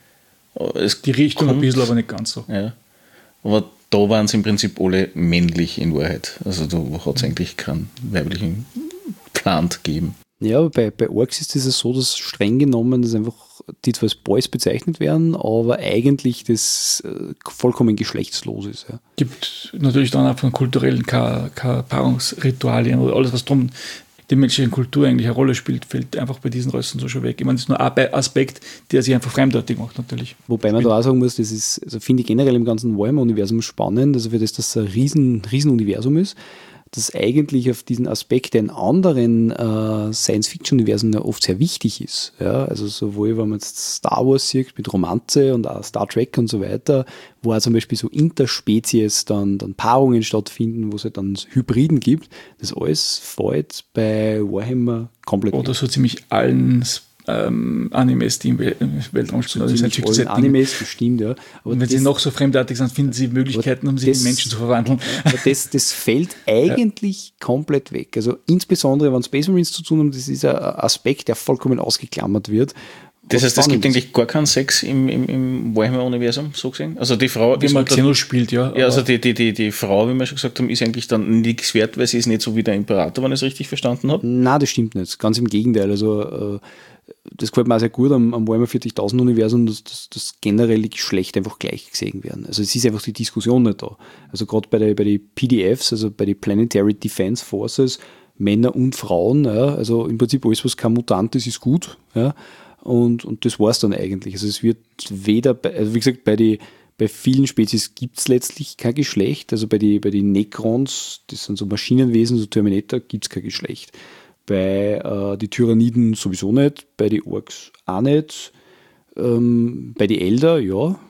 Es die Richtung kommt, ein bisschen, aber nicht ganz so. Ja. Aber da waren sie im Prinzip alle männlich in Wahrheit. Also da hat es eigentlich keinen weiblichen Plant gegeben. Ja, aber bei, bei Orks ist es so, dass streng genommen, dass einfach die zwar als Boys bezeichnet werden, aber eigentlich das äh, vollkommen geschlechtslos ist. Ja. Gibt natürlich dann auch von kulturellen keine, keine Paarungsritualien oder alles, was drum die menschliche Kultur eigentlich eine Rolle spielt, fällt einfach bei diesen Rassen so schon weg. Ich meine, das ist nur ein Aspekt, der sich einfach fremdartig macht natürlich. Wobei man da auch sagen muss, das ist, also finde ich generell im ganzen Warhammer-Universum spannend, also für das das ein riesen, riesen Universum ist, dass eigentlich auf diesen Aspekt, der in anderen äh, Science-Fiction-Universen ja oft sehr wichtig ist. Ja? Also sowohl, wenn man jetzt Star Wars sieht mit Romanze und auch Star Trek und so weiter, wo auch zum Beispiel so Interspezies dann, dann Paarungen stattfinden, wo es halt dann Hybriden gibt, das alles fällt bei Warhammer komplett Oder so ziemlich allen ähm, Animes, die im Weltraum spielen. Also nicht allen Animes, bestimmt, ja. Aber und wenn das, sie noch so fremdartig sind, finden sie Möglichkeiten, um sich das, in Menschen zu verwandeln. Aber das, das fällt eigentlich ja. komplett weg. Also insbesondere, wenn Space Marines zu tun haben, das ist ein Aspekt, der vollkommen ausgeklammert wird. Das heißt, es gibt eigentlich gar keinen Sex im, im, im Warhammer-Universum, so gesehen? Also die Frau... Wie man Xenos spielt, ja. Ja, also die, die, die, die Frau, wie wir schon gesagt haben, ist eigentlich dann nichts wert, weil sie ist nicht so wie der Imperator, wenn ich es richtig verstanden habe. Nein, das stimmt nicht. Ganz im Gegenteil. Also äh, das gefällt mir auch sehr gut am, am Warhammer vierzigtausend Universum, dass, dass, dass generell die Geschlechter einfach gleich gesehen werden. Also es ist einfach die Diskussion nicht da. Also gerade bei den bei die P D Fs, also bei den Planetary Defense Forces, Männer und Frauen, ja, also im Prinzip alles, was kein Mutant ist, ist gut, ja. Und, und das war es dann eigentlich. Also es wird weder, bei, also wie gesagt, bei den Bei vielen Spezies gibt es letztlich kein Geschlecht. Also bei den bei die Necrons, das sind so Maschinenwesen, so Terminator, gibt es kein Geschlecht. Bei äh, die Tyranniden sowieso nicht, bei den Orks auch nicht. Ähm, bei den Elder, ja.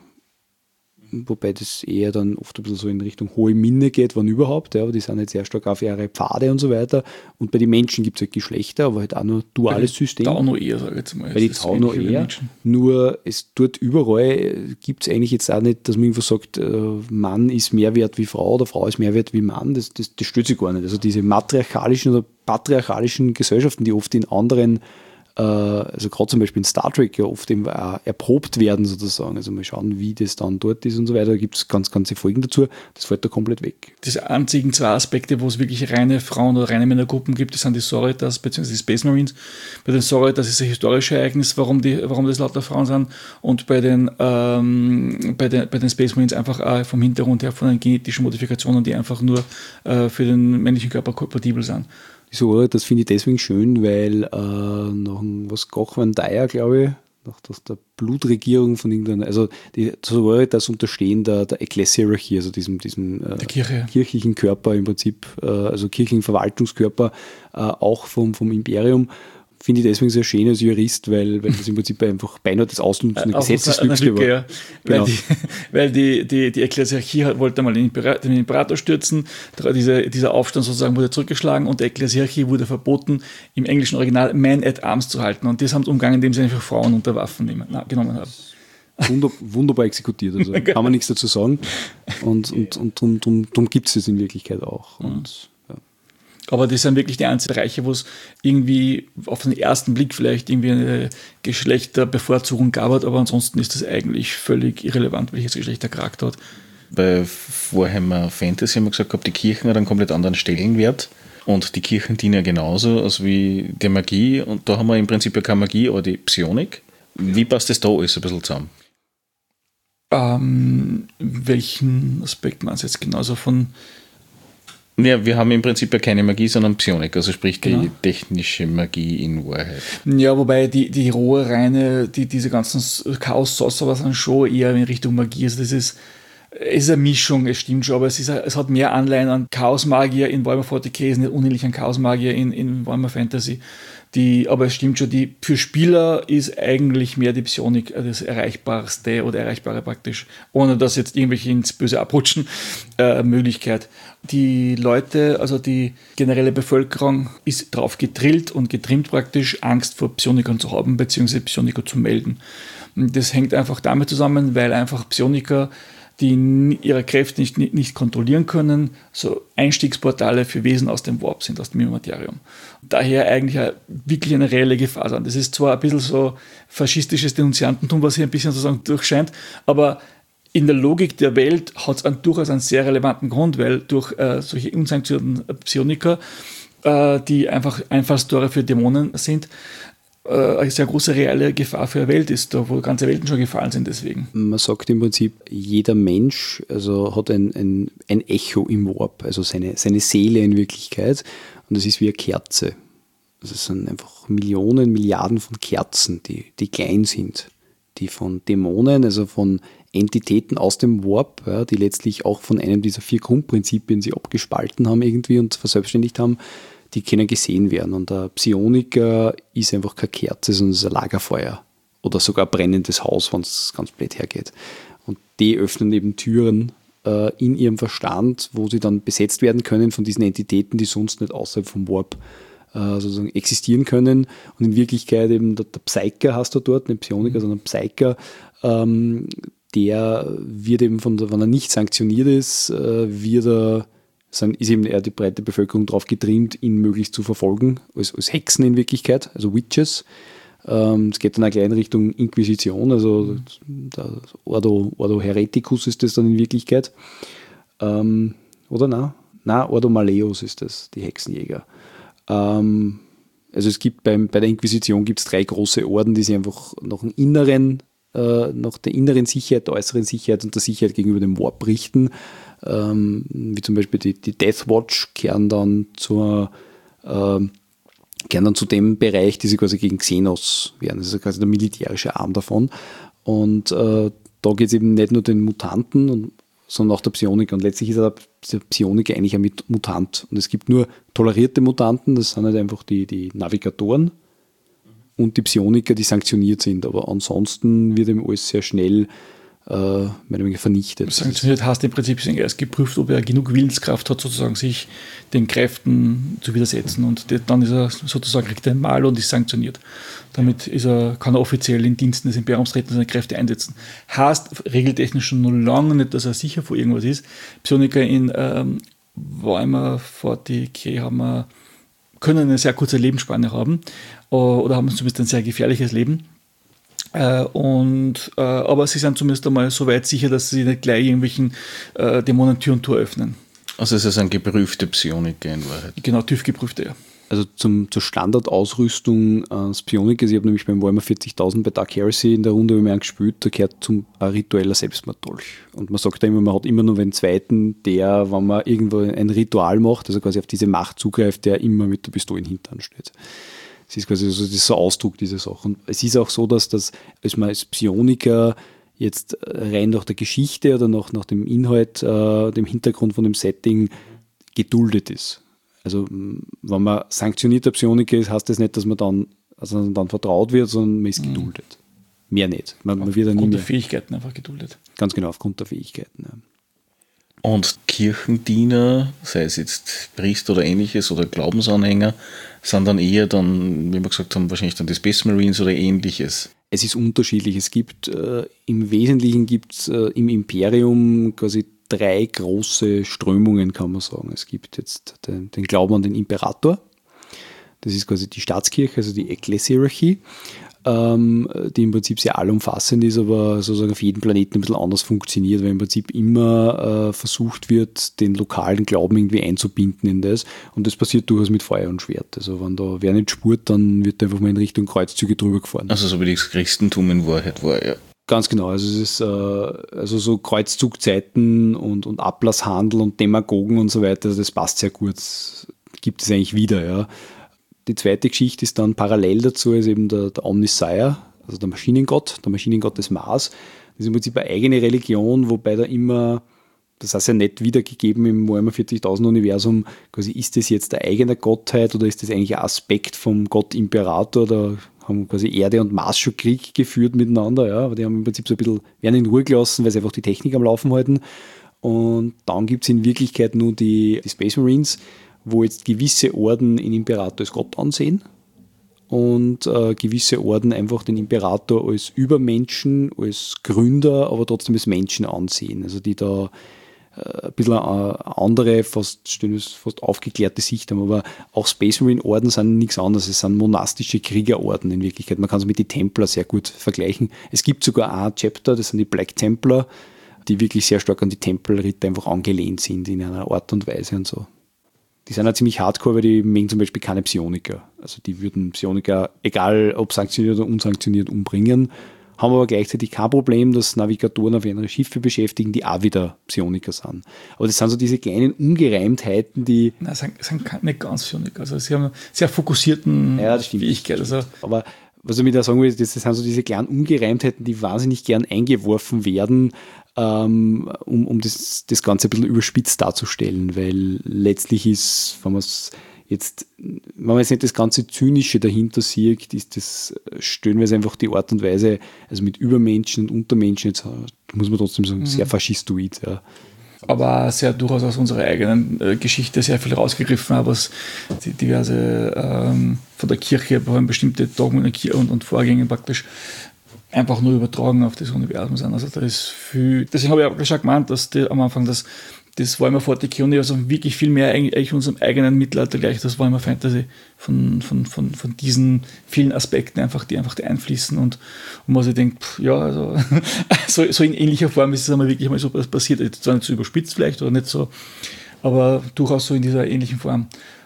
Wobei das eher dann oft ein bisschen so in Richtung hohe Minne geht, wann überhaupt, ja, aber die sind jetzt sehr stark auf ihre Pfade und so weiter. Und bei den Menschen gibt es halt Geschlechter, aber halt auch nur duales System. Tauno eher, sage ich jetzt mal. Bei den Tauno eher. Nur es dort überall gibt es eigentlich jetzt auch nicht, dass man irgendwo sagt, äh, Mann ist mehr wert wie Frau oder Frau ist mehr wert wie Mann. Das, das, das stört sich gar nicht. Also diese matriarchalischen oder patriarchalischen Gesellschaften, die oft in anderen, also gerade zum Beispiel in Star Trek ja oft eben auch erprobt werden sozusagen, also mal schauen, wie das dann dort ist und so weiter, da gibt es ganz ganze Folgen dazu, das fällt da komplett weg. Diese einzigen zwei Aspekte, wo es wirklich reine Frauen- oder reine Männergruppen gibt, das sind die Sororitas bzw. die Space Marines. Bei den Sororitas ist ein historisches Ereignis, warum, die, warum das lauter Frauen sind, und bei den, ähm, bei den, bei den Space Marines einfach auch vom Hintergrund her von den genetischen Modifikationen, die einfach nur äh, für den männlichen Körper kompatibel sind. So, das finde ich deswegen schön, weil äh, nach dem, was Goch Van Dyer, glaube ich, nach das, der Blutregierung von irgendeiner, also die so das Unterstehen der, der Ekklesiarchie, also diesem, diesem äh, Kirche. kirchlichen Körper im Prinzip, äh, also kirchlichen Verwaltungskörper, äh, auch vom, vom Imperium. Finde ich deswegen sehr schön als Jurist, weil, weil das im Prinzip einfach beinahe das Ausnutzen der Gesetzeslücke war. Ja. Genau. Weil, die, weil die, die, die Ekklesiarchie wollte mal den Imperator, den Imperator stürzen, diese, dieser Aufstand sozusagen wurde zurückgeschlagen und der Ekklesiarchie wurde verboten, im englischen Original Man at Arms zu halten. Und das haben sie umgangen, indem sie einfach Frauen unter Waffen nehmen, na, genommen haben. Wunder, wunderbar exekutiert, also kann man nichts dazu sagen. Und, und, und darum, darum, darum gibt es das in Wirklichkeit auch. Und, ja. Aber das sind wirklich die einzigen Bereiche, wo es irgendwie auf den ersten Blick vielleicht irgendwie eine Geschlechterbevorzugung gab, aber ansonsten ist das eigentlich völlig irrelevant, welches Geschlecht der Charakter hat. Bei Warhammer Fantasy haben wir gesagt, gehabt, die Kirchen hat einen komplett anderen Stellenwert und die Kirchen dienen ja genauso als wie die Magie, und da haben wir im Prinzip ja keine Magie, aber die Psionik. Wie passt das da alles ein bisschen zusammen? Ähm, welchen Aspekt meinst du jetzt genauso von... Ja, wir haben im Prinzip ja keine Magie, sondern Psionik, also sprich die Genau. technische Magie in Wahrheit. Ja, wobei die, die rohe, reine, die, diese ganzen Chaos-Sorcerer sind schon eher in Richtung Magie. Also das ist, es ist eine Mischung, es stimmt schon, aber es, ist, es hat mehr Anleihen an Chaos-Magier in Warhammer forty K, es ist nicht unähnlich an Chaos-Magier in, in Warhammer Fantasy. Die, aber es stimmt schon, die, für Spieler ist eigentlich mehr die Psionik das Erreichbarste oder Erreichbare praktisch, ohne dass jetzt irgendwelche ins Böse abrutschen, äh, Möglichkeit. Die Leute, also die generelle Bevölkerung ist darauf gedrillt und getrimmt praktisch, Angst vor Psionikern zu haben, beziehungsweise Psioniker zu melden. Und das hängt einfach damit zusammen, weil einfach Psioniker, die ihre Kräfte nicht, nicht, nicht kontrollieren können, so Einstiegsportale für Wesen aus dem Warp sind, aus dem Immaterium. Daher eigentlich eine, wirklich eine reelle Gefahr sind. Das ist zwar ein bisschen so faschistisches Denunziantentum, was hier ein bisschen sozusagen durchscheint, aber in der Logik der Welt hat es durchaus einen sehr relevanten Grund, weil durch äh, solche unsanktionierten Psioniker, äh, die einfach Einfallstore für Dämonen sind, eine sehr große reelle Gefahr für eine Welt ist, da wo ganze Welten schon gefallen sind deswegen. Man sagt im Prinzip, jeder Mensch also hat ein, ein, ein Echo im Warp, also seine, seine Seele in Wirklichkeit, und das ist wie eine Kerze. Also es sind einfach Millionen, Milliarden von Kerzen, die, die klein sind, die von Dämonen, also von Entitäten aus dem Warp, ja, die letztlich auch von einem dieser vier Grundprinzipien sie abgespalten haben irgendwie und verselbstständigt haben, die können gesehen werden. Und der Psioniker ist einfach keine Kerze, sondern es ist ein Lagerfeuer. Oder sogar ein brennendes Haus, wenn es ganz blöd hergeht. Und die öffnen eben Türen äh, in ihrem Verstand, wo sie dann besetzt werden können von diesen Entitäten, die sonst nicht außerhalb vom Warp äh, sozusagen existieren können. Und in Wirklichkeit eben der, der Psyker hast du dort, nicht Psioniker, sondern Psyker, ähm, der wird eben, von der, wenn er nicht sanktioniert ist, äh, wird er ist eben eher die breite Bevölkerung darauf getrimmt, ihn möglichst zu verfolgen, als, als Hexen in Wirklichkeit, also Witches. Ähm, es geht dann auch gleich in Richtung Inquisition, also der Ordo, Ordo Hereticus ist das dann in Wirklichkeit. Ähm, oder na? Na, Ordo Maleus ist das, die Hexenjäger. Ähm, also es gibt beim, bei der Inquisition gibt es drei große Orden, die sich einfach nach dem inneren, äh, nach der inneren Sicherheit, der äußeren Sicherheit und der Sicherheit gegenüber dem Warp richten. Ähm, wie zum Beispiel die, die Death Watch kehren dann, zur, äh, kehren dann zu dem Bereich, die sie quasi gegen Xenos werden. Das ist quasi der militärische Arm davon. Und äh, da geht es eben nicht nur den Mutanten, und, sondern auch der Psioniker. Und letztlich ist der Psioniker eigentlich ein Mutant. Und es gibt nur tolerierte Mutanten, das sind halt einfach die, die Navigatoren und die Psioniker, die sanktioniert sind. Aber ansonsten wird eben alles sehr schnell äh, mehr vernichtet. Sanktioniert heißt im Prinzip, er ist geprüft, ob er genug Willenskraft hat, sozusagen sich den Kräften zu widersetzen. Und dann ist er sozusagen, kriegt er ein Mal und ist sanktioniert. Damit ist er, kann er offiziell in Diensten des Imperiums treten und seine Kräfte einsetzen. Heißt regeltechnisch schon noch lange nicht, dass er sicher vor irgendwas ist. Psioniker in ähm, Warhammer vierzig K haben wir, können eine sehr kurze Lebensspanne haben oder haben zumindest ein sehr gefährliches Leben. Äh, und, äh, aber sie sind zumindest einmal so weit sicher, dass sie nicht gleich irgendwelchen äh, Dämonen Tür und Tor öffnen. Also es ist ein geprüfte Psioniker in Wahrheit. Genau, TÜV-geprüfte, ja. Also zum, zur Standardausrüstung äh, des Psionikers, ich habe nämlich beim Warhammer vierzigtausend bei Dark Heresy in der Runde wie man gespielt, da gehört zum ein ritueller Selbstmorddolch. Und man sagt da immer, man hat immer nur einen zweiten, der, wenn man irgendwo ein Ritual macht, also quasi auf diese Macht zugreift, der immer mit der Pistole in den Hintern steht. Das ist quasi so, das ist so ein Ausdruck dieser Sache. Und es ist auch so, dass das, als man als Psioniker jetzt rein nach der Geschichte oder nach, nach dem Inhalt, äh, dem Hintergrund von dem Setting geduldet ist. Also wenn man sanktionierter Psioniker ist, heißt das nicht, dass man dann, also dann vertraut wird, sondern man ist geduldet. Mhm. Mehr nicht. Man, man wird dann aufgrund nie der Fähigkeiten einfach geduldet. Ganz genau, aufgrund der Fähigkeiten. Ja. Und Kirchendiener, sei es jetzt Priester oder ähnliches oder Glaubensanhänger, sind dann eher dann, wie wir gesagt haben, wahrscheinlich dann die Space Marines oder ähnliches. Es ist unterschiedlich. Es gibt äh, im Wesentlichen gibt es äh, im Imperium quasi drei große Strömungen, kann man sagen. Es gibt jetzt den, den Glauben an den Imperator. Das ist quasi die Staatskirche, also die Ekklesiarchie, ähm, die im Prinzip sehr allumfassend ist, aber sozusagen auf jedem Planeten ein bisschen anders funktioniert, weil im Prinzip immer äh, versucht wird, den lokalen Glauben irgendwie einzubinden in das. Und das passiert durchaus mit Feuer und Schwert. Also wenn da wer nicht spurt, dann wird einfach mal in Richtung Kreuzzüge drüber gefahren. Also so wie das Christentum in Wahrheit war, ja. Ganz genau, also es ist äh, also so Kreuzzugzeiten und, und Ablasshandel und Demagogen und so weiter, also das passt sehr gut, das gibt es eigentlich wieder, ja. Die zweite Geschichte ist dann parallel dazu, ist eben der, der Omnissiah, also der Maschinengott, der Maschinengott des Mars. Das ist im Prinzip eine eigene Religion, wobei da immer, das heißt ja nicht wiedergegeben im Warhammer vierzigtausend Universum, quasi ist das jetzt eine eigene Gottheit oder ist das eigentlich ein Aspekt vom Gott Imperator, da haben quasi Erde und Mars schon Krieg geführt miteinander, ja, aber die haben im Prinzip so ein bisschen, werden in Ruhe gelassen, weil sie einfach die Technik am Laufen halten. Und dann gibt es in Wirklichkeit nur die, die Space Marines, wo jetzt gewisse Orden den Imperator als Gott ansehen und äh, gewisse Orden einfach den Imperator als Übermenschen, als Gründer, aber trotzdem als Menschen ansehen. Also die da äh, ein bisschen eine andere, fast, fast aufgeklärte Sicht haben. Aber auch Space Marine Orden sind nichts anderes. Es sind monastische Kriegerorden in Wirklichkeit. Man kann es mit den Templer sehr gut vergleichen. Es gibt sogar ein Chapter, das sind die Black Templar, die wirklich sehr stark an die Tempelritter einfach angelehnt sind in einer Art und Weise und so. Die sind ja ziemlich hardcore, weil die mögen zum Beispiel keine Psioniker. Also die würden Psioniker, egal ob sanktioniert oder unsanktioniert, umbringen, haben aber gleichzeitig kein Problem, dass Navigatoren auf ihre Schiffe beschäftigen, die auch wieder Psioniker sind. Aber das sind so diese kleinen Ungereimtheiten, die... Nein, sind, sind nicht ganz Psioniker. Also sie haben einen sehr fokussierten ja, das stimmt, Fähigkeit. Also aber was ich mir da sagen will, das sind so diese kleinen Ungereimtheiten, die wahnsinnig gern eingeworfen werden, um, um das, das Ganze ein bisschen überspitzt darzustellen, weil letztlich ist, wenn man es jetzt, wenn man jetzt nicht das ganze Zynische dahinter sieht, ist das stellenweise einfach die Art und Weise, also mit Übermenschen und Untermenschen, jetzt muss man trotzdem sagen, sehr faschistoid. Ja. Aber sehr durchaus aus unserer eigenen äh, Geschichte sehr viel rausgegriffen haben, was die diverse ähm, von der Kirche, vor allem bestimmte Dogmen und, und Vorgänge praktisch einfach nur übertragen auf das Universum sind. Also da ist viel, deswegen habe ich auch schon gemeint, dass die, am Anfang das, das Warhammer vierzig Universum wirklich viel mehr eigentlich unserem eigenen Mittelalter gleich, das Warhammer Fantasy von, von, von, von diesen vielen Aspekten einfach, die einfach da einfließen und, und man sich denkt, pff, ja, also so, so in ähnlicher Form ist es einmal wirklich mal so passiert, jetzt zwar nicht so überspitzt vielleicht oder nicht so, aber durchaus so in dieser ähnlichen Form.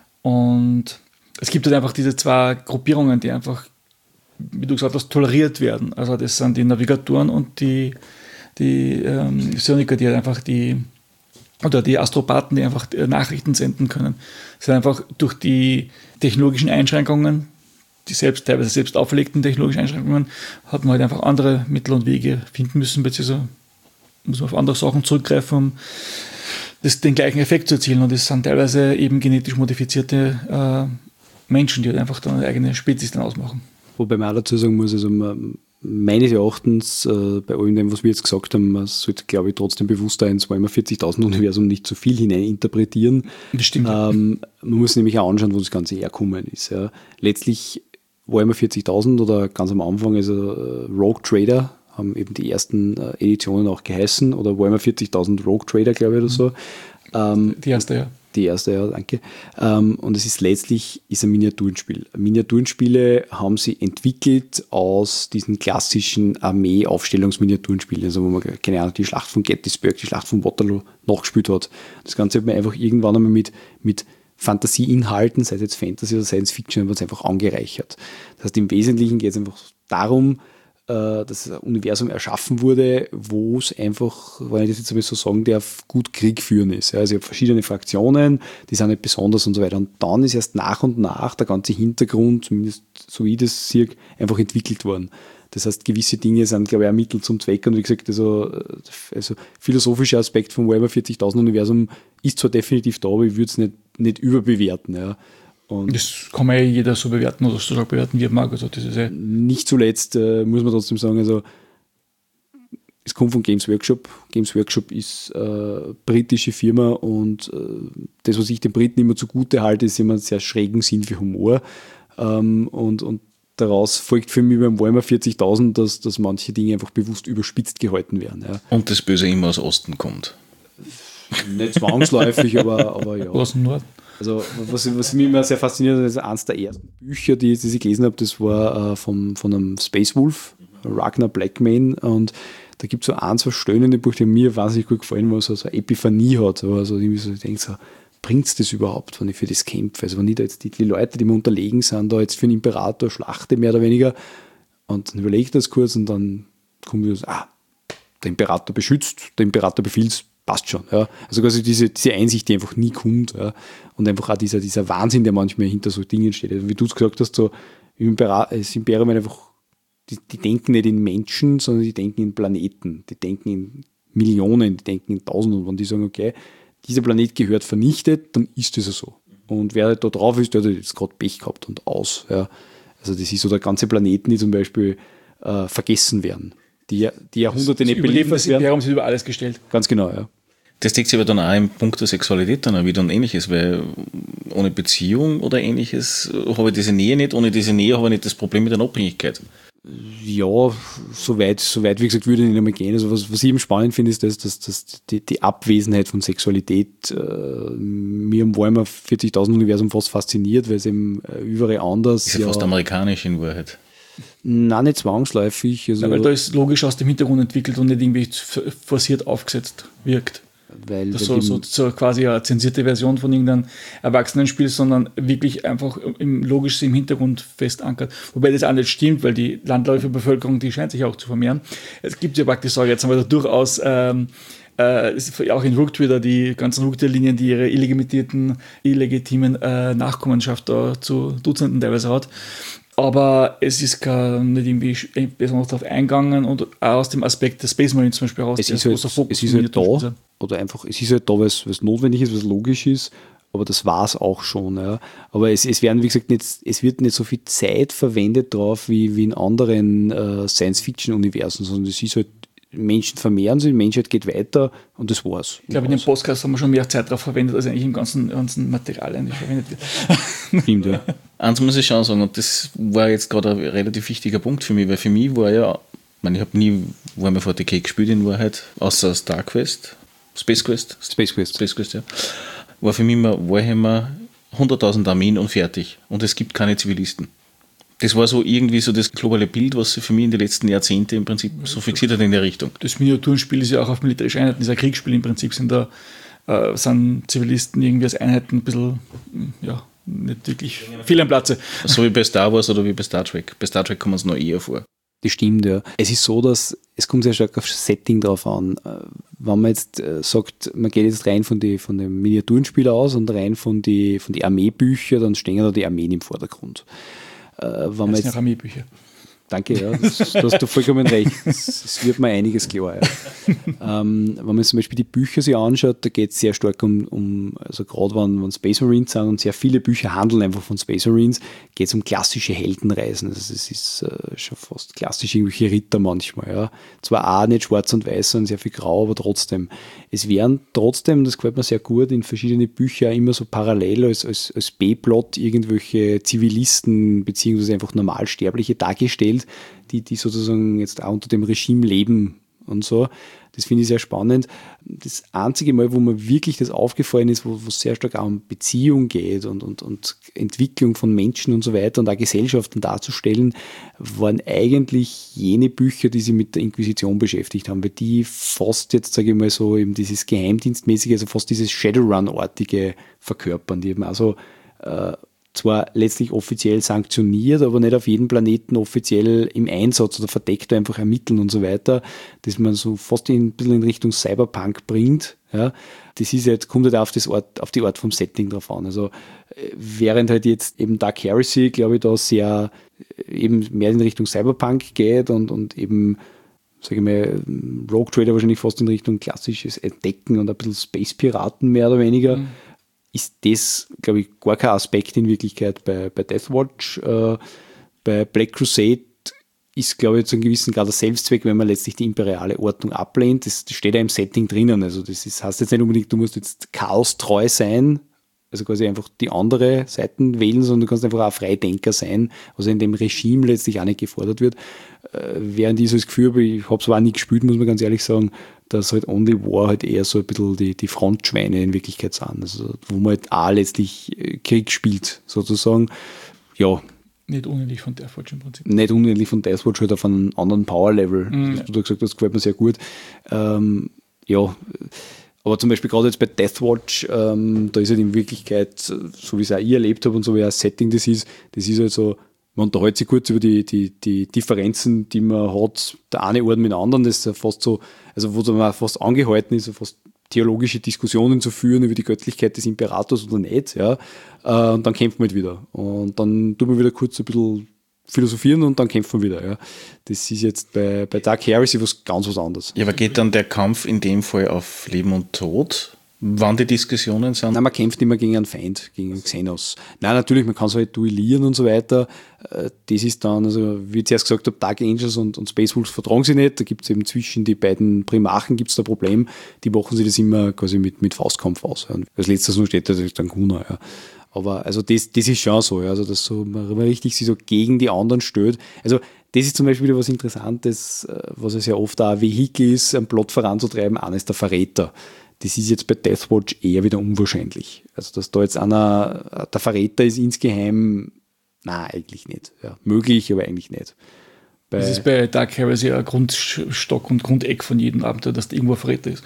Und es gibt halt einfach diese zwei Gruppierungen, die einfach, wie du gesagt hast, toleriert werden. Also das sind die Navigatoren und die, die ähm, Psioniker, die halt einfach die, oder die Astropathen, die einfach Nachrichten senden können. Das sind einfach durch die technologischen Einschränkungen, die selbst, teilweise selbst auferlegten technologischen Einschränkungen, hat man halt einfach andere Mittel und Wege finden müssen, beziehungsweise muss man auf andere Sachen zurückgreifen, um das, den gleichen Effekt zu erzielen. Und das sind teilweise eben genetisch modifizierte äh, Menschen, die halt einfach dann eine eigene Spezies dann ausmachen. Wobei man auch dazu sagen muss, also man, meines Erachtens, äh, bei allem dem, was wir jetzt gesagt haben, man sollte, glaube ich, trotzdem bewusst da ins Warhammer vierzigtausend Universum nicht zu viel hineininterpretieren. Das stimmt. Ähm, man muss nämlich auch anschauen, wo das Ganze herkommen ist. Ja. Letztlich Warhammer vierzigtausend oder ganz am Anfang, also äh, Rogue Trader, haben eben die ersten äh, Editionen auch geheißen, oder Warhammer vierzigtausend Rogue Trader, glaube ich, oder so. Ähm, die erste, ja. Die erste, ja, danke. Ähm, und es ist letztlich ist ein Miniaturenspiel. Miniaturenspiele haben sie entwickelt aus diesen klassischen Armee-Aufstellungsminiaturenspielen, also wo man, keine Ahnung, die Schlacht von Gettysburg, die Schlacht von Waterloo nachgespielt hat. Das Ganze hat man einfach irgendwann einmal mit, mit Fantasieinhalten, sei es jetzt Fantasy oder Science Fiction, wird es einfach angereichert. Das heißt, im Wesentlichen geht es einfach darum, dass ein Universum erschaffen wurde, wo es einfach, wenn ich das jetzt einmal so sagen darf, gut Krieg führen ist. Ja, also ich habe verschiedene Fraktionen, die sind nicht besonders und so weiter. Und dann ist erst nach und nach der ganze Hintergrund, zumindest so wie ich das sehe, einfach entwickelt worden. Das heißt, gewisse Dinge sind, glaube ich, ein Mittel zum Zweck. Und wie gesagt, also, also philosophischer Aspekt vom Warhammer vierzigtausend Universum ist zwar definitiv da, aber ich würde es nicht, nicht überbewerten. Ja. Und das kann man ja jeder so bewerten oder so bewerten, wie er mag. Also das ist ja nicht zuletzt äh, muss man trotzdem sagen, also es kommt von Games Workshop. Games Workshop ist eine britische Firma und äh, das, was ich den Briten immer zugute halte, ist immer einen sehr schrägen Sinn für Humor. Ähm, und, und daraus folgt für mich beim Warhammer vierzigtausend, dass, dass manche Dinge einfach bewusst überspitzt gehalten werden. Ja. Und das Böse immer aus Osten kommt. Nicht zwangsläufig, aber, aber ja. Aus dem Norden. Also was, was mich immer sehr fasziniert hat, ist eines der ersten Bücher, die, die ich gelesen habe, das war äh, vom, von einem Space Wolf, Ragnar Blackmane, und da gibt es so ein, zwei Stellen in dem Buch, die mir wahnsinnig gut gefallen, wo es so eine Epiphanie hat. Also irgendwie so, ich denke so, bringt es das überhaupt, wenn ich für das kämpfe? Also wenn ich da jetzt die, die Leute, die mir unterlegen sind, da jetzt für einen Imperator schlachte, mehr oder weniger, und dann überlege ich das kurz und dann kommt mir so, ah, der Imperator beschützt, der Imperator befiehlt, passt schon. Ja. Also quasi diese, diese Einsicht, die einfach nie kommt. Ja. Und einfach auch dieser, dieser Wahnsinn, der manchmal hinter so Dingen steht. Also wie du es gesagt hast, so im Imperium, das Imperium einfach, die, die denken nicht in Menschen, sondern die denken in Planeten. Die denken in Millionen, die denken in Tausenden. Und wenn die sagen, okay, dieser Planet gehört vernichtet, dann ist das so. Und wer da drauf ist, der hat jetzt gerade Pech gehabt und aus. Ja. Also das ist so der ganze Planeten, die zum Beispiel äh, vergessen werden. Die, die Jahrhunderte nicht beliefert werden. Wir haben sich über alles gestellt. Ganz genau, ja. Das deckt sich aber dann auch im Punkt der Sexualität dann auch wieder und Ähnliches, weil ohne Beziehung oder Ähnliches habe ich diese Nähe nicht, ohne diese Nähe habe ich nicht das Problem mit der Abhängigkeit. Ja, soweit, soweit wie gesagt, würde ich nicht einmal gehen. Also was, was ich eben spannend finde, ist, dass, dass, dass die, die Abwesenheit von Sexualität äh, mir im Warhammer vierzigtausend Universum fast fasziniert, weil es eben äh, überall anders ist ja, ja fast amerikanisch in Wahrheit. Nein, nicht zwangsläufig. Also, ja, weil da ist logisch aus dem Hintergrund entwickelt und nicht irgendwie forciert aufgesetzt wirkt. Weil das so, so, so quasi eine zensierte Version von irgendeinem Erwachsenenspiel, sondern wirklich einfach im, logisch im Hintergrund fest ankert. Wobei das auch nicht stimmt, weil die Landläuferbevölkerung, die scheint sich auch zu vermehren. Es gibt ja praktisch, sage jetzt haben wir da durchaus ähm, äh, auch in Rook wieder die ganzen Rook-Linien, die ihre illimitierten, illegitimen äh, Nachkommenschaft da zu Dutzenden teilweise hat. Aber es ist gar nicht irgendwie besonders darauf eingegangen und auch aus dem Aspekt des Space Marine zum Beispiel raus. Es ist halt, Fokus es ist halt da, oder einfach, es ist halt da, weil es notwendig ist, was logisch ist, aber das war es auch schon. Ja. Aber es, es werden, wie gesagt, nicht, es wird nicht so viel Zeit verwendet drauf wie, wie in anderen äh, Science-Fiction-Universen, sondern es ist halt, Menschen vermehren sich, die Menschheit geht weiter und das war's. Ich glaube, in dem Podcast haben wir schon mehr Zeit darauf verwendet, als eigentlich im ganzen, ganzen Material eigentlich verwendet wird. Stimmt, ja. Eins muss ich schon sagen, und das war jetzt gerade ein relativ wichtiger Punkt für mich, weil für mich war ja, ich meine, ich habe nie Warhammer vierzig K gespielt in Wahrheit, außer Star Quest, Space Quest. Space Quest. Space Quest, ja. War für mich immer Warhammer hunderttausend Armeen und fertig. Und es gibt keine Zivilisten. Das war so irgendwie so das globale Bild, was sich für mich in den letzten Jahrzehnten im Prinzip so fixiert hat in der Richtung. Das Miniaturenspiel ist ja auch auf militärische Einheiten, das ist ein Kriegsspiel im Prinzip, sind da äh, sind Zivilisten irgendwie als Einheiten ein bisschen, ja, nicht wirklich viel am Platze. So wie bei Star Wars oder wie bei Star Trek. Bei Star Trek kommen es noch eher vor. Das stimmt, ja. Es ist so, dass es kommt sehr stark aufs Setting drauf an. Wenn man jetzt äh, sagt, man geht jetzt rein von, die, von dem Miniaturenspiel aus und rein von den von die Armeebüchern, dann stehen da die Armeen im Vordergrund. Äh, wenn das man sind jetzt, ja Armeebücher. Danke, ja, das, da hast du vollkommen recht. Es wird mir einiges klar. Ja. ähm, wenn man zum Beispiel die Bücher sich anschaut, da geht es sehr stark um, um also gerade wenn, wenn Space Marines sind und sehr viele Bücher handeln einfach von Space Marines, geht es um klassische Heldenreisen. Also es ist äh, schon fast klassisch irgendwelche Ritter manchmal. Ja. Zwar auch nicht schwarz und weiß, sondern sehr viel grau, aber trotzdem. Es werden trotzdem, das gefällt mir sehr gut, in verschiedene Bücher immer so parallel als, als, als B-Plot irgendwelche Zivilisten beziehungsweise einfach Normalsterbliche dargestellt, die, die sozusagen jetzt auch unter dem Regime leben und so. Das finde ich sehr spannend. Das einzige Mal, wo mir wirklich das aufgefallen ist, wo es sehr stark auch um Beziehung geht und, und, und Entwicklung von Menschen und so weiter und auch Gesellschaften darzustellen, waren eigentlich jene Bücher, die sich mit der Inquisition beschäftigt haben, weil die fast jetzt, sage ich mal so, eben dieses Geheimdienstmäßige, also fast dieses Shadowrun-artige verkörpern, die eben also äh, zwar letztlich offiziell sanktioniert, aber nicht auf jedem Planeten offiziell im Einsatz oder verdeckt einfach ermitteln und so weiter, dass man so fast in, ein bisschen in Richtung Cyberpunk bringt. Ja. Das ist jetzt, kommt halt auf, das Art, auf die Art vom Setting drauf an. Also während halt jetzt eben Dark Heresy, glaube ich, da sehr eben mehr in Richtung Cyberpunk geht und, und eben, sage ich mal, Rogue Trader wahrscheinlich fast in Richtung klassisches Entdecken und ein bisschen Space-Piraten mehr oder weniger, mhm. ist das, glaube ich, gar kein Aspekt in Wirklichkeit bei, bei Deathwatch. Äh, bei Black Crusade ist, glaube ich, zu einem gewissen Grad der Selbstzweck, wenn man letztlich die imperiale Ordnung ablehnt. Das, das steht ja im Setting drinnen. Also das ist, heißt jetzt nicht unbedingt, du musst jetzt chaostreu sein, also quasi einfach die andere Seiten wählen, sondern du kannst einfach auch Freidenker sein, was in dem Regime letztlich auch nicht gefordert wird. Äh, während ich so das Gefühl habe, ich habe es zwar nie gespielt, muss man ganz ehrlich sagen, dass halt Only War halt eher so ein bisschen die, die Frontschweine in Wirklichkeit sind. Also wo man halt auch letztlich Krieg spielt, sozusagen. Ja. Nicht unähnlich von Deathwatch im Prinzip. Nicht unähnlich von Deathwatch, halt auf einem anderen Power-Level. Mhm. Das, du hast gesagt, das gefällt mir sehr gut. Ähm, ja, aber zum Beispiel gerade jetzt bei Deathwatch, ähm, da ist halt in Wirklichkeit, so wie ich es auch ich erlebt habe und so wie auch das Setting das ist, das ist halt so, man unterhält sich kurz über die, die, die Differenzen, die man hat, der eine Orden mit dem anderen, das ist ja fast so, also wo man fast angehalten ist, fast theologische Diskussionen zu führen über die Göttlichkeit des Imperators oder nicht, ja, äh, und dann kämpft man halt wieder. Und dann tut man wieder kurz ein bisschen philosophieren und dann kämpft man wieder, ja. Das ist jetzt bei, bei Dark Heresy was ganz was anderes. Ja, aber geht dann der Kampf in dem Fall auf Leben und Tod? Wann die Diskussionen sind? Nein, man kämpft immer gegen einen Feind, gegen einen Xenos. Nein, natürlich, man kann es halt duellieren und so weiter. Das ist dann, also wie ich zuerst gesagt habe, Dark Angels und, und Space Wolves vertragen sich nicht. Da gibt es eben zwischen die beiden Primarchen gibt's da ein Problem. Die machen sich das immer quasi mit, mit Faustkampf aus. Ja. Als letztes nur steht da dann Kuna, ja. Aber also das, das ist schon so, ja. Also dass so man richtig sich so gegen die anderen stößt. Also das ist zum Beispiel wieder was Interessantes, was ja sehr oft auch ein Vehikel ist, einen Plot voranzutreiben. Eines der Verräter. Das ist jetzt bei Deathwatch eher wieder unwahrscheinlich. Also, dass da jetzt einer der Verräter ist insgeheim, nein, eigentlich nicht. Ja, möglich, aber eigentlich nicht. Bei das ist bei Dark Heresy ein Grundstock und Grundeck von jedem Abenteuer, dass da irgendwo ein Verräter ist.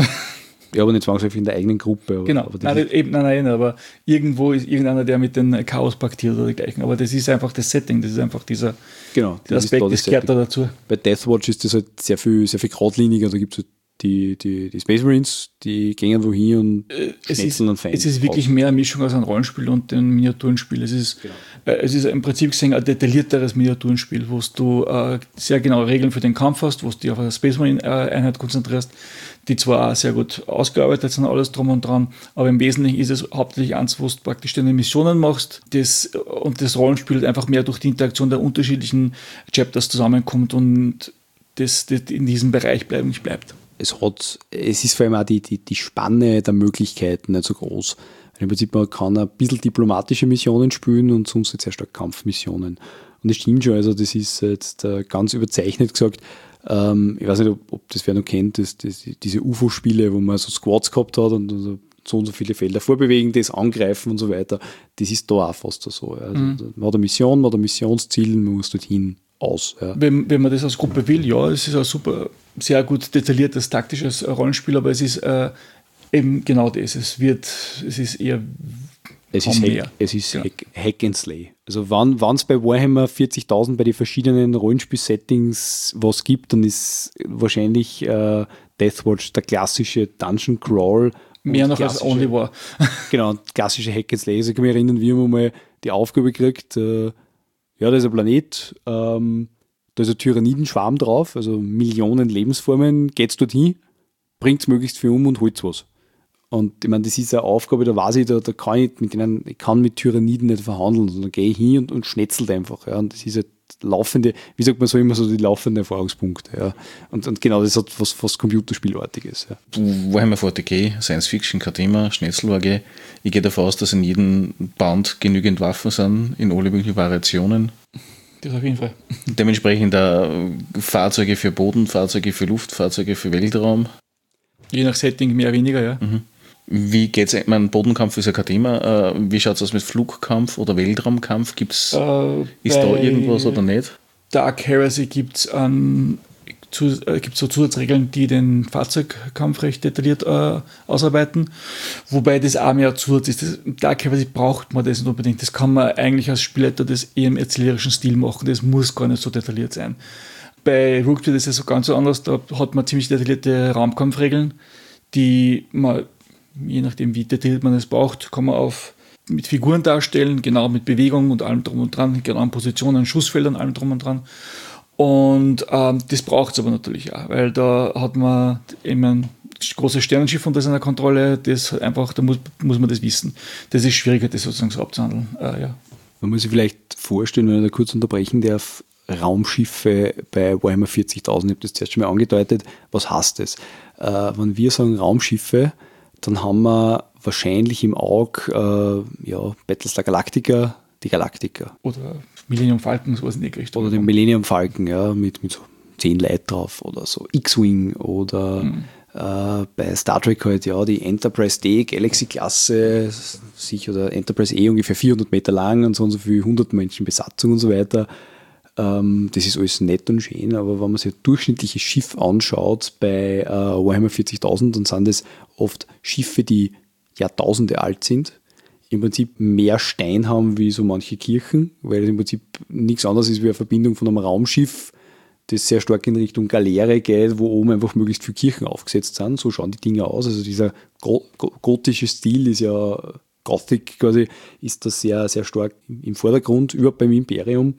Ja, aber nicht zwangsläufig in der eigenen Gruppe. Aber, genau, aber nein, eben, nein, nein, aber irgendwo ist irgendeiner, der mit den Chaos paktiert oder dergleichen. Aber das ist einfach das Setting, das ist einfach dieser, genau, dieser Aspekt, das, das gehört da dazu. Bei Deathwatch ist das halt sehr viel, sehr viel geradliniger, da gibt es halt Die, die, die Space Marines, die gehen wohin und es ist, und Fans. Es ist wirklich aus. mehr eine Mischung aus einem Rollenspiel und einem Miniaturenspiel. Es ist, genau. äh, es ist im Prinzip gesehen ein detaillierteres Miniaturenspiel, wo du äh, sehr genaue Regeln für den Kampf hast, wo du dich auf eine Space Marine Einheit konzentrierst, die zwar auch sehr gut ausgearbeitet sind, alles drum und dran, aber im Wesentlichen ist es hauptsächlich eins, wo du praktisch deine Missionen machst das, und das Rollenspiel einfach mehr durch die Interaktion der unterschiedlichen Chapters zusammenkommt und das, das in diesem Bereich bleibt, nicht bleibt. Es hat, es ist vor allem auch die, die, die Spanne der Möglichkeiten nicht so groß. Im Prinzip, man kann ein bisschen diplomatische Missionen spielen und sonst sehr stark Kampfmissionen. Und das stimmt schon, also das ist jetzt ganz überzeichnet gesagt. Ähm, ich weiß nicht, ob, ob das wer noch kennt, das, das, diese U F O-Spiele, wo man so Squads gehabt hat und so, so und so viele Felder vorbewegen, das angreifen und so weiter. Das ist da auch fast so. Also, mhm. Man hat eine Mission, man hat ein Missionsziel, man muss dorthin aus. Ja. Wenn, wenn man das als Gruppe will, ja, es ist ein super, sehr gut detailliertes taktisches Rollenspiel, aber es ist äh, eben genau das. Es wird, es ist eher es ist, Hack, es ist genau. Hack, Hack and Slay. Also wann es bei Warhammer vierzigtausend bei den verschiedenen Rollenspiel-Settings was gibt, dann ist wahrscheinlich äh, Deathwatch der klassische Dungeon Crawl. Mehr noch als Only War. Genau, klassische Hack and Slay. Also ich kann mich erinnern, wir haben mal die Aufgabe gekriegt, äh, Ja, da ist ein Planet, ähm, da ist ein Tyrannidenschwarm drauf, also Millionen Lebensformen, geht's dorthin, bringt's möglichst viel um und holt's was. Und ich meine, das ist eine Aufgabe, da weiß ich, da, da kann ich mit denen, ich kann mit Tyranniden nicht verhandeln, sondern gehe ich hin und, und schnetzelt einfach. Ja. Und das ist halt laufende, wie sagt man so immer so, die laufenden Erfahrungspunkte. Ja. Und, und genau, das hat was fast Computerspielartiges. Ja. Warhammer vierzig K, Science Fiction, kein Thema, Schnetzelwaage. Ich gehe davon aus, dass in jedem Band genügend Waffen sind, in alle möglichen Variationen. Das auf jeden Fall. Dementsprechend äh, Fahrzeuge für Boden, Fahrzeuge für Luft, Fahrzeuge für Weltraum. Je nach Setting mehr, weniger, ja. Mhm. Wie geht's? Ich meine, Bodenkampf ist ja kein Thema. Äh, wie schaut es aus mit Flugkampf oder Weltraumkampf? Gibt's, äh, ist da irgendwas oder nicht? Dark Heresy gibt es ähm, zu, äh, so Zusatzregeln, die den Fahrzeugkampf recht detailliert äh, ausarbeiten. Wobei das auch mehr Zusatz ist. Das, Dark Heresy braucht man das nicht unbedingt. Das kann man eigentlich als Spielleiter des eher im erzählerischen Stil machen. Das muss gar nicht so detailliert sein. Bei Rogue Trader ist es so ganz so anders. Da hat man ziemlich detaillierte Raumkampfregeln, die man, je nachdem wie detailliert man es braucht, kann man auf, mit Figuren darstellen, genau mit Bewegung und allem drum und dran, genauen Positionen, Schussfeldern, allem drum und dran. Und ähm, das braucht es aber natürlich auch, weil da hat man eben ein großes Sternenschiff unter seiner Kontrolle, das einfach, da muss, muss man das wissen. Das ist schwieriger, das sozusagen so abzuhandeln. Äh, ja. Man muss sich vielleicht vorstellen, wenn ich da kurz unterbrechen darf, Raumschiffe bei Warhammer vierzigtausend, ich habe das zuerst schon mal angedeutet, was heißt das? Äh, wenn wir sagen Raumschiffe, dann haben wir wahrscheinlich im Auge äh, ja, Battlestar Galactica, die Galactica. Oder Millennium Falcon, sowas in die Richtung. Oder den Millennium Falcon, ja, mit, mit so zehn Leuten drauf oder so X-Wing oder mhm. äh, bei Star Trek halt, ja, die Enterprise D, Galaxy-Klasse, sich oder Enterprise E ungefähr vierhundert Meter lang und so und so viel hundert Menschen Besatzung und so weiter. Das ist alles nett und schön, aber wenn man sich ein durchschnittliches Schiff anschaut bei äh, Warhammer vierzigtausend, dann sind das oft Schiffe, die Jahrtausende alt sind, im Prinzip mehr Stein haben wie so manche Kirchen, weil es im Prinzip nichts anderes ist wie eine Verbindung von einem Raumschiff, das sehr stark in Richtung Galeere geht, wo oben einfach möglichst viele Kirchen aufgesetzt sind. So schauen die Dinge aus. Also dieser gotische Stil ist ja, Gothic quasi, ist da sehr, sehr stark im Vordergrund, überhaupt beim Imperium.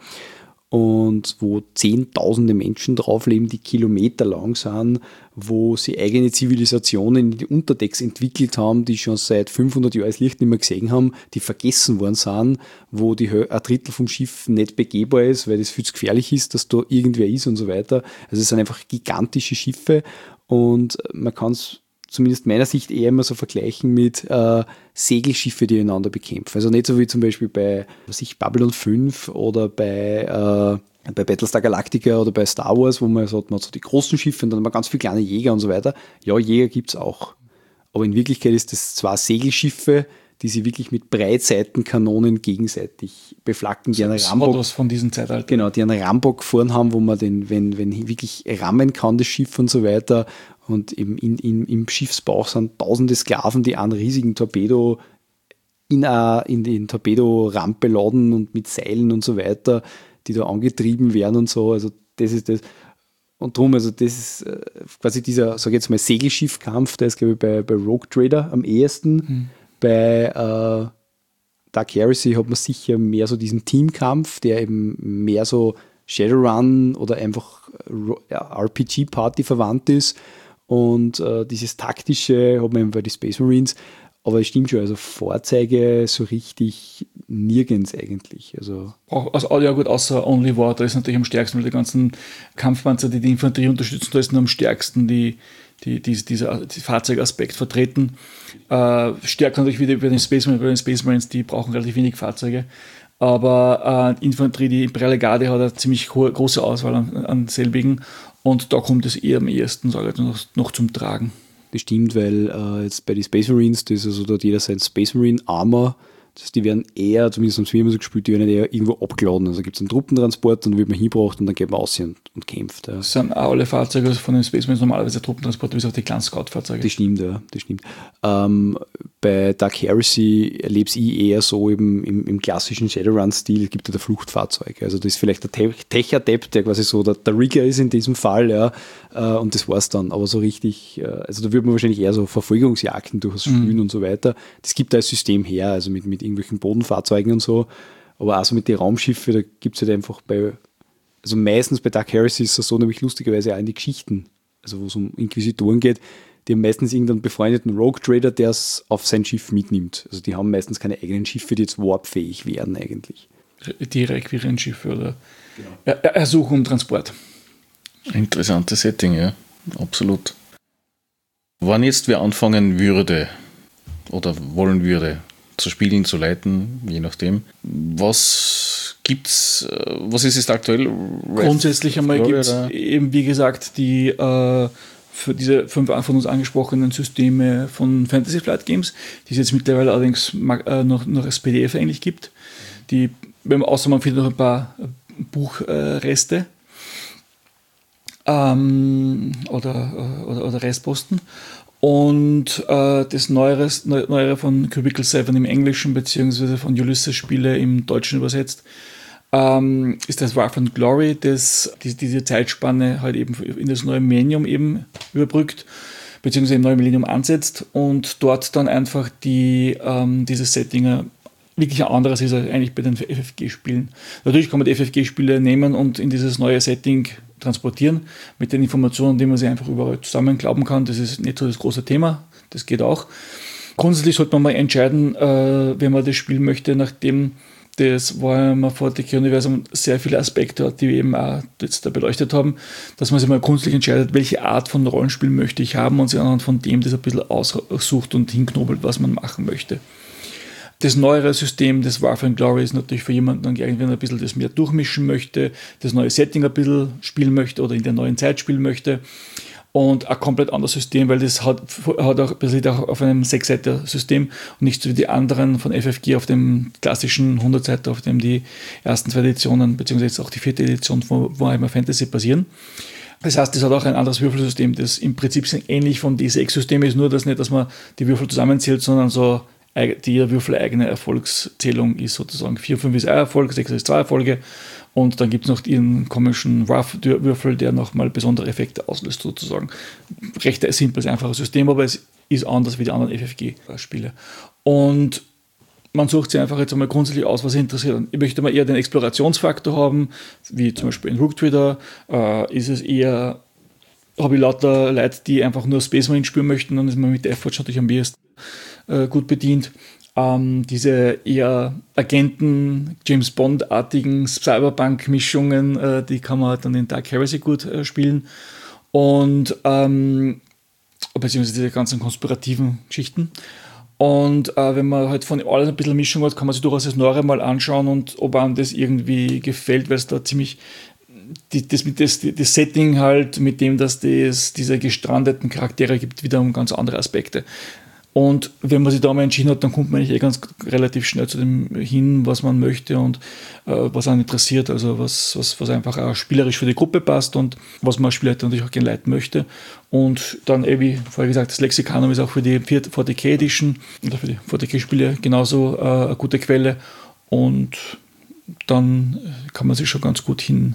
Und wo zehntausende Menschen drauf leben, die kilometerlang sind, wo sie eigene Zivilisationen in die Unterdecks entwickelt haben, die schon seit fünfhundert Jahren das Licht nicht mehr gesehen haben, die vergessen worden sind, wo die ein Drittel vom Schiff nicht begehbar ist, weil das viel zu gefährlich ist, dass da irgendwer ist und so weiter. Also es sind einfach gigantische Schiffe und man kann es zumindest meiner Sicht eher immer so vergleichen mit äh, Segelschiffe, die einander bekämpfen. Also nicht so wie zum Beispiel bei was ich, Babylon fünf oder bei, äh, bei Battlestar Galactica oder bei Star Wars, wo man sagt, man hat so die großen Schiffe und dann hat man ganz viele kleine Jäger und so weiter. Ja, Jäger gibt es auch. Aber in Wirklichkeit ist das zwar Segelschiffe, die sie wirklich mit Breitseitenkanonen gegenseitig beflaggen, die einen Rambock von diesen Zeitalter. Genau, die einen Rambock vorn haben, wo man den, wenn, wenn wirklich rammen kann, das Schiff und so weiter. Und im, in, in, im Schiffsbauch sind tausende Sklaven, die einen riesigen Torpedo in, a, in den Torpedorampe laden und mit Seilen und so weiter, die da angetrieben werden und so. Also das ist das. Und drum, also das ist äh, quasi dieser, sag ich jetzt mal, Segelschiffkampf, der ist, glaube ich, bei, bei Rogue Trader am ehesten. Mhm. Bei äh, Dark Heresy hat man sicher mehr so diesen Teamkampf, der eben mehr so Shadowrun oder einfach ja, R P G-Party verwandt ist. Und äh, dieses taktische hat man eben bei den Space Marines. Aber es stimmt schon, also Fahrzeuge so richtig nirgends eigentlich. Also, auch, also ja gut, außer Only War, da ist natürlich am stärksten, weil die ganzen Kampfpanzer, die die Infanterie unterstützen, da ist nur am stärksten die, die, die, dieser die Fahrzeugaspekt vertreten. Äh, stärker natürlich wieder bei den Space Marines, bei den Space Marines, die brauchen relativ wenig Fahrzeuge. Aber äh, Infanterie, die Imperiale Garde hat eine ziemlich hohe, große Auswahl an, an selbigen. Und da kommt es eher am ehesten, sage ich, noch, noch zum Tragen. Das stimmt, weil äh, jetzt bei den Space Marines, das ist also, da hat jeder sein Space Marine Armor. Das heißt, die werden eher, zumindest haben es wir immer so gespielt, die werden eher irgendwo abgeladen. Also gibt es einen Truppentransport und dann wird man hingebracht und dann geht man aus und, und kämpft. Ja. Das sind auch alle Fahrzeuge von den Space Marines normalerweise Truppentransport, wie auch die kleinen Scout-Fahrzeuge. Das stimmt, ja, das stimmt. Ähm, bei Dark Heresy erlebe ich eher so eben im, im klassischen Shadowrun-Stil, gibt es da Fluchtfahrzeuge. Also das ist vielleicht der Tech-Adept, der quasi so der, der Rigger ist in diesem Fall, ja, äh, und das war's dann. Aber so richtig, äh, also da würde man wahrscheinlich eher so Verfolgungsjagden durchaus spielen mhm. und so weiter. Das gibt da ein System her, also mit, mit irgendwelchen Bodenfahrzeugen und so. Aber auch so mit den Raumschiffen, da gibt es halt einfach bei, also meistens bei Dark Heresy ist es so, nämlich lustigerweise auch in die Geschichten, also wo es um Inquisitoren geht, die haben meistens irgendeinen befreundeten Rogue Trader, der es auf sein Schiff mitnimmt. Also die haben meistens keine eigenen Schiffe, die jetzt warpfähig wären eigentlich. Die Requirierschiffe oder genau. er Ersuchung und Transport. Interessantes Setting, ja, absolut. Wann jetzt wer anfangen würde oder wollen würde, zu spielen, zu leiten, je nachdem, was gibt's, was ist es aktuell? Grundsätzlich einmal gibt es eben, wie gesagt, die äh, für diese fünf von uns angesprochenen Systeme von Fantasy Flight Games, die es jetzt mittlerweile allerdings äh, noch, noch als P D F eigentlich gibt. Die, wenn man, außer man findet noch ein paar Buchreste äh, ähm, oder, oder, oder Restposten. Und äh, das Neuere, Neuere von Cubicle sieben im Englischen beziehungsweise von Ulysses Spiele im Deutschen übersetzt, ähm, ist das Wrath and Glory, das die, diese Zeitspanne halt eben in das neue Millennium eben überbrückt, beziehungsweise im neuen Millennium ansetzt und dort dann einfach die, ähm, dieses Setting wirklich ein anderes ist als eigentlich bei den F F G-Spielen. Natürlich kann man die F F G-Spiele nehmen und in dieses neue Setting transportieren, mit den Informationen, die man sich einfach überall zusammenklauben kann. Das ist nicht so das große Thema, das geht auch. Grundsätzlich sollte man mal entscheiden, äh, wenn man das spielen möchte, nachdem das Warhammer vierzig K-Universum sehr viele Aspekte hat, die wir eben auch jetzt da beleuchtet haben, dass man sich mal grundsätzlich entscheidet, welche Art von Rollenspiel möchte ich haben und sich anhand von dem das ein bisschen aussucht und hinknobelt, was man machen möchte. Das neuere System des Wrath and Glory ist natürlich für jemanden, der irgendwie ein bisschen das mehr durchmischen möchte, das neue Setting ein bisschen spielen möchte oder in der neuen Zeit spielen möchte. Und ein komplett anderes System, weil das hat, hat auch, basiert auch auf einem sechs-Seiter-System und nicht so wie die anderen von F F G auf dem klassischen hundert-Seiter, auf dem die ersten zwei Editionen, beziehungsweise auch die vierte Edition von Warhammer Fantasy basieren. Das heißt, das hat auch ein anderes Würfelsystem, das im Prinzip ähnlich vom D sechs-System ist, nur dass nicht, dass man die Würfel zusammenzählt, sondern so die jeder Würfel eigene Erfolgszählung ist sozusagen. vier, fünf ist ein Erfolg, sechs ist zwei Erfolge und dann gibt es noch ihren komischen Rough-Würfel, der nochmal besondere Effekte auslöst sozusagen. Recht ein simples, einfaches System, aber es ist anders wie die anderen F F G-Spiele. Und man sucht sich einfach jetzt einmal grundsätzlich aus, was interessiert. Ich möchte mal eher den Explorationsfaktor haben, wie zum Beispiel in Rook Trader, äh, ist es eher, habe ich lauter Leute, die einfach nur Space Marine spielen möchten, dann ist man mit der F-Forge natürlich am besten gut bedient. Ähm, diese eher Agenten, James Bond-artigen Cyberpunk-Mischungen, äh, die kann man dann in Dark Heresy gut äh, spielen. Und ähm, beziehungsweise diese ganzen konspirativen Geschichten. Und äh, wenn man halt von alles ein bisschen Mischung hat, kann man sich durchaus das Neuere mal anschauen und ob einem das irgendwie gefällt, weil es da ziemlich die, das, das, das Setting halt, mit dem dass das diese gestrandeten Charaktere gibt, wieder um ganz andere Aspekte. Und wenn man sich da mal entschieden hat, dann kommt man eigentlich eh ganz relativ schnell zu dem hin, was man möchte und äh, was einen interessiert, also was, was, was einfach auch spielerisch für die Gruppe passt und was man als Spieler natürlich auch gerne leiten möchte. Und dann, eh, wie vorher gesagt, das Lexikanum ist auch für die vierzig K Edition oder für die vierzig K-Spiele genauso äh, eine gute Quelle und dann kann man sich schon ganz gut hin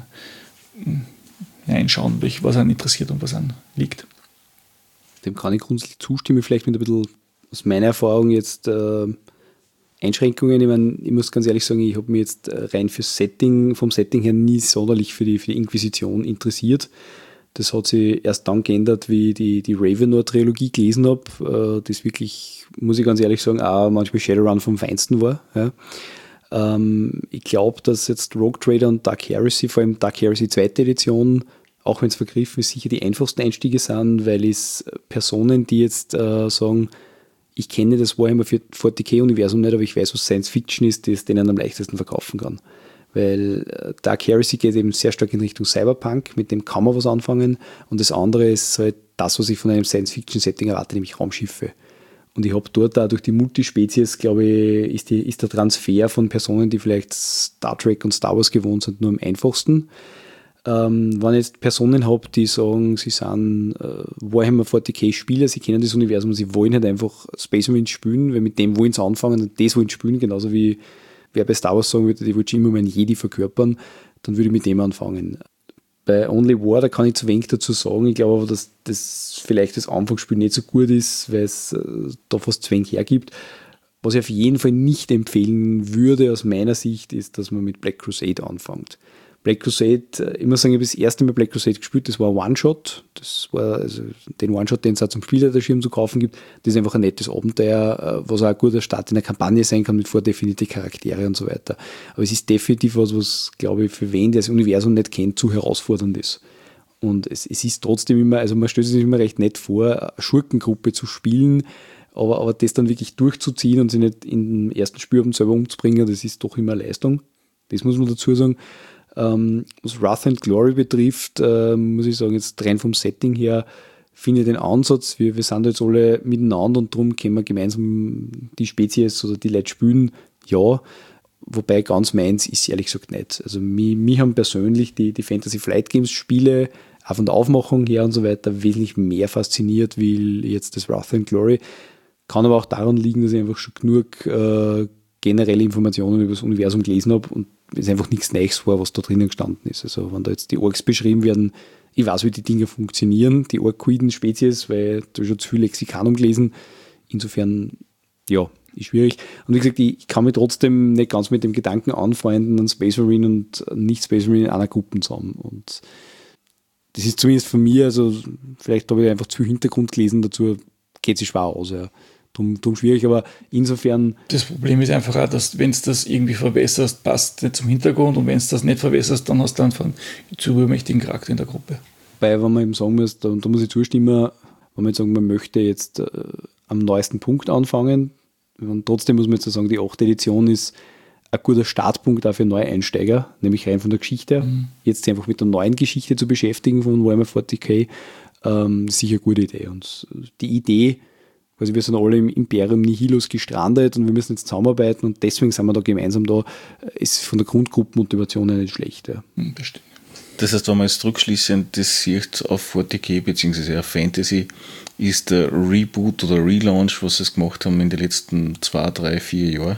hinschauen, was einen interessiert und was einen liegt. Dem kann ich grundsätzlich zustimmen, vielleicht mit ein bisschen aus meiner Erfahrung jetzt äh, Einschränkungen. Ich meine, ich muss ganz ehrlich sagen, ich habe mich jetzt rein fürs Setting, vom Setting her nie sonderlich für die, für die Inquisition interessiert. Das hat sich erst dann geändert, wie ich die, die Ravenor-Trilogie gelesen habe, äh, das wirklich, muss ich ganz ehrlich sagen, auch manchmal Shadowrun vom Feinsten war. Ja. Ähm, ich glaube, dass jetzt Rogue Trader und Dark Heresy, vor allem Dark Heresy zweite Edition, auch wenn es vergriffen ist, sicher die einfachsten Einstiege sind, weil es Personen, die jetzt äh, sagen, ich kenne das Warhammer vierzig K-Universum nicht, aber ich weiß, was Science Fiction ist, das denen am leichtesten verkaufen kann. Weil äh, Dark Heresy geht eben sehr stark in Richtung Cyberpunk, mit dem kann man was anfangen und das andere ist halt das, was ich von einem Science-Fiction-Setting erwarte, nämlich Raumschiffe. Und ich habe dort auch durch die Multispezies, glaube ich, ist, die, ist der Transfer von Personen, die vielleicht Star Trek und Star Wars gewohnt sind, nur am einfachsten. Ähm, wenn ich jetzt Personen habe, die sagen, sie sind äh, Warhammer vierzig K-Spieler, sie kennen das Universum, sie wollen halt einfach Space Marine spielen, weil mit dem wollen sie anfangen und das wollen sie spielen, genauso wie wer bei Star Wars sagen würde, die wollen schon immer meinen Jedi verkörpern, dann würde ich mit dem anfangen. Bei Only War, da kann ich zu wenig dazu sagen, ich glaube aber, dass das vielleicht das Anfangsspiel nicht so gut ist, weil es äh, da fast zu wenig hergibt. Was ich auf jeden Fall nicht empfehlen würde aus meiner Sicht, ist, dass man mit Black Crusade anfängt. Black Crusade, ich muss sagen, ich habe das erste Mal Black Crusade gespielt, das war ein One-Shot. Das war also den One-Shot, den es auch zum Spielleiterschirm zu kaufen gibt. Das ist einfach ein nettes Abenteuer, was auch ein guter Start in der Kampagne sein kann mit vordefinierten Charaktere und so weiter. Aber es ist definitiv was, was, glaube ich, für wen, der das Universum nicht kennt, zu herausfordernd ist. Und es, es ist trotzdem immer, also man stellt sich immer recht nett vor, eine Schurkengruppe zu spielen, aber, aber das dann wirklich durchzuziehen und sich nicht in den ersten Spielabend selber umzubringen, das ist doch immer eine Leistung. Das muss man dazu sagen. Ähm, was Wrath and Glory betrifft, äh, muss ich sagen, jetzt rein vom Setting her, finde ich den Ansatz, wir, wir sind jetzt alle miteinander und darum können wir gemeinsam die Spezies oder die Leute spielen, ja, wobei ganz meins ist ehrlich gesagt nicht. Also mich, mich haben persönlich die, die Fantasy Flight Games Spiele, auch von der Aufmachung her und so weiter, wesentlich mehr fasziniert wie jetzt das Wrath and Glory. Kann aber auch daran liegen, dass ich einfach schon genug äh, generelle Informationen über das Universum gelesen habe und es einfach nichts Neues war, was da drinnen gestanden ist. Also wenn da jetzt die Orks beschrieben werden, ich weiß, wie die Dinge funktionieren, die Orkoiden-Spezies, weil da schon zu viel Lexikanum gelesen. Insofern, ja, ist schwierig. Und wie gesagt, ich kann mich trotzdem nicht ganz mit dem Gedanken anfreunden, einen Space Marine und nicht Space Marine in einer Gruppe zusammen. Und das ist zumindest von mir, also vielleicht habe ich einfach zu viel Hintergrund gelesen dazu, geht sich schwer aus, ja. Drum, drum schwierig, aber insofern... Das Problem ist einfach auch, dass wenn du das irgendwie verbesserst, passt nicht zum Hintergrund und wenn du das nicht verbesserst, dann hast du einfach einen zu übermächtigen Charakter in der Gruppe. Weil, wenn man eben sagen muss, da, da muss ich zustimmen, wenn man jetzt sagen, man möchte jetzt äh, am neuesten Punkt anfangen, und trotzdem muss man jetzt sagen, die achte Edition ist ein guter Startpunkt auch für Neueinsteiger, nämlich rein von der Geschichte. Mhm. Jetzt einfach mit der neuen Geschichte zu beschäftigen von Warhammer vierzig K, ähm, ist sicher eine gute Idee. Und die Idee, also wir sind alle im Imperium Nihilus gestrandet und wir müssen jetzt zusammenarbeiten und deswegen sind wir da gemeinsam da, ist von der Grundgruppenmotivation ja nicht schlecht. Ja. Das stimmt. Das heißt, wenn man jetzt rückschließend das sieht auf vierzig K bzw. auf Fantasy, ist der Reboot oder Relaunch, was sie gemacht haben in den letzten zwei, drei, vier Jahren,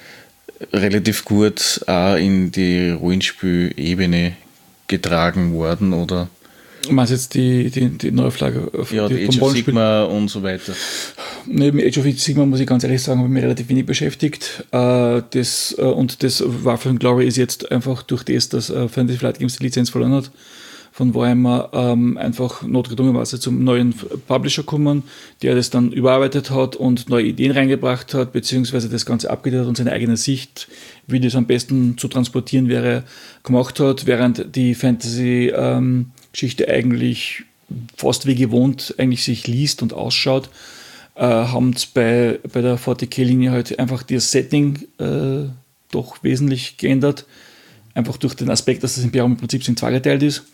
relativ gut auch in die Rollenspielebene getragen worden, oder? Du meinst jetzt die, die, die Neuauflage auf ja, die Age of Sigmar und so weiter. Neben Age of Sigmar muss ich ganz ehrlich sagen, habe ich mich relativ wenig beschäftigt. Das, und das Wrath and Glory ist jetzt einfach durch das, dass Fantasy Flight Games die Lizenz verloren hat, von Warhammer ähm, einfach notgedrungenerweise zum neuen Publisher gekommen, der das dann überarbeitet hat und neue Ideen reingebracht hat, beziehungsweise das Ganze abgedatet und seine eigene Sicht, wie das am besten zu transportieren wäre, gemacht hat, während die Fantasy ähm, Geschichte eigentlich fast wie gewohnt eigentlich sich liest und ausschaut, äh, haben es bei, bei der vierzig K-Linie halt einfach das Setting äh, doch wesentlich geändert. Einfach durch den Aspekt, dass das Imperium im Prinzip in zwei geteilt ist.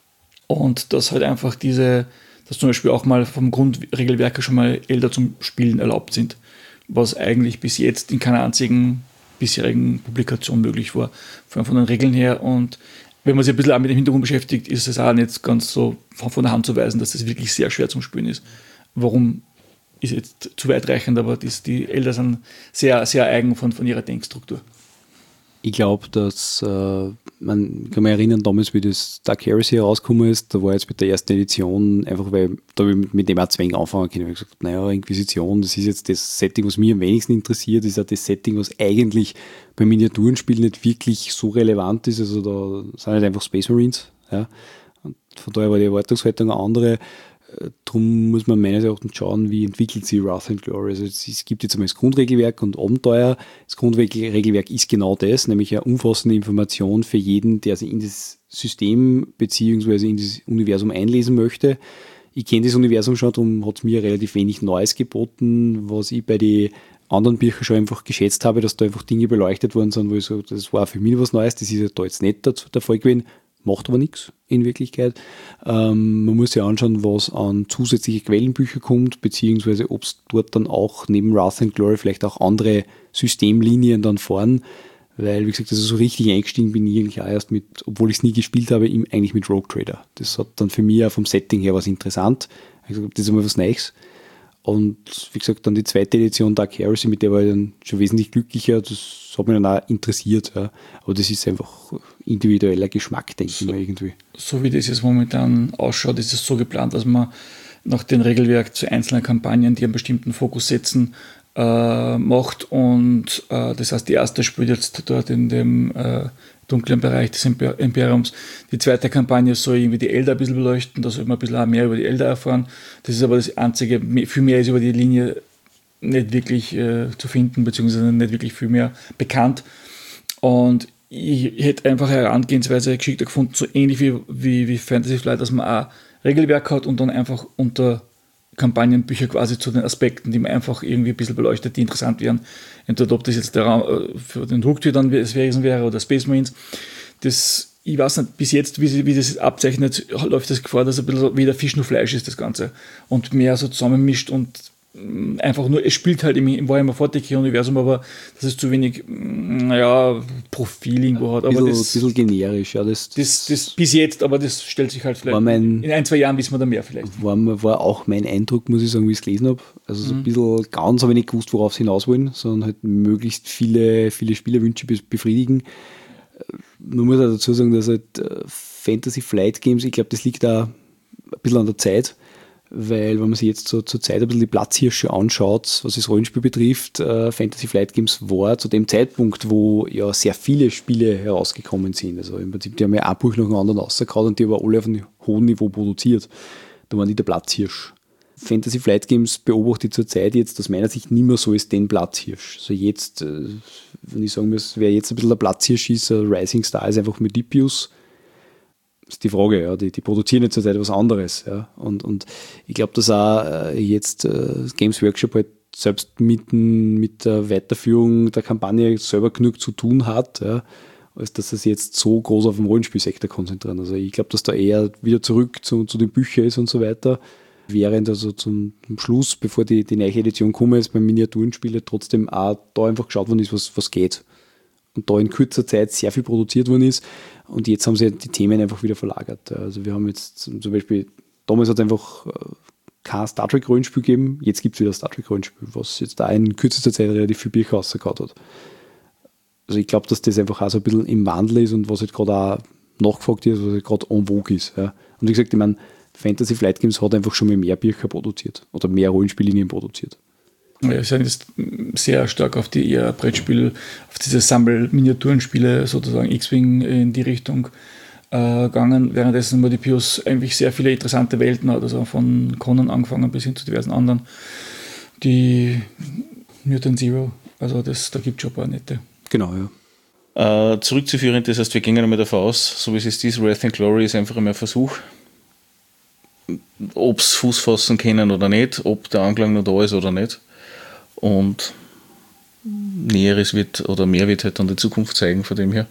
Und dass halt einfach diese, dass zum Beispiel auch mal vom Grundregelwerk schon mal Elder zum Spielen erlaubt sind, was eigentlich bis jetzt in keiner einzigen bisherigen Publikation möglich war, von, von den Regeln her. Und wenn man sich ein bisschen auch mit dem Hintergrund beschäftigt, ist es auch nicht ganz so von der Hand zu weisen, dass das wirklich sehr schwer zum Spielen ist. Warum ist jetzt zu weitreichend, aber das, die Elder sind sehr, sehr eigen von, von ihrer Denkstruktur. Ich glaube, dass, äh, man kann mich erinnern, damals, wie das Dark Heresy herausgekommen ist, da war jetzt mit der ersten Edition, einfach weil, da habe ich mit dem auch zwingend anfangen können, ich habe gesagt, naja, Inquisition, das ist jetzt das Setting, was mich am wenigsten interessiert, das ist ja das Setting, was eigentlich beim Miniaturenspiel nicht wirklich so relevant ist, also da sind halt einfach Space Marines, ja, und von daher war die Erwartungshaltung eine andere. Darum muss man meines Erachtens schauen, wie entwickelt sich Wrath and Glory. Also es gibt jetzt einmal das Grundregelwerk und Abenteuer. Das Grundregelwerk ist genau das, nämlich eine umfassende Information für jeden, der sich in das System bzw. in das Universum einlesen möchte. Ich kenne das Universum schon, darum hat es mir relativ wenig Neues geboten, was ich bei den anderen Büchern schon einfach geschätzt habe, dass da einfach Dinge beleuchtet worden sind, wo ich so, das war für mich was Neues, das ist ja da jetzt nicht der Fall gewesen. Macht aber nichts in Wirklichkeit. Ähm, man muss sich anschauen, was an zusätzliche Quellenbücher kommt, beziehungsweise ob es dort dann auch neben Wrath and Glory vielleicht auch andere Systemlinien dann fahren, weil, wie gesagt, also so richtig eingestiegen bin ich eigentlich auch erst mit, obwohl ich es nie gespielt habe, eigentlich mit Rogue Trader. Das hat dann für mich auch vom Setting her was interessant. Ich habe gesagt, das ist einmal was Neues. Und wie gesagt, dann die zweite Edition Dark Heresy, mit der war ich dann schon wesentlich glücklicher. Das hat mich dann auch interessiert. Ja. Aber das ist einfach individueller Geschmack, denke so, ich mal irgendwie. So wie das jetzt momentan ausschaut, ist es so geplant, dass man nach dem Regelwerk zu einzelnen Kampagnen, die einen bestimmten Fokus setzen, äh, macht. Und äh, das heißt, die erste spielt jetzt dort in dem äh, dunklen Bereich des Imper- Imperiums. Die zweite Kampagne soll irgendwie die Elder ein bisschen beleuchten, da soll man ein bisschen auch mehr über die Elder erfahren. Das ist aber das Einzige, viel mehr ist über die Linie nicht wirklich äh, zu finden, beziehungsweise nicht wirklich viel mehr bekannt. Und ich hätte einfach eine Herangehensweise geschickter gefunden, so ähnlich wie, wie, wie Fantasy Flight, dass man auch Regelwerk hat und dann einfach unter Kampagnenbücher quasi zu den Aspekten, die man einfach irgendwie ein bisschen beleuchtet, die interessant wären. Entweder ob das jetzt der Raum für den Drucktier dann gewesen wäre oder Space Marines. Das, ich weiß nicht, bis jetzt, wie, wie das abzeichnet, läuft das Gefahr, dass ein bisschen weder Fisch noch Fleisch ist, das Ganze. Und mehr so zusammenmischt und einfach nur, es spielt halt im, im Warhammer vierzig K-Universum, aber das ist zu wenig, naja, Profil irgendwo hat. Ein bisschen, aber das, bisschen generisch, ja. Das, das, das bis jetzt, aber das stellt sich halt vielleicht, mein, in ein, zwei Jahren wissen wir da mehr vielleicht. War, war auch mein Eindruck, muss ich sagen, wie ich es gelesen habe. Also so ein bisschen, ganz habe ich nicht gewusst, worauf sie hinaus wollen, sondern halt möglichst viele, viele Spielerwünsche befriedigen. Man muss auch dazu sagen, dass halt Fantasy Flight Games, ich glaube, das liegt da ein bisschen an der Zeit, weil wenn man sich jetzt so zur Zeit ein bisschen die Platzhirsche anschaut, was das Rollenspiel betrifft, äh, Fantasy Flight Games war zu dem Zeitpunkt, wo ja sehr viele Spiele herausgekommen sind. Also im Prinzip, die haben ja ein Buch nach dem anderen rausgehauen und die aber alle auf einem hohen Niveau produziert. Da waren die der Platzhirsch. Fantasy Flight Games beobachte ich zur Zeit jetzt aus meiner Sicht nicht mehr so als den Platzhirsch. Also jetzt, äh, wenn ich sagen muss, wer jetzt ein bisschen der Platzhirsch ist, uh, Rising Star ist einfach Medipius. Das ist die Frage, ja. Die, die produzieren jetzt zurzeit was anderes. Ja. Und, und ich glaube, dass auch äh, jetzt äh, Games Workshop halt selbst mit, mit der Weiterführung der Kampagne selber genug zu tun hat, ja, als dass es jetzt so groß auf den Rollenspielsektor konzentrieren. Also ich glaube, dass da eher wieder zurück zu, zu den Büchern ist und so weiter. Während also zum, zum Schluss, bevor die, die neue Edition kommt, ist beim Miniaturenspiele trotzdem auch da einfach geschaut worden ist, was, was geht. Und da in kurzer Zeit sehr viel produziert worden ist. Und jetzt haben sie die Themen einfach wieder verlagert. Also wir haben jetzt zum Beispiel, damals hat es einfach kein Star Trek Rollenspiel gegeben, jetzt gibt es wieder Star Trek Rollenspiel, was jetzt da in kürzester Zeit relativ viel Bücher rausgehauen hat. Also ich glaube, dass das einfach auch so ein bisschen im Wandel ist und was halt gerade auch nachgefragt ist, was halt gerade en vogue ist. Ja. Und wie gesagt, ich meine, Fantasy Flight Games hat einfach schon mal mehr Bücher produziert oder mehr Rollenspiellinien produziert. Wir sind jetzt sehr stark auf die eher Brettspiel, auf diese Sammel-Miniaturenspiele, sozusagen X-Wing in die Richtung äh, gegangen, währenddessen Modipius eigentlich sehr viele interessante Welten hat, also von Conan angefangen bis hin zu diversen anderen. Die Mutant Zero, also das, da gibt es schon ein paar nette. Genau, ja. Äh, zurückzuführen, das heißt, wir gehen einmal davon aus, so wie es ist, ist Wrath and Glory ist einfach einmal ein Versuch, ob es Fuß fassen können oder nicht, ob der Anklang noch da ist oder nicht. Und Näheres wird oder mehr wird halt dann die Zukunft zeigen von dem her.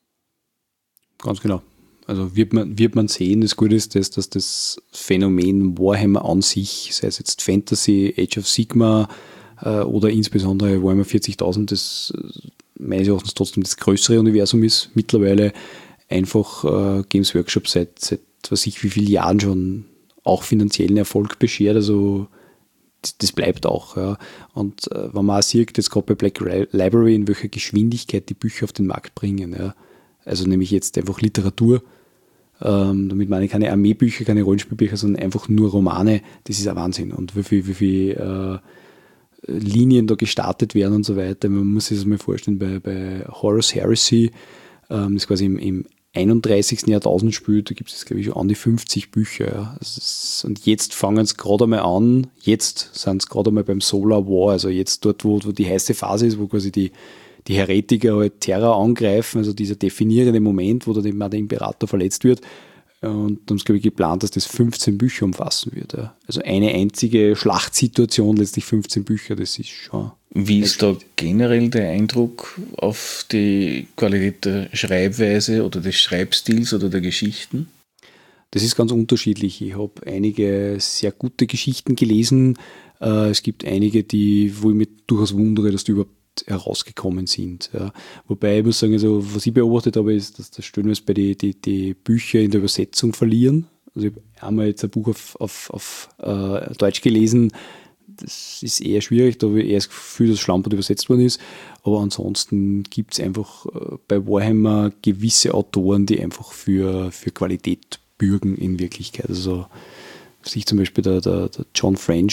Ganz genau. Also wird man, wird man sehen, das Gute ist, das, dass das Phänomen Warhammer an sich, sei es jetzt Fantasy, Age of Sigmar äh, oder insbesondere Warhammer vierzigtausend, das meines Erachtens trotzdem das größere Universum ist. Mittlerweile einfach äh, Games Workshop seit, seit weiß ich wie vielen Jahren schon auch finanziellen Erfolg beschert, also das bleibt auch. Ja. Und äh, wenn man auch sieht, jetzt gerade bei Black Library, in welcher Geschwindigkeit die Bücher auf den Markt bringen. Ja. Also nämlich jetzt einfach Literatur. Ähm, damit meine ich keine Armeebücher, keine Rollenspielbücher, sondern einfach nur Romane. Das ist ein Wahnsinn. Und wie viel, wie viel äh, Linien da gestartet werden und so weiter. Man muss sich das mal vorstellen, bei, bei Horus Heresy, ähm, das quasi im, im einunddreißigsten Jahrtausend spielt, da gibt es, glaube ich, schon an die fünfzig Bücher. Ja. Ist, und jetzt fangen es gerade einmal an, jetzt sind es gerade einmal beim Solar War, also jetzt dort, wo, wo die heiße Phase ist, wo quasi die, die Heretiker halt Terra angreifen, also dieser definierende Moment, wo dann eben auch der Imperator verletzt wird. Und dann ist, glaube ich, geplant, dass das fünfzehn Bücher umfassen wird. Ja. Also eine einzige Schlachtsituation, letztlich fünfzehn Bücher, das ist schon... Wie ist da generell der Eindruck auf die Qualität der Schreibweise oder des Schreibstils oder der Geschichten? Das ist ganz unterschiedlich. Ich habe einige sehr gute Geschichten gelesen. Es gibt einige, die, wo ich mich durchaus wundere, dass die überhaupt herausgekommen sind. Ja. Wobei ich muss sagen, also, was ich beobachtet habe, ist, dass das Schöne ist, bei die, die, die Bücher in der Übersetzung verlieren. Also ich habe einmal jetzt ein Buch auf, auf, auf äh, Deutsch gelesen, das ist eher schwierig, da habe ich eher das Gefühl, dass Schlampert übersetzt worden ist. Aber ansonsten gibt es einfach äh, bei Warhammer gewisse Autoren, die einfach für, für Qualität bürgen in Wirklichkeit. Also sich zum Beispiel der, der, der John French,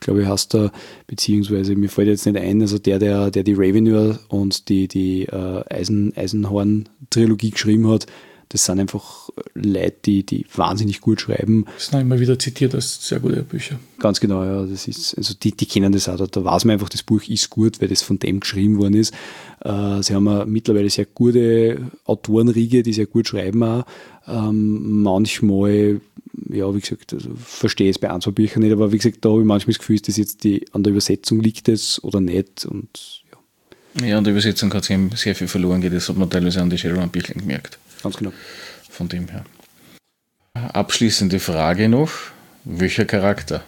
glaube ich, heißt er, beziehungsweise mir fällt jetzt nicht ein, also der, der, der die Ravenure und die, die äh, Eisen, Eisenhorn-Trilogie geschrieben hat, das sind einfach Leute, die, die wahnsinnig gut schreiben. Das sind immer wieder zitiert als sehr gute Bücher. Ganz genau, ja. Das ist, also die, die kennen das auch. Da, da weiß man einfach, das Buch ist gut, weil das von dem geschrieben worden ist. Äh, sie haben ja mittlerweile sehr gute Autorenriege, die sehr gut schreiben auch. Ähm, manchmal, ja, wie gesagt, also verstehe ich es bei ein, zwei Büchern nicht, aber wie gesagt, da habe ich manchmal das Gefühl, dass jetzt die, an der Übersetzung liegt es oder nicht. Und, ja. ja, an der Übersetzung hat es sehr viel verloren geht. Das hat man teilweise an die Shadowrun-Büchern gemerkt. Ganz genau. Von dem her. Abschließende Frage noch. Welcher Charakter?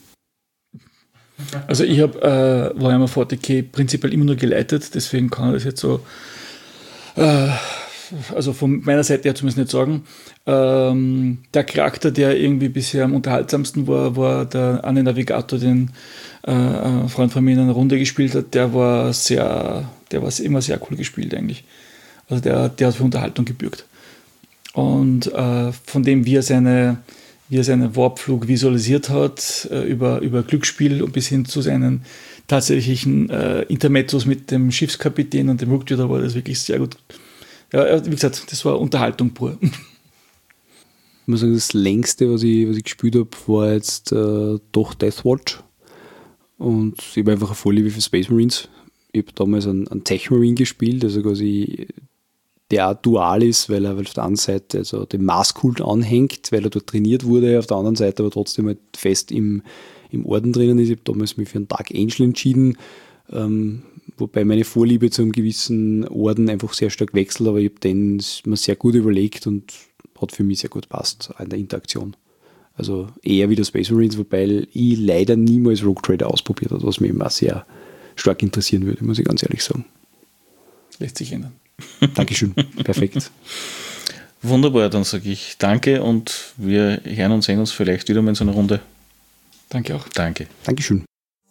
Also ich habe äh, Warhammer vierzig K prinzipiell immer nur geleitet, deswegen kann ich das jetzt so äh, also von meiner Seite her zumindest nicht sagen. Ähm, der Charakter, der irgendwie bisher am unterhaltsamsten war, war der Anne Navigator, den äh, ein Freund von mir in einer Runde gespielt hat. Der war sehr, der war immer sehr cool gespielt eigentlich. Also der, der hat für Unterhaltung gebürgt. Und äh, von dem, wie er seine, wie er seinen Warpflug visualisiert hat, äh, über, über Glücksspiel und bis hin zu seinen tatsächlichen äh, Intermezzos mit dem Schiffskapitän und dem Rücktüter, war das wirklich sehr gut. Ja, wie gesagt, das war Unterhaltung pur. Ich muss sagen, das längste, was ich, was ich gespielt habe, war jetzt äh, doch Deathwatch. Und ich habe einfach eine Vorliebe für Space Marines. Ich habe damals einen, einen Tech Marine gespielt, also quasi der auch dual ist, weil er auf der einen Seite also dem Maßkult anhängt, weil er dort trainiert wurde, auf der anderen Seite aber trotzdem halt fest im, im Orden drinnen ist. Ich habe damals mich für einen Dark Angel entschieden, ähm, wobei meine Vorliebe zu einem gewissen Orden einfach sehr stark wechselt, aber ich habe den mir sehr gut überlegt und hat für mich sehr gut passt in der Interaktion. Also eher wie der Space Marines, wobei ich leider niemals Rogue Trader ausprobiert habe, was mich immer sehr stark interessieren würde, muss ich ganz ehrlich sagen. Lässt sich ändern. Dankeschön, perfekt. Wunderbar, dann sage ich danke und wir hören und sehen uns vielleicht wieder mal in so einer Runde. Danke auch. Danke. Dankeschön.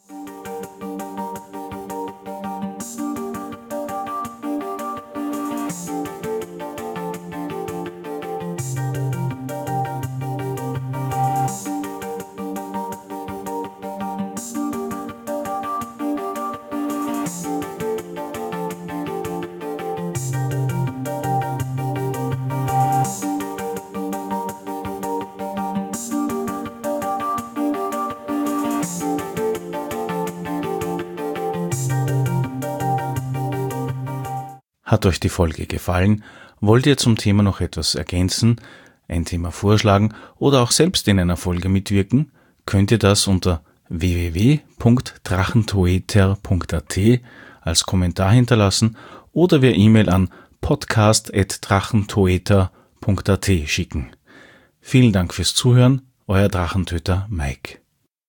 Hat euch die Folge gefallen? Wollt ihr zum Thema noch etwas ergänzen, ein Thema vorschlagen oder auch selbst in einer Folge mitwirken? Könnt ihr das unter w w w punkt drachentoeter punkt a t als Kommentar hinterlassen oder via E-Mail an podcast at drachentoeter punkt a t schicken. Vielen Dank fürs Zuhören, euer Drachentöter Mike.